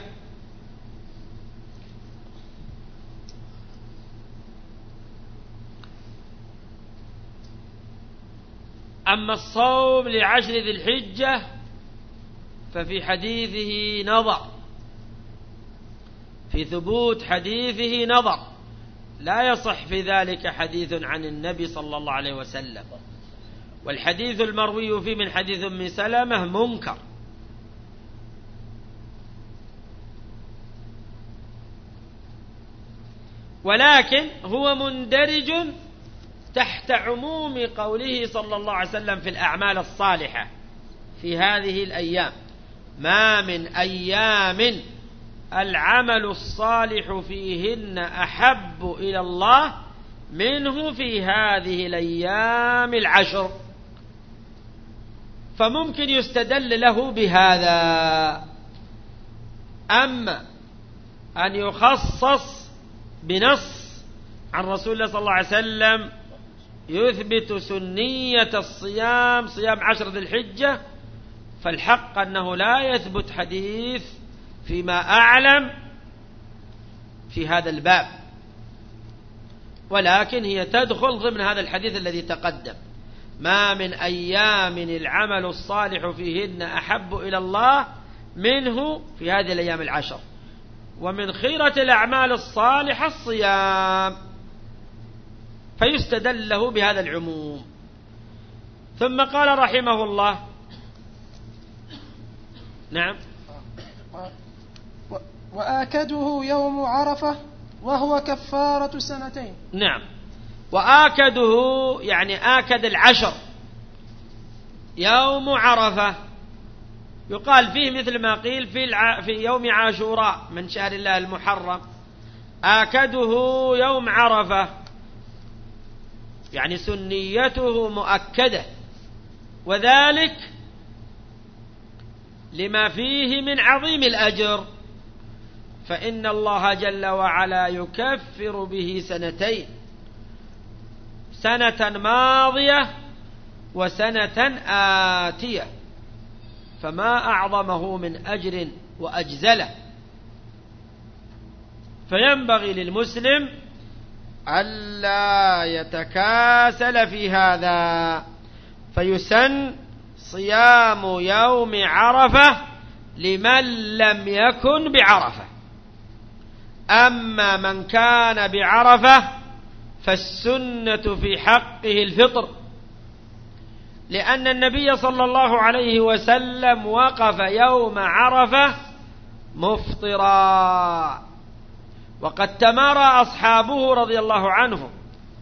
أما الصوم لعشر ذي الحجة ففي حديثه نظر، في ثبوت حديثه نظر، لا يصح في ذلك حديث عن النبي صلى الله عليه وسلم، والحديث المروي فيه من حديث أم سلمة منكر. ولكن هو مندرج تحت عموم قوله صلى الله عليه وسلم في الأعمال الصالحة في هذه الأيام: ما من أيام العمل الصالح فيهن أحب إلى الله منه في هذه الأيام العشر. فممكن يستدل له بهذا. أما أن يخصص بنص عن رسول الله صلى الله عليه وسلم يثبت سنية الصيام، صيام عشر ذي الحجة، فالحق أنه لا يثبت حديث فيما أعلم في هذا الباب، ولكن هي تدخل ضمن هذا الحديث الذي تقدم: ما من أيام العمل الصالح فيهن أحب إلى الله منه في هذه الأيام العشر، ومن خيرة الأعمال الصالحة الصيام، فيستدل له بهذا العموم. ثم قال رحمه الله: نعم، وآكده يوم عرفة وهو كفارة سنتين. نعم، وآكده يعني آكد العشر يوم عرفة، يقال فيه مثل ما قيل في, الع... في يوم عاشوراء من شهر الله المحرم. آكده يوم عرفة يعني سنيته مؤكدة، وذلك لما فيه من عظيم الأجر، فإن الله جل وعلا يكفر به سنتين: سنة ماضية وسنة آتية، فما أعظمه من أجر وأجزله. فينبغي للمسلم ألا يتكاسل في هذا، فيسن صيام يوم عرفة لمن لم يكن بعرفة. أما من كان بعرفة فالسنة في حقه الفطر، لأن النبي صلى الله عليه وسلم وقف يوم عرفة مفطرا، وقد تمارى أصحابه رضي الله عنهم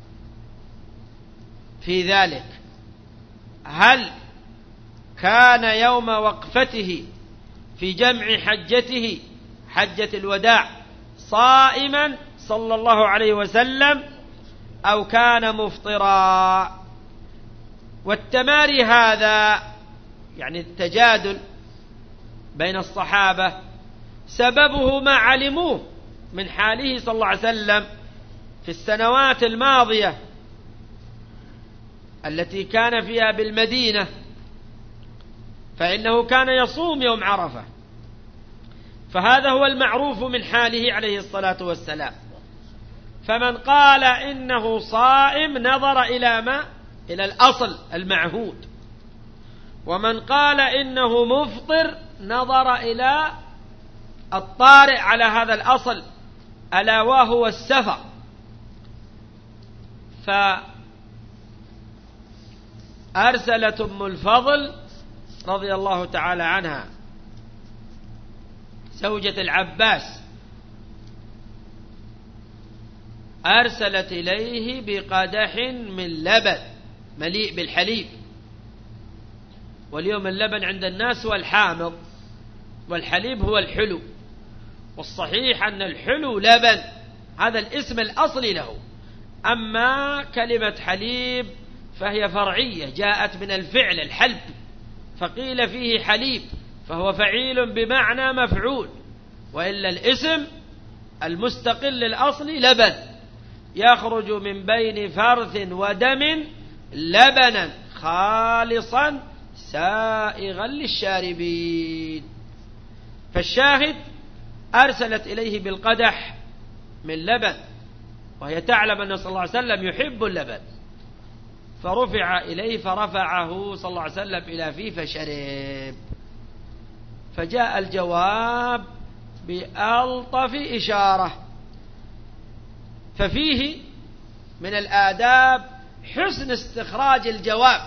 في ذلك: هل كان يوم وقفته في جمع حجته حجة الوداع صائما صلى الله عليه وسلم أو كان مفطرا؟ والتماري هذا يعني التجادل بين الصحابة سببه ما علموه من حاله صلى الله عليه وسلم في السنوات الماضية التي كان فيها بالمدينة، فإنه كان يصوم يوم عرفة، فهذا هو المعروف من حاله عليه الصلاة والسلام. فمن قال إنه صائم نظر إلى ما إلى الأصل المعهود، ومن قال إنه مفطر نظر إلى الطارئ على هذا الأصل ألا وهو السفر. فأرسلت أم الفضل رضي الله تعالى عنها زوجة العباس أرسلت إليه بقدح من لبن مليء بالحليب، واليوم اللبن عند الناس هو الحامض والحليب هو الحلو، والصحيح أن الحلو لبن، هذا الاسم الأصلي له. أما كلمة حليب فهي فرعية جاءت من الفعل الحلب، فقيل فيه حليب فهو فعيل بمعنى مفعول، وإلا الاسم المستقل الأصلي لبن، يخرج من بين فرث ودم لبنا خالصا سائغا للشاربين. فالشاهد أرسلت إليه بالقدح من لبن، وهي تعلم أن صلى الله عليه وسلم يحب اللبن، فرفع إليه فرفعه صلى الله عليه وسلم إلى فيه فشرب. فجاء الجواب بألطف إشارة. ففيه من الآداب حسن استخراج الجواب،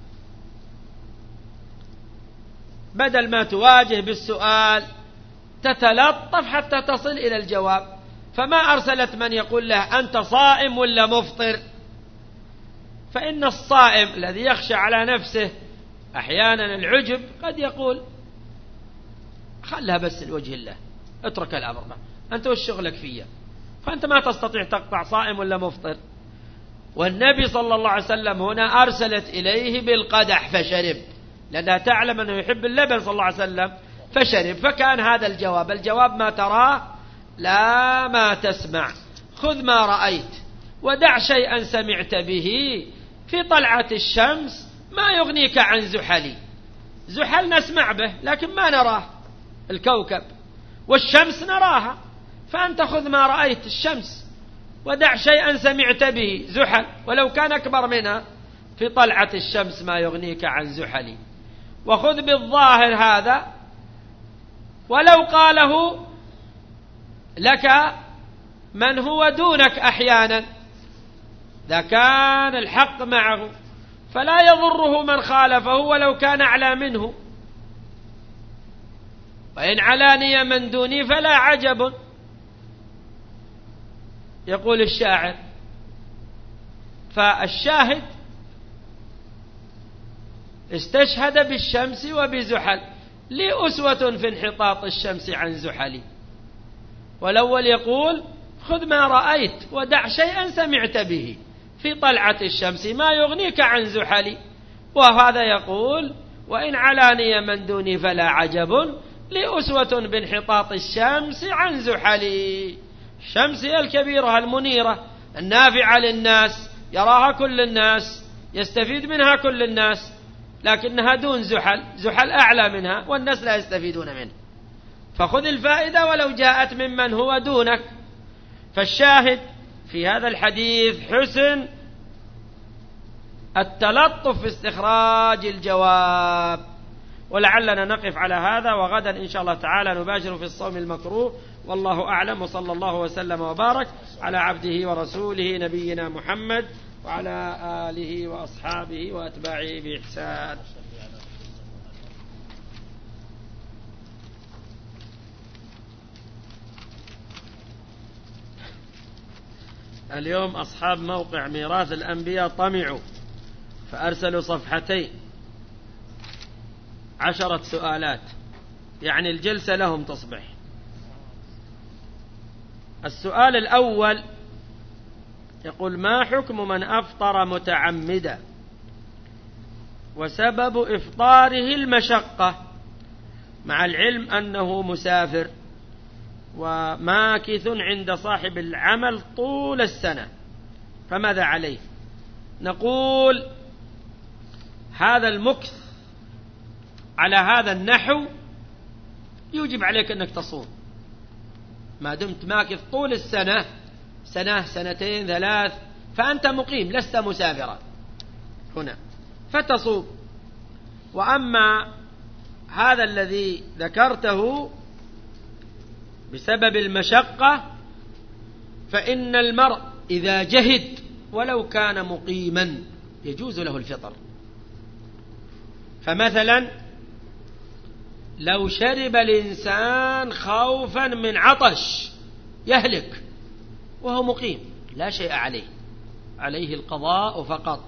بدل ما تواجه بالسؤال تتلطف حتى تصل إلى الجواب. فما أرسلت من يقول له أنت صائم ولا مفطر؟ فإن الصائم الذي يخشى على نفسه أحيانا العجب قد يقول خلها بس لوجه الله، اترك الأمر ما. أنت وش شغلك فيه؟ فأنت ما تستطيع تقطع صائم ولا مفطر. والنبي صلى الله عليه وسلم هنا أرسلت إليه بالقدح فشرب، لأنها تعلم أنه يحب اللبن صلى الله عليه وسلم فشرب. فكان هذا الجواب. الجواب ما تراه لا ما تسمع، خذ ما رأيت ودع شيئا سمعت به، في طلعة الشمس ما يغنيك عن زحلي. زحل نسمع به لكن ما نراه الكوكب، والشمس نراها، فأنت خذ ما رأيت الشمس ودع شيئا سمعت به زحل ولو كان أكبر منها، في طلعة الشمس ما يغنيك عن زحلي. وخذ بالظاهر هذا، ولو قاله لك من هو دونك أحيانا، إذا كان الحق معه فلا يضره من خالفه ولو كان أعلى منه، وإن علاني من دوني فلا عجب، يقول الشاعر. فالشاهد استشهد بالشمس وبزحل، لي أسوة في انحطاط الشمس عن زحلي. والأول يقول خذ ما رأيت ودع شيئا سمعت به، في طلعة الشمس ما يغنيك عن زحلي. وهذا يقول وإن علاني من دوني فلا عجب، لي أسوة بانحطاط الشمس عن زحلي. الشمس هي الكبيرة المنيرة النافعة للناس، يراها كل الناس، يستفيد منها كل الناس، لكنها دون زحل، زحل أعلى منها والناس لا يستفيدون منه. فخذ الفائدة ولو جاءت ممن هو دونك. فالشاهد في هذا الحديث حسن التلطف في استخراج الجواب. ولعلنا نقف على هذا، وغدا إن شاء الله تعالى نباشر في الصوم المكروه. والله أعلم، وصلى الله وسلم وبارك على عبده ورسوله نبينا محمد وعلى آله وأصحابه وأتباعه بإحسان. اليوم أصحاب موقع ميراث الأنبياء طمعوا فأرسلوا صفحتين، عشرة سؤالات، يعني الجلسة لهم تصبح. السؤال الأول يقول: ما حكم من أفطر متعمدا وسبب إفطاره المشقة، مع العلم أنه مسافر وماكث عند صاحب العمل طول السنة، فماذا عليه؟ نقول هذا المكث على هذا النحو يوجب عليك أنك تصوم، ما دمت ماكث طول السنة، سنة سنتين ثلاث، فأنت مقيم لست مسافرا هنا، فتصوم. وأما هذا الذي ذكرته بسبب المشقة فإن المرء إذا جهد ولو كان مقيما يجوز له الفطر. فمثلا لو شرب الإنسان خوفا من عطش يهلك وهو مقيم لا شيء عليه، عليه القضاء فقط،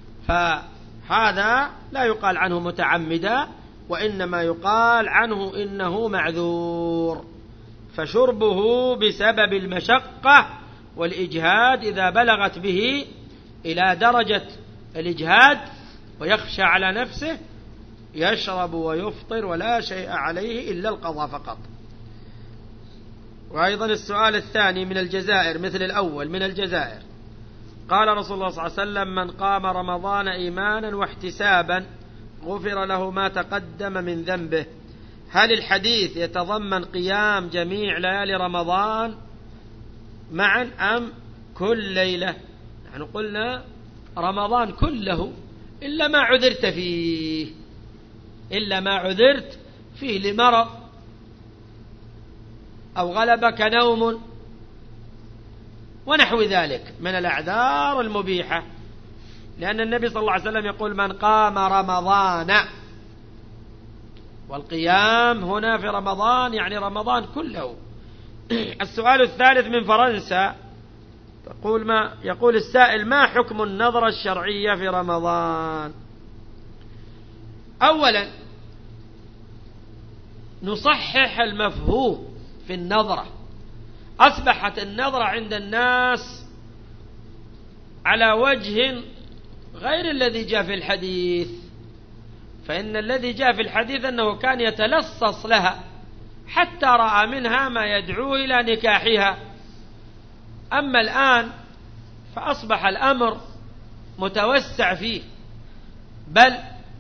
فهذا لا يقال عنه متعمدا، وإنما يقال عنه إنه معذور. فشربه بسبب المشقة والإجهاد إذا بلغت به إلى درجة الإجهاد ويخشى على نفسه يشرب ويفطر ولا شيء عليه إلا القضاء فقط. وأيضا السؤال الثاني من الجزائر مثل الأول من الجزائر، قال رسول الله صلى الله عليه وسلم: من قام رمضان إيمانا واحتسابا غفر له ما تقدم من ذنبه. هل الحديث يتضمن قيام جميع ليالي رمضان معا أم كل ليلة؟ نحن قلنا رمضان كله إلا ما عذرت فيه، إلا ما عذرت فيه لمرض أو غلبك نوم ونحو ذلك من الأعذار المبيحة، لأن النبي صلى الله عليه وسلم يقول: من قام رمضان، والقيام هنا في رمضان يعني رمضان كله. السؤال الثالث من فرنسا، تقول ما يقول السائل: ما حكم النظرة الشرعية في رمضان؟ أولا نصحح المفهوم في النظرة. أصبحت النظرة عند الناس على وجه غير الذي جاء في الحديث، فإن الذي جاء في الحديث أنه كان يتلصص لها حتى رأى منها ما يدعو إلى نكاحها. أما الآن فأصبح الأمر متوسع فيه، بل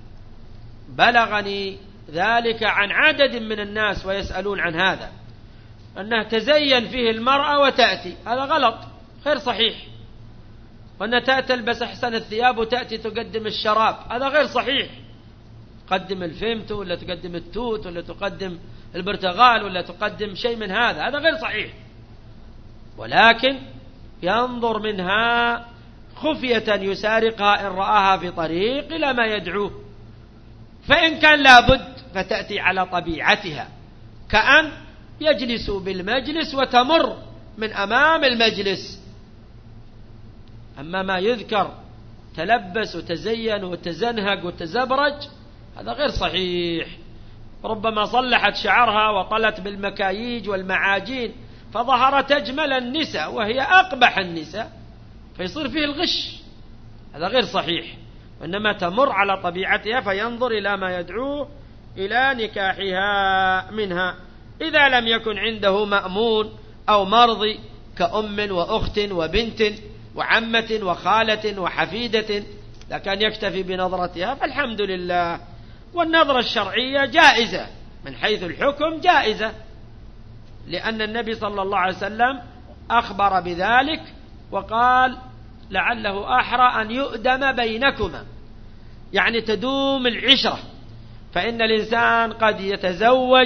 بلغني ذلك عن عدد من الناس ويسألون عن هذا، أنها تزين فيه المرأة وتأتي، هذا غلط غير صحيح، وأنها تلبس أحسن الثياب وتأتي تقدم الشراب، هذا غير صحيح، تقدم الفيمتو ولا تقدم التوت ولا تقدم البرتغال ولا تقدم شيء من هذا، هذا غير صحيح. ولكن ينظر منها خفية يسارقها إن رآها في طريق إلى ما يدعوه، فإن كان لابد فتأتي على طبيعتها، كأن يجلس بالمجلس وتمر من أمام المجلس. أما ما يذكر تلبس وتزين وتزنهق وتزبرج هذا غير صحيح. ربما صلحت شعرها وطلت بالمكاييج والمعاجين فظهرت أجمل النساء وهي أقبح النساء، فيصير فيه الغش، هذا غير صحيح. وإنما تمر على طبيعتها فينظر إلى ما يدعوه إلى نكاحها منها، إذا لم يكن عنده مأمون أو مرضي كأم وأخت وبنت وعمة وخالة وحفيدة، لكن يكتفي بنظرتها فالحمد لله. والنظرة الشرعية جائزة من حيث الحكم، جائزة، لأن النبي صلى الله عليه وسلم أخبر بذلك وقال: لعله أحرى أن يؤدم بينكما، يعني تدوم العشرة. فإن الإنسان قد يتزوج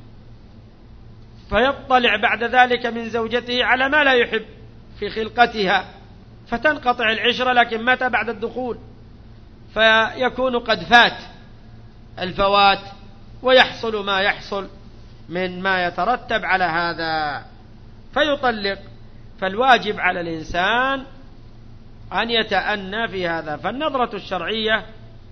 فيطلع بعد ذلك من زوجته على ما لا يحب في خلقتها فتنقطع العشرة، لكن متى بعد الدخول فيكون قد فات الفوات ويحصل ما يحصل من ما يترتب على هذا فيطلق. فالواجب على الإنسان أن يتأنى في هذا. فالنظرة الشرعية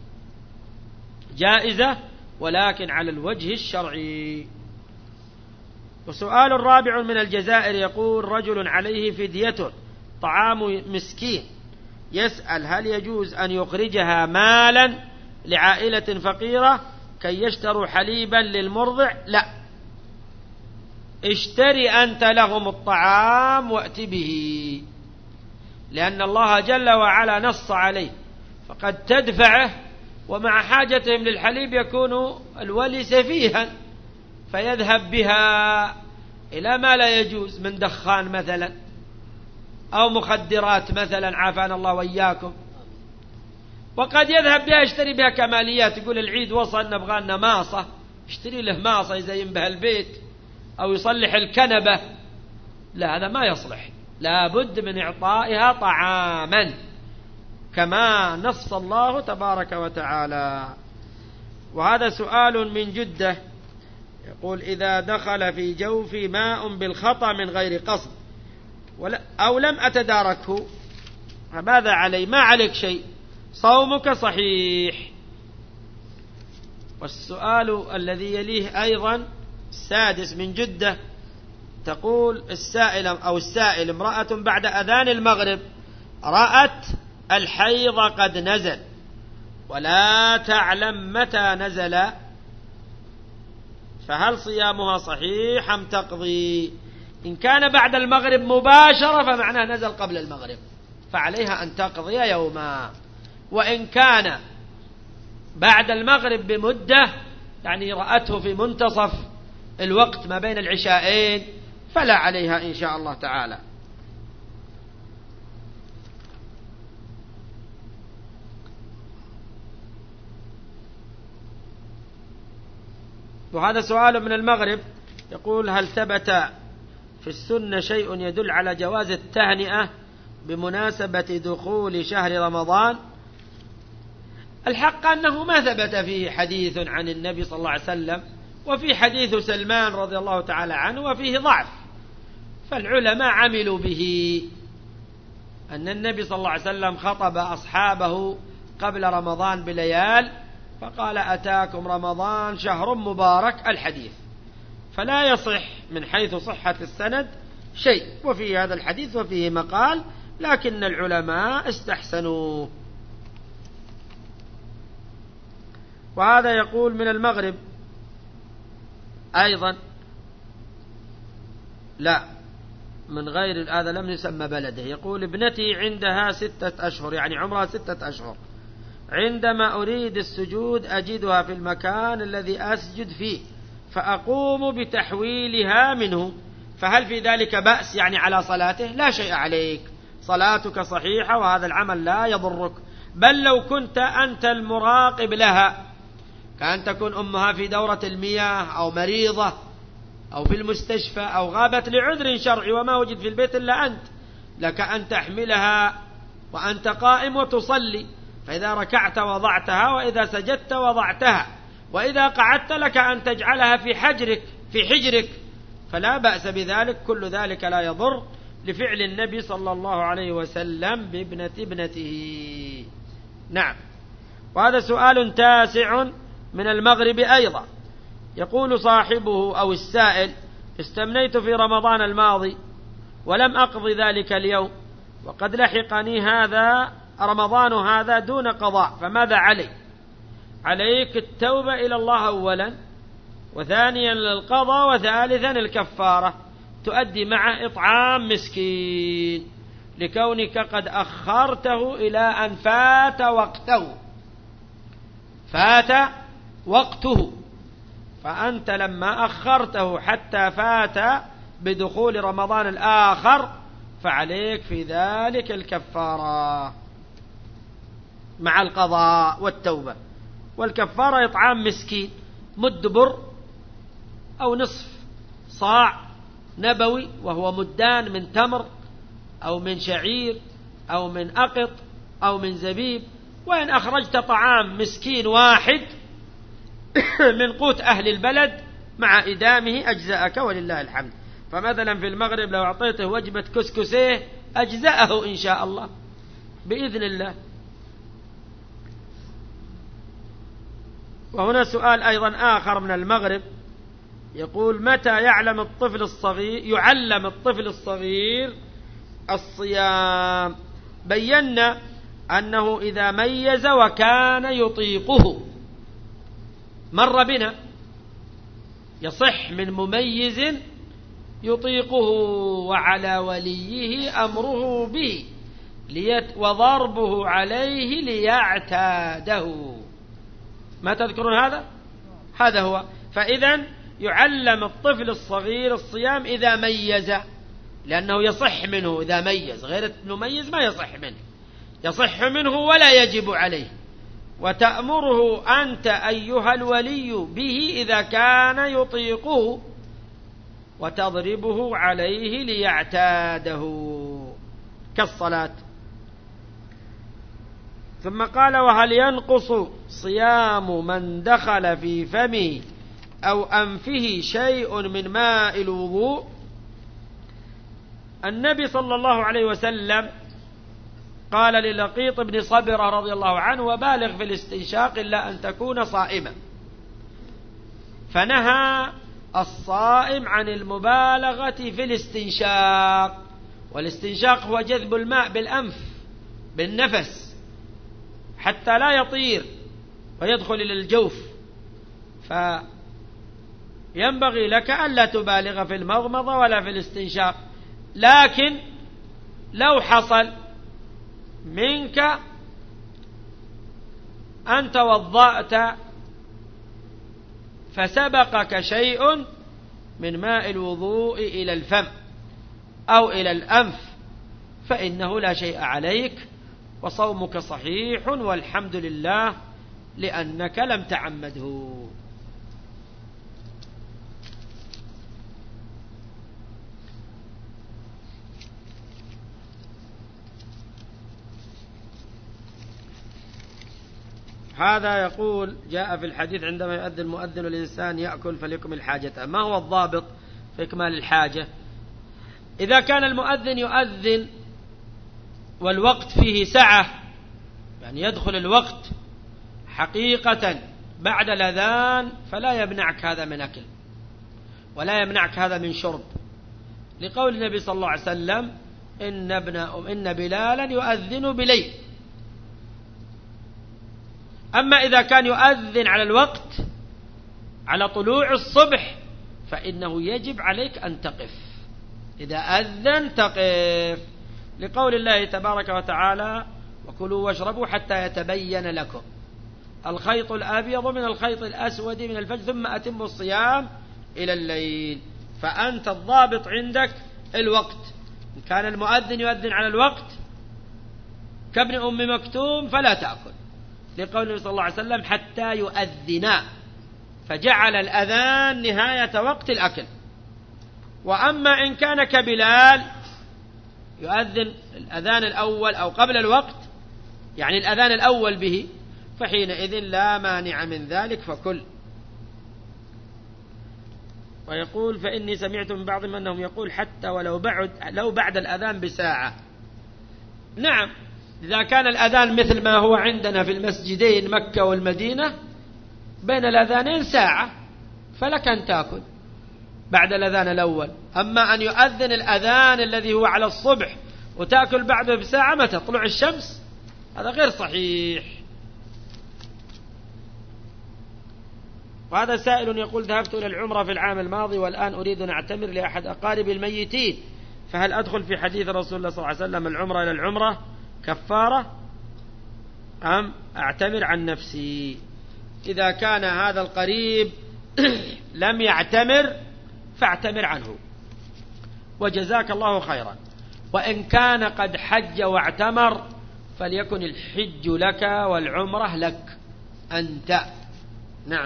جائزة ولكن على الوجه الشرعي. وسؤال رابع من الجزائر يقول: رجل عليه فدية طعام مسكين، يسأل: هل يجوز أن يخرجها مالا لعائلة فقيرة كي يشتروا حليبا للمرضع؟ لا، اشتري أنت لهم الطعام وأت به، لأن الله جل وعلا نص عليه، فقد تدفعه ومع حاجتهم للحليب يكون الولي سفيها فيذهب بها إلى ما لا يجوز من دخان مثلا أو مخدرات مثلا، عافانا الله وإياكم. وقد يذهب بها يشتري بها كماليات، يقول العيد وصل نبغى لنا ماصة، يشتري له ماصة يزين بها البيت أو يصلح الكنبة. لا، هذا ما يصلح، لا بد من إعطائها طعاما كما نص الله تبارك وتعالى. وهذا سؤال من جدة يقول: إذا دخل في جوفي ماء بالخطأ من غير قصد أو لم أتداركه فماذا علي؟ ما عليك شيء، صومك صحيح. والسؤال الذي يليه أيضا السادس من جدة، تقول السائل أو السائل: امرأة بعد أذان المغرب رأت الحيض قد نزل ولا تعلم متى نزل، فهل صيامها صحيح أم تقضي؟ إن كان بعد المغرب مباشرة فمعناه نزل قبل المغرب، فعليها أن تقضي يوما. وإن كان بعد المغرب بمدة، يعني رأته في منتصف الوقت ما بين العشاءين، فلا عليها إن شاء الله تعالى. وهذا سؤال من المغرب يقول: هل ثبت في السنة شيء يدل على جواز التهنئة بمناسبة دخول شهر رمضان؟ الحق أنه ما ثبت فيه حديث عن النبي صلى الله عليه وسلم، وفي حديث سلمان رضي الله تعالى عنه وفيه ضعف، فالعلماء عملوا به أن النبي صلى الله عليه وسلم خطب أصحابه قبل رمضان بليال فقال: أتاكم رمضان شهر مبارك، الحديث، فلا يصح من حيث صحة السند شيء، وفي هذا الحديث وفيه مقال، لكن العلماء استحسنوه. وهذا يقول من المغرب أيضا، لا من غير هذا لم يسمى بلده، يقول: ابنتي عندها ستة أشهر، يعني عمرها ستة أشهر، عندما أريد السجود أجدها في المكان الذي أسجد فيه فأقوم بتحويلها منه، فهل في ذلك بأس يعني على صلاته؟ لا شيء عليك، صلاتك صحيحة وهذا العمل لا يضرك، بل لو كنت أنت المراقب لها، كأن تكون أمها في دورة المياه أو مريضة أو في المستشفى أو غابت لعذر شرعي وما وجد في البيت إلا أنت، لك أن تحملها وأنت قائم وتصلي، فإذا ركعت وضعتها، وإذا سجدت وضعتها، وإذا قعدت لك أن تجعلها في حجرك في حجرك فلا بأس بذلك، كل ذلك لا يضر، لفعل النبي صلى الله عليه وسلم بابنة ابنته. نعم. وهذا سؤال تاسع من المغرب أيضا، يقول صاحبه أو السائل: استمنيت في رمضان الماضي ولم أقضي ذلك اليوم، وقد لحقني هذا رمضان هذا دون قضاء، فماذا علي؟ عليك التوبة إلى الله أولا، وثانيا القضاء، وثالثا الكفارة، تؤدي معه إطعام مسكين لكونك قد أخرته إلى أن فات وقته فات وقته فأنت لما أخرته حتى فات بدخول رمضان الآخر فعليك في ذلك الكفارة مع القضاء والتوبة. والكفارة إطعام مسكين مد بر أو نصف صاع نبوي، وهو مدان من تمر أو من شعير أو من أقط أو من زبيب. وإن أخرجت طعام مسكين واحد من قوت أهل البلد مع إدامه أجزأك ولله الحمد. فمثلا في المغرب لو أعطيته وجبة كسكسيه أجزأه إن شاء الله بإذن الله. وهنا سؤال أيضا آخر من المغرب يقول: متى يعلم الطفل الصغير يعلم الطفل الصغير الصيام؟ بينا أنه إذا ميز وكان يطيقه، مر بنا، يصح من مميز يطيقه وعلى وليه أمره به ليت وضربه عليه ليعتاده. ما تذكرون هذا؟ هذا هو. فإذا يعلم الطفل الصغير الصيام إذا ميز، لأنه يصح منه إذا ميز، غير المميز ما يصح منه، يصح منه ولا يجب عليه، وتأمره أنت أيها الولي به إذا كان يطيقه، وتضربه عليه ليعتاده كالصلاة. ثم قال: وهل ينقص صيام من دخل في فمه أو أنفه شيء من ماء الوضوء؟ النبي صلى الله عليه وسلم قال للقيط بن صبرة رضي الله عنه: وبالغ في الاستنشاق إلا أن تكون صائما، فنهى الصائم عن المبالغة في الاستنشاق. والاستنشاق هو جذب الماء بالأنف بالنفس حتى لا يطير ويدخل إلى الجوف، فينبغي لك ألا تبالغ في المضمضة ولا في الاستنشاق. لكن لو حصل منك أن توضأت فسبقك شيء من ماء الوضوء إلى الفم أو إلى الأنف فإنه لا شيء عليك وصومك صحيح والحمد لله لأنك لم تعمده. هذا يقول: جاء في الحديث عندما يؤذن المؤذن الإنسان يأكل فليكمل حاجته. ما هو الضابط في إكمال الحاجة؟ إذا كان المؤذن يؤذن والوقت فيه سعة، يعني يدخل الوقت حقيقة بعد الأذان، فلا يمنعك هذا من أكل ولا يمنعك هذا من شرب، لقول النبي صلى الله عليه وسلم: إن ابن أم إن بلالا يؤذن بليل. أما إذا كان يؤذن على الوقت على طلوع الصبح فإنه يجب عليك أن تقف، إذا أذن تقف، لقول الله تبارك وتعالى: وكلوا واشربوا حتى يتبين لكم الخيط الأبيض من الخيط الأسود من الفجر ثم أتموا الصيام إلى الليل. فأنت الضابط عندك الوقت. إن كان المؤذن يؤذن على الوقت كابن أم مكتوم فلا تأكل، لقول النبي صلى الله عليه وسلم: حتى يؤذنا، فجعل الأذان نهاية وقت الأكل. وأما إن كان كبلال يؤذن الأذان الأول أو قبل الوقت، يعني الأذان الأول به، فحينئذ لا مانع من ذلك فكل. ويقول: فإني سمعت من بعضهم أنهم يقول حتى ولو بعد لو بعد الأذان بساعة. نعم، إذا كان الأذان مثل ما هو عندنا في المسجدين مكة والمدينة بين الأذانين ساعة فلك أن تأكل بعد الأذان الأول. أما أن يؤذن الأذان الذي هو على الصبح وتأكل بعده بساعة متى طلوع الشمس، هذا غير صحيح. وهذا سائل يقول: ذهبت إلى العمرة في العام الماضي والآن أريد أن أعتمر لأحد أقارب الميتين، فهل أدخل في حديث رسول الله صلى الله عليه وسلم: العمرة إلى العمرة كفارة، أم أعتمر عن نفسي؟ إذا كان هذا القريب لم يعتمر فاعتمر عنه وجزاك الله خيرا. وإن كان قد حج واعتمر فليكن الحج لك والعمرة لك أنت. نعم.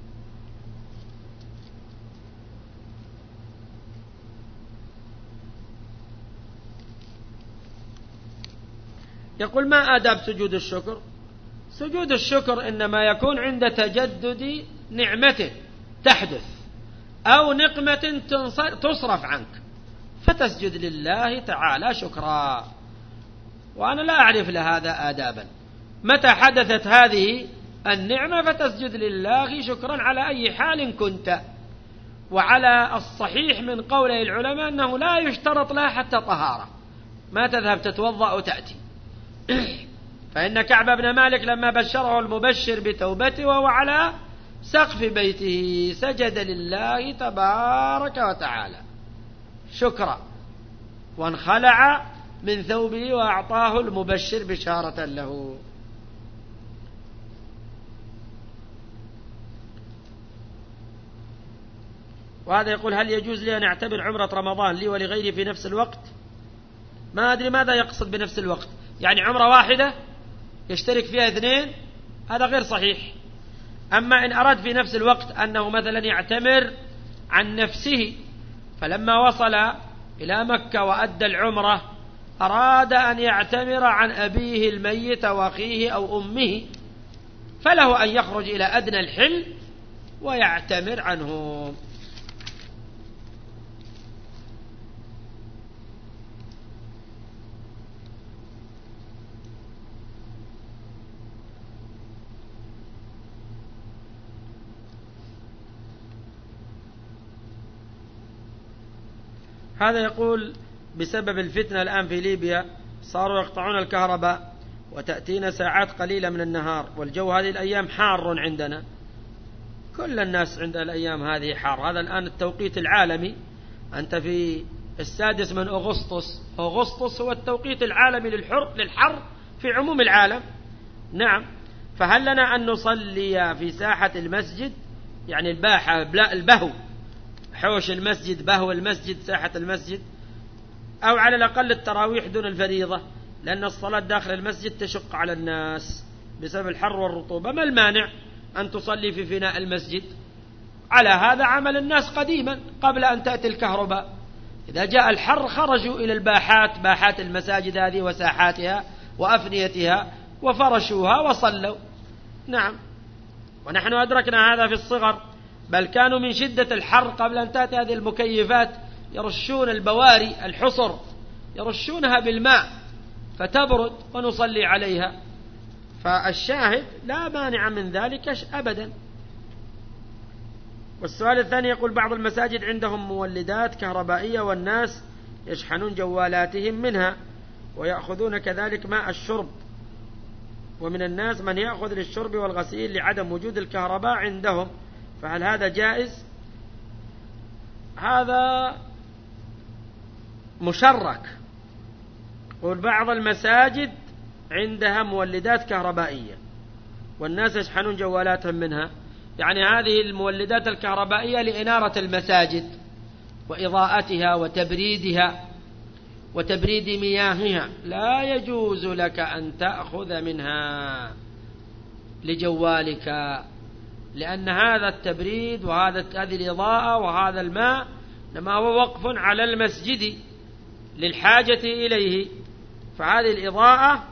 يقول: ما آداب سجود الشكر؟ سجود الشكر إنما يكون عند تجدد نعمة تحدث أو نقمة تصرف عنك فتسجد لله تعالى شكرا. وأنا لا أعرف لهذا آدابا. متى حدثت هذه النعمة فتسجد لله شكرا على أي حال كنت. وعلى الصحيح من قول العلماء أنه لا يشترط لها حتى طهارة، ما تذهب تتوضأ وتأتي. فإن كعب بن مالك لما بشره المبشر بتوبته وهو على سقف بيته سجد لله تبارك وتعالى شكرا، وانخلع من ثوبه وأعطاه المبشر بشارة له. وهذا يقول: هل يجوز لي أن أعتبر عمرة رمضان لي ولغيري في نفس الوقت؟ ما أدري ماذا يقصد بنفس الوقت، يعني عمرة واحدة يشترك فيها اثنين هذا غير صحيح. أما إن أراد في نفس الوقت أنه مثلا يعتمر عن نفسه، فلما وصل إلى مكة وأدى العمرة أراد أن يعتمر عن أبيه الميت وأخيه أو أمه، فله أن يخرج إلى أدنى الحل ويعتمر عنهم. هذا يقول بسبب الفتنة الآن في ليبيا صاروا يقطعون الكهرباء وتأتينا ساعات قليلة من النهار، والجو هذه الأيام حار عندنا، كل الناس عند الأيام هذه حار. هذا الآن التوقيت العالمي، أنت في السادس من أغسطس، أغسطس هو التوقيت العالمي للحر للحر في عموم العالم. نعم، فهل لنا أن نصلي في ساحة المسجد، يعني الباحة البهو، حوش المسجد، بهو المسجد، ساحة المسجد، أو على الأقل التراويح دون الفريضة، لأن الصلاة داخل المسجد تشق على الناس بسبب الحر والرطوبة؟ ما المانع أن تصلي في فناء المسجد؟ على هذا عمل الناس قديما قبل أن تأتي الكهرباء، إذا جاء الحر خرجوا إلى الباحات، باحات المساجد هذه وساحاتها وأفنيتها، وفرشوها وصلوا. نعم، ونحن أدركنا هذا في الصغر، بل كانوا من شدة الحر قبل أن تأتي هذه المكيفات يرشون البواري الحصر، يرشونها بالماء فتبرد ونصلي عليها. فالشاهد لا مانع من ذلك أبدا. والسؤال الثاني يقول بعض المساجد عندهم مولدات كهربائية والناس يشحنون جوالاتهم منها ويأخذون كذلك ماء الشرب، ومن الناس من يأخذ للشرب والغسيل لعدم وجود الكهرباء عندهم، فهل هذا جائز؟ هذا مشرك. وبعض المساجد عندها مولدات كهربائية والناس يشحنون جوالاتهم منها، يعني هذه المولدات الكهربائية لإنارة المساجد وإضاءتها وتبريدها وتبريد مياهها، لا يجوز لك أن تأخذ منها لجوالك، لأن هذا التبريد وهذا هذه الإضاءة وهذا الماء لما هو وقف على المسجد للحاجة إليه، فهذه الإضاءة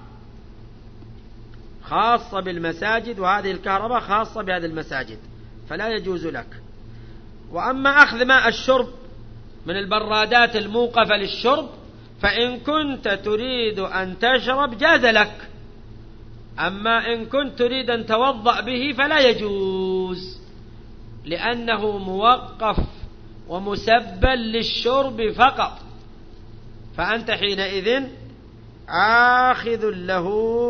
خاصة بالمساجد وهذه الكهرباء خاصة بهذه المساجد، فلا يجوز لك. وأما أخذ ماء الشرب من البرادات الموقفة للشرب، فإن كنت تريد أن تشرب جاز لك، أما إن كنت تريد أن توضأ به فلا يجوز، لأنه موقف ومسبل للشرب فقط، فأنت حينئذ آخذ له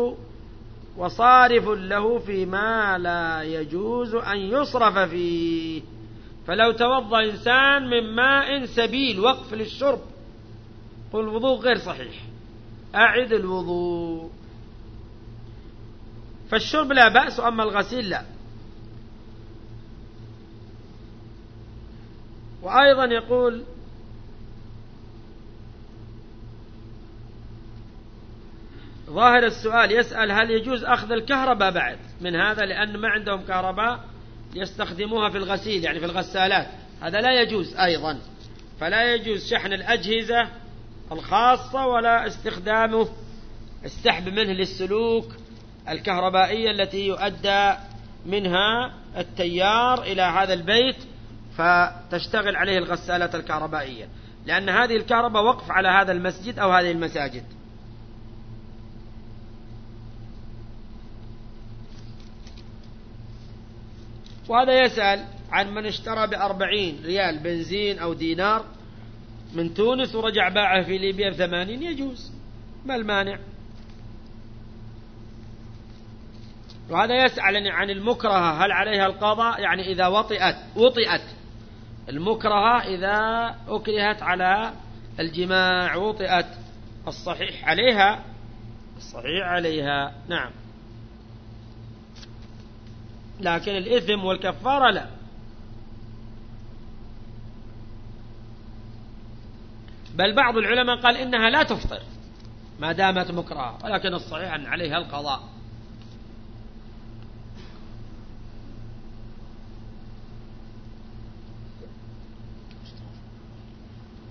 وصارف له فيما لا يجوز أن يصرف فيه. فلو توضأ إنسان من ماء سبيل وقف للشرب، قل الوضوء غير صحيح، أعد الوضوء. فالشرب لا بأس، أما الغسيل لا. وأيضا يقول ظاهر السؤال يسأل هل يجوز أخذ الكهرباء بعد من هذا، لأن ما عندهم كهرباء يستخدموها في الغسيل يعني في الغسالات، هذا لا يجوز أيضا، فلا يجوز شحن الأجهزة الخاصة ولا استخدامه السحب منه للسلوك الكهربائية التي يؤدى منها التيار إلى هذا البيت فتشتغل عليه الغسالات الكهربائية، لأن هذه الكهرباء وقف على هذا المسجد أو هذه المساجد. وهذا يسأل عن من اشترى بأربعين ريال بنزين أو دينار من تونس ورجع باعه في ليبيا بثمانين، يجوز، ما المانع؟ وهذا يسأل عن المكرهة هل عليها القضاء، يعني إذا وطئت وطئت المكرهة، إذا أكرهت على الجماع وطئت، الصحيح عليها، الصحيح عليها نعم، لكن الإثم والكفارة لا. بل بعض العلماء قال إنها لا تفطر ما دامت مكرهة، ولكن الصحيح أن عليها القضاء.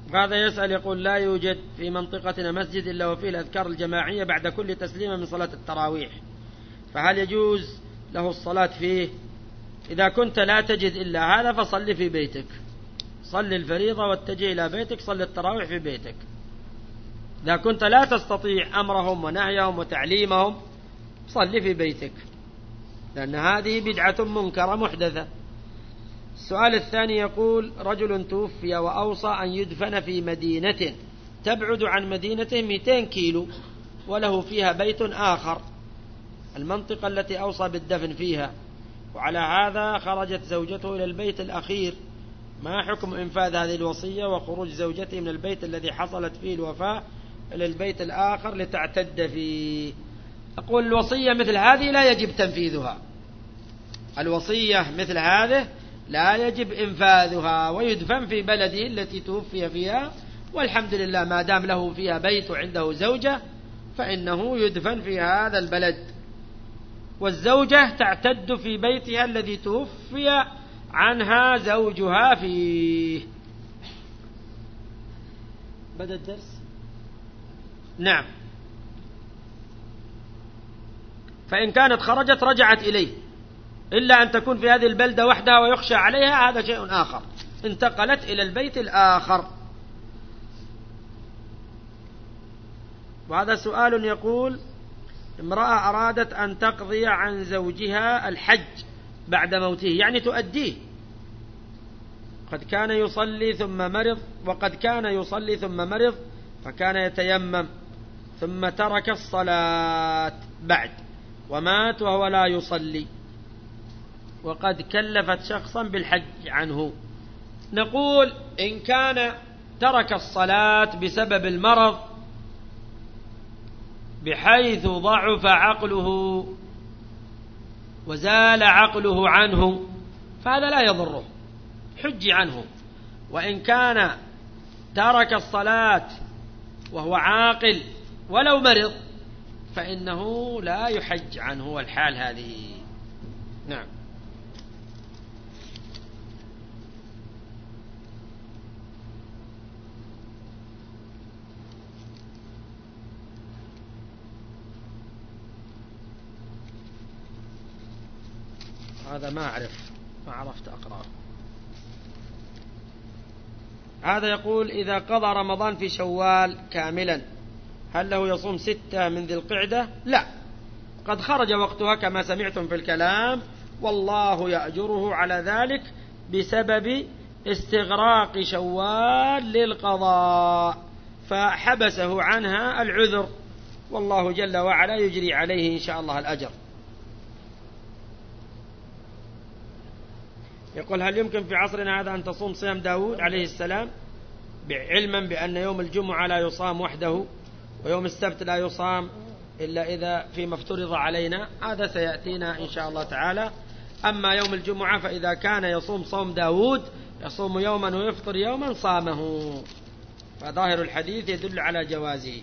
هذا يسأل يقول لا يوجد في منطقتنا مسجد إلا وفيه الأذكار الجماعية بعد كل تسليمة من صلاة التراويح، فهل يجوز له الصلاة فيه؟ إذا كنت لا تجد إلا هذا فصل في بيتك، صل الفريضة واتجه إلى بيتك، صل التراويح في بيتك. إذا كنت لا تستطيع أمرهم ونهيهم وتعليمهم صل في بيتك، لأن هذه بدعة منكرة محدثة. السؤال الثاني يقول رجل توفي وأوصى أن يدفن في مدينة تبعد عن مدينته مئتين كيلو وله فيها بيت آخر، المنطقة التي أوصى بالدفن فيها، وعلى هذا خرجت زوجته إلى البيت الأخير، ما حكم إنفاذ هذه الوصية وخروج زوجته من البيت الذي حصلت فيه الوفاة إلى البيت الآخر لتعتد فيه؟ أقول الوصية مثل هذه لا يجب تنفيذها، الوصية مثل هذه لا يجب إنفاذها، ويدفن في بلده التي توفي فيها، والحمد لله ما دام له فيها بيت وعنده زوجة فإنه يدفن في هذا البلد، والزوجة تعتد في بيتها الذي توفي عنها زوجها فيه. بدأ الدرس؟ نعم. فإن كانت خرجت رجعت إليه، إلا أن تكون في هذه البلدة وحدها ويخشى عليها هذا شيء آخر، انتقلت إلى البيت الآخر. وهذا سؤال يقول امرأة أرادت أن تقضي عن زوجها الحج بعد موته، يعني تؤديه، قد كان يصلي ثم مرض وقد كان يصلي ثم مرض فكان يتيمم ثم ترك الصلاة بعد ومات وهو لا يصلي، وقد كلفت شخصا بالحج عنه. نقول إن كان ترك الصلاة بسبب المرض بحيث ضعف عقله وزال عقله عنه فهذا لا يضره، حج عنه. وإن كان ترك الصلاة وهو عاقل ولو مرض فإنه لا يحج عنه والحال هذه. نعم. هذا ما أعرف ما عرفت أقرأه. هذا يقول إذا قضى رمضان في شوال كاملا هل له يصوم ستة من ذي القعدة؟ لا، قد خرج وقتها كما سمعتم في الكلام، والله يأجره على ذلك بسبب استغراق شوال للقضاء فحبسه عنها العذر، والله جل وعلا يجري عليه إن شاء الله الأجر. يقول هل يمكن في عصرنا هذا أن تصوم صيام داود عليه السلام، علما بأن يوم الجمعة لا يصام وحده ويوم السبت لا يصام إلا إذا فيما افترض علينا؟ هذا سيأتينا إن شاء الله تعالى. أما يوم الجمعة فإذا كان يصوم صوم داود يصوم يوما ويفطر يوما صامه، فظاهر الحديث يدل على جوازه.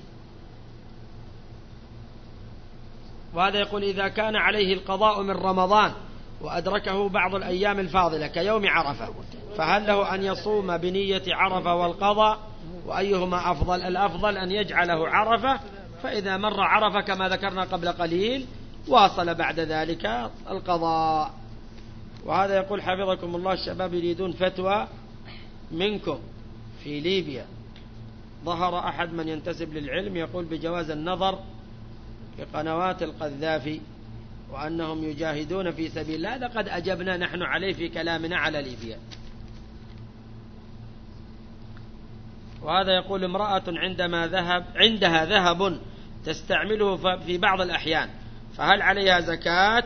وهذا يقول إذا كان عليه القضاء من رمضان وأدركه بعض الأيام الفاضلة كيوم عرفة فهل له أن يصوم بنية عرفة والقضاء، وأيهما أفضل؟ الأفضل أن يجعله عرفة، فإذا مر عرفة كما ذكرنا قبل قليل واصل بعد ذلك القضاء. وهذا يقول حفظكم الله الشباب يريدون فتوى منكم في ليبيا، ظهر أحد من ينتسب للعلم يقول بجواز النظر في قنوات القذافي وأنهم يجاهدون في سبيل الله، هذا قد أجبنا نحن عليه في كلامنا على ليبيا. وهذا يقول امرأة عندما ذهب عندها ذهب تستعمله في بعض الأحيان فهل عليها زكاة،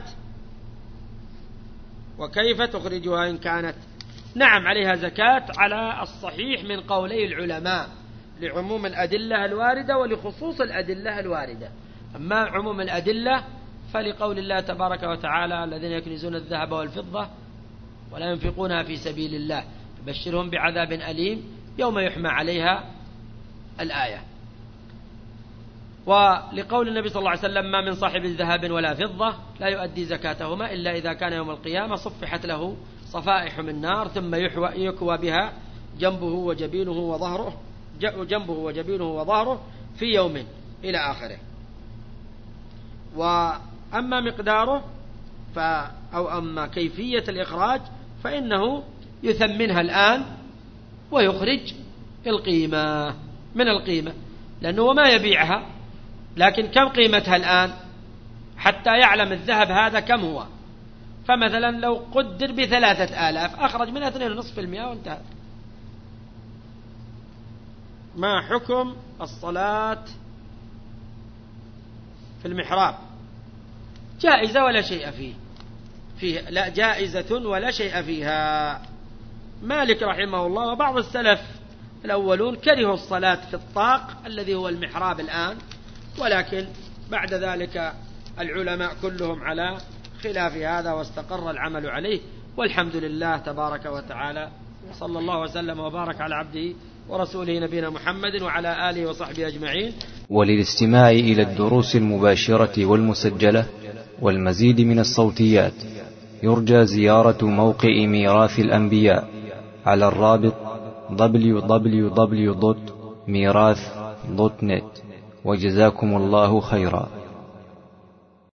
وكيف تخرجها إن كانت؟ نعم عليها زكاة على الصحيح من قولي العلماء، لعموم الأدلة الواردة ولخصوص الأدلة الواردة. أما عموم الأدلة فلقول الله تبارك وتعالى الذين يكنزون الذهب والفضة ولا ينفقونها في سبيل الله فبشرهم بعذاب أليم يوم يحمى عليها الآية. ولقول النبي صلى الله عليه وسلم ما من صاحب ذهب ولا فضة لا يؤدي زكاتهما إلا إذا كان يوم القيامة صفحت له صفائح من نار ثم يكوى بها جنبه وجبينه وظهره جنبه وجبينه وظهره في يوم إلى آخره. وأما مقداره ف أو أما كيفية الإخراج فإنه يثمنها الآن ويخرج القيمة من القيمة، لأنه وما يبيعها، لكن كم قيمتها الآن حتى يعلم الذهب هذا كم هو. فمثلا لو قدر بثلاثة آلاف أخرج منها اثنين ونصف في المئة وانتهى. ما حكم الصلاة في المحراب؟ جائزة ولا شيء فيه فيه لا جائزة ولا شيء فيها. مالك رحمه الله وبعض السلف الأولون كرهوا الصلاة في الطاق الذي هو المحراب الآن، ولكن بعد ذلك العلماء كلهم على خلاف هذا واستقر العمل عليه، والحمد لله تبارك وتعالى. صلى الله وسلم وبارك على عبده ورسوله نبينا محمد وعلى آله وصحبه أجمعين. وللاستماع إلى الدروس المباشرة والمسجلة والمزيد من الصوتيات يرجى زيارة موقع ميراث الأنبياء على الرابط دبليو دبليو دبليو دوت ميراث دوت نت. وجزاكم الله خيرا.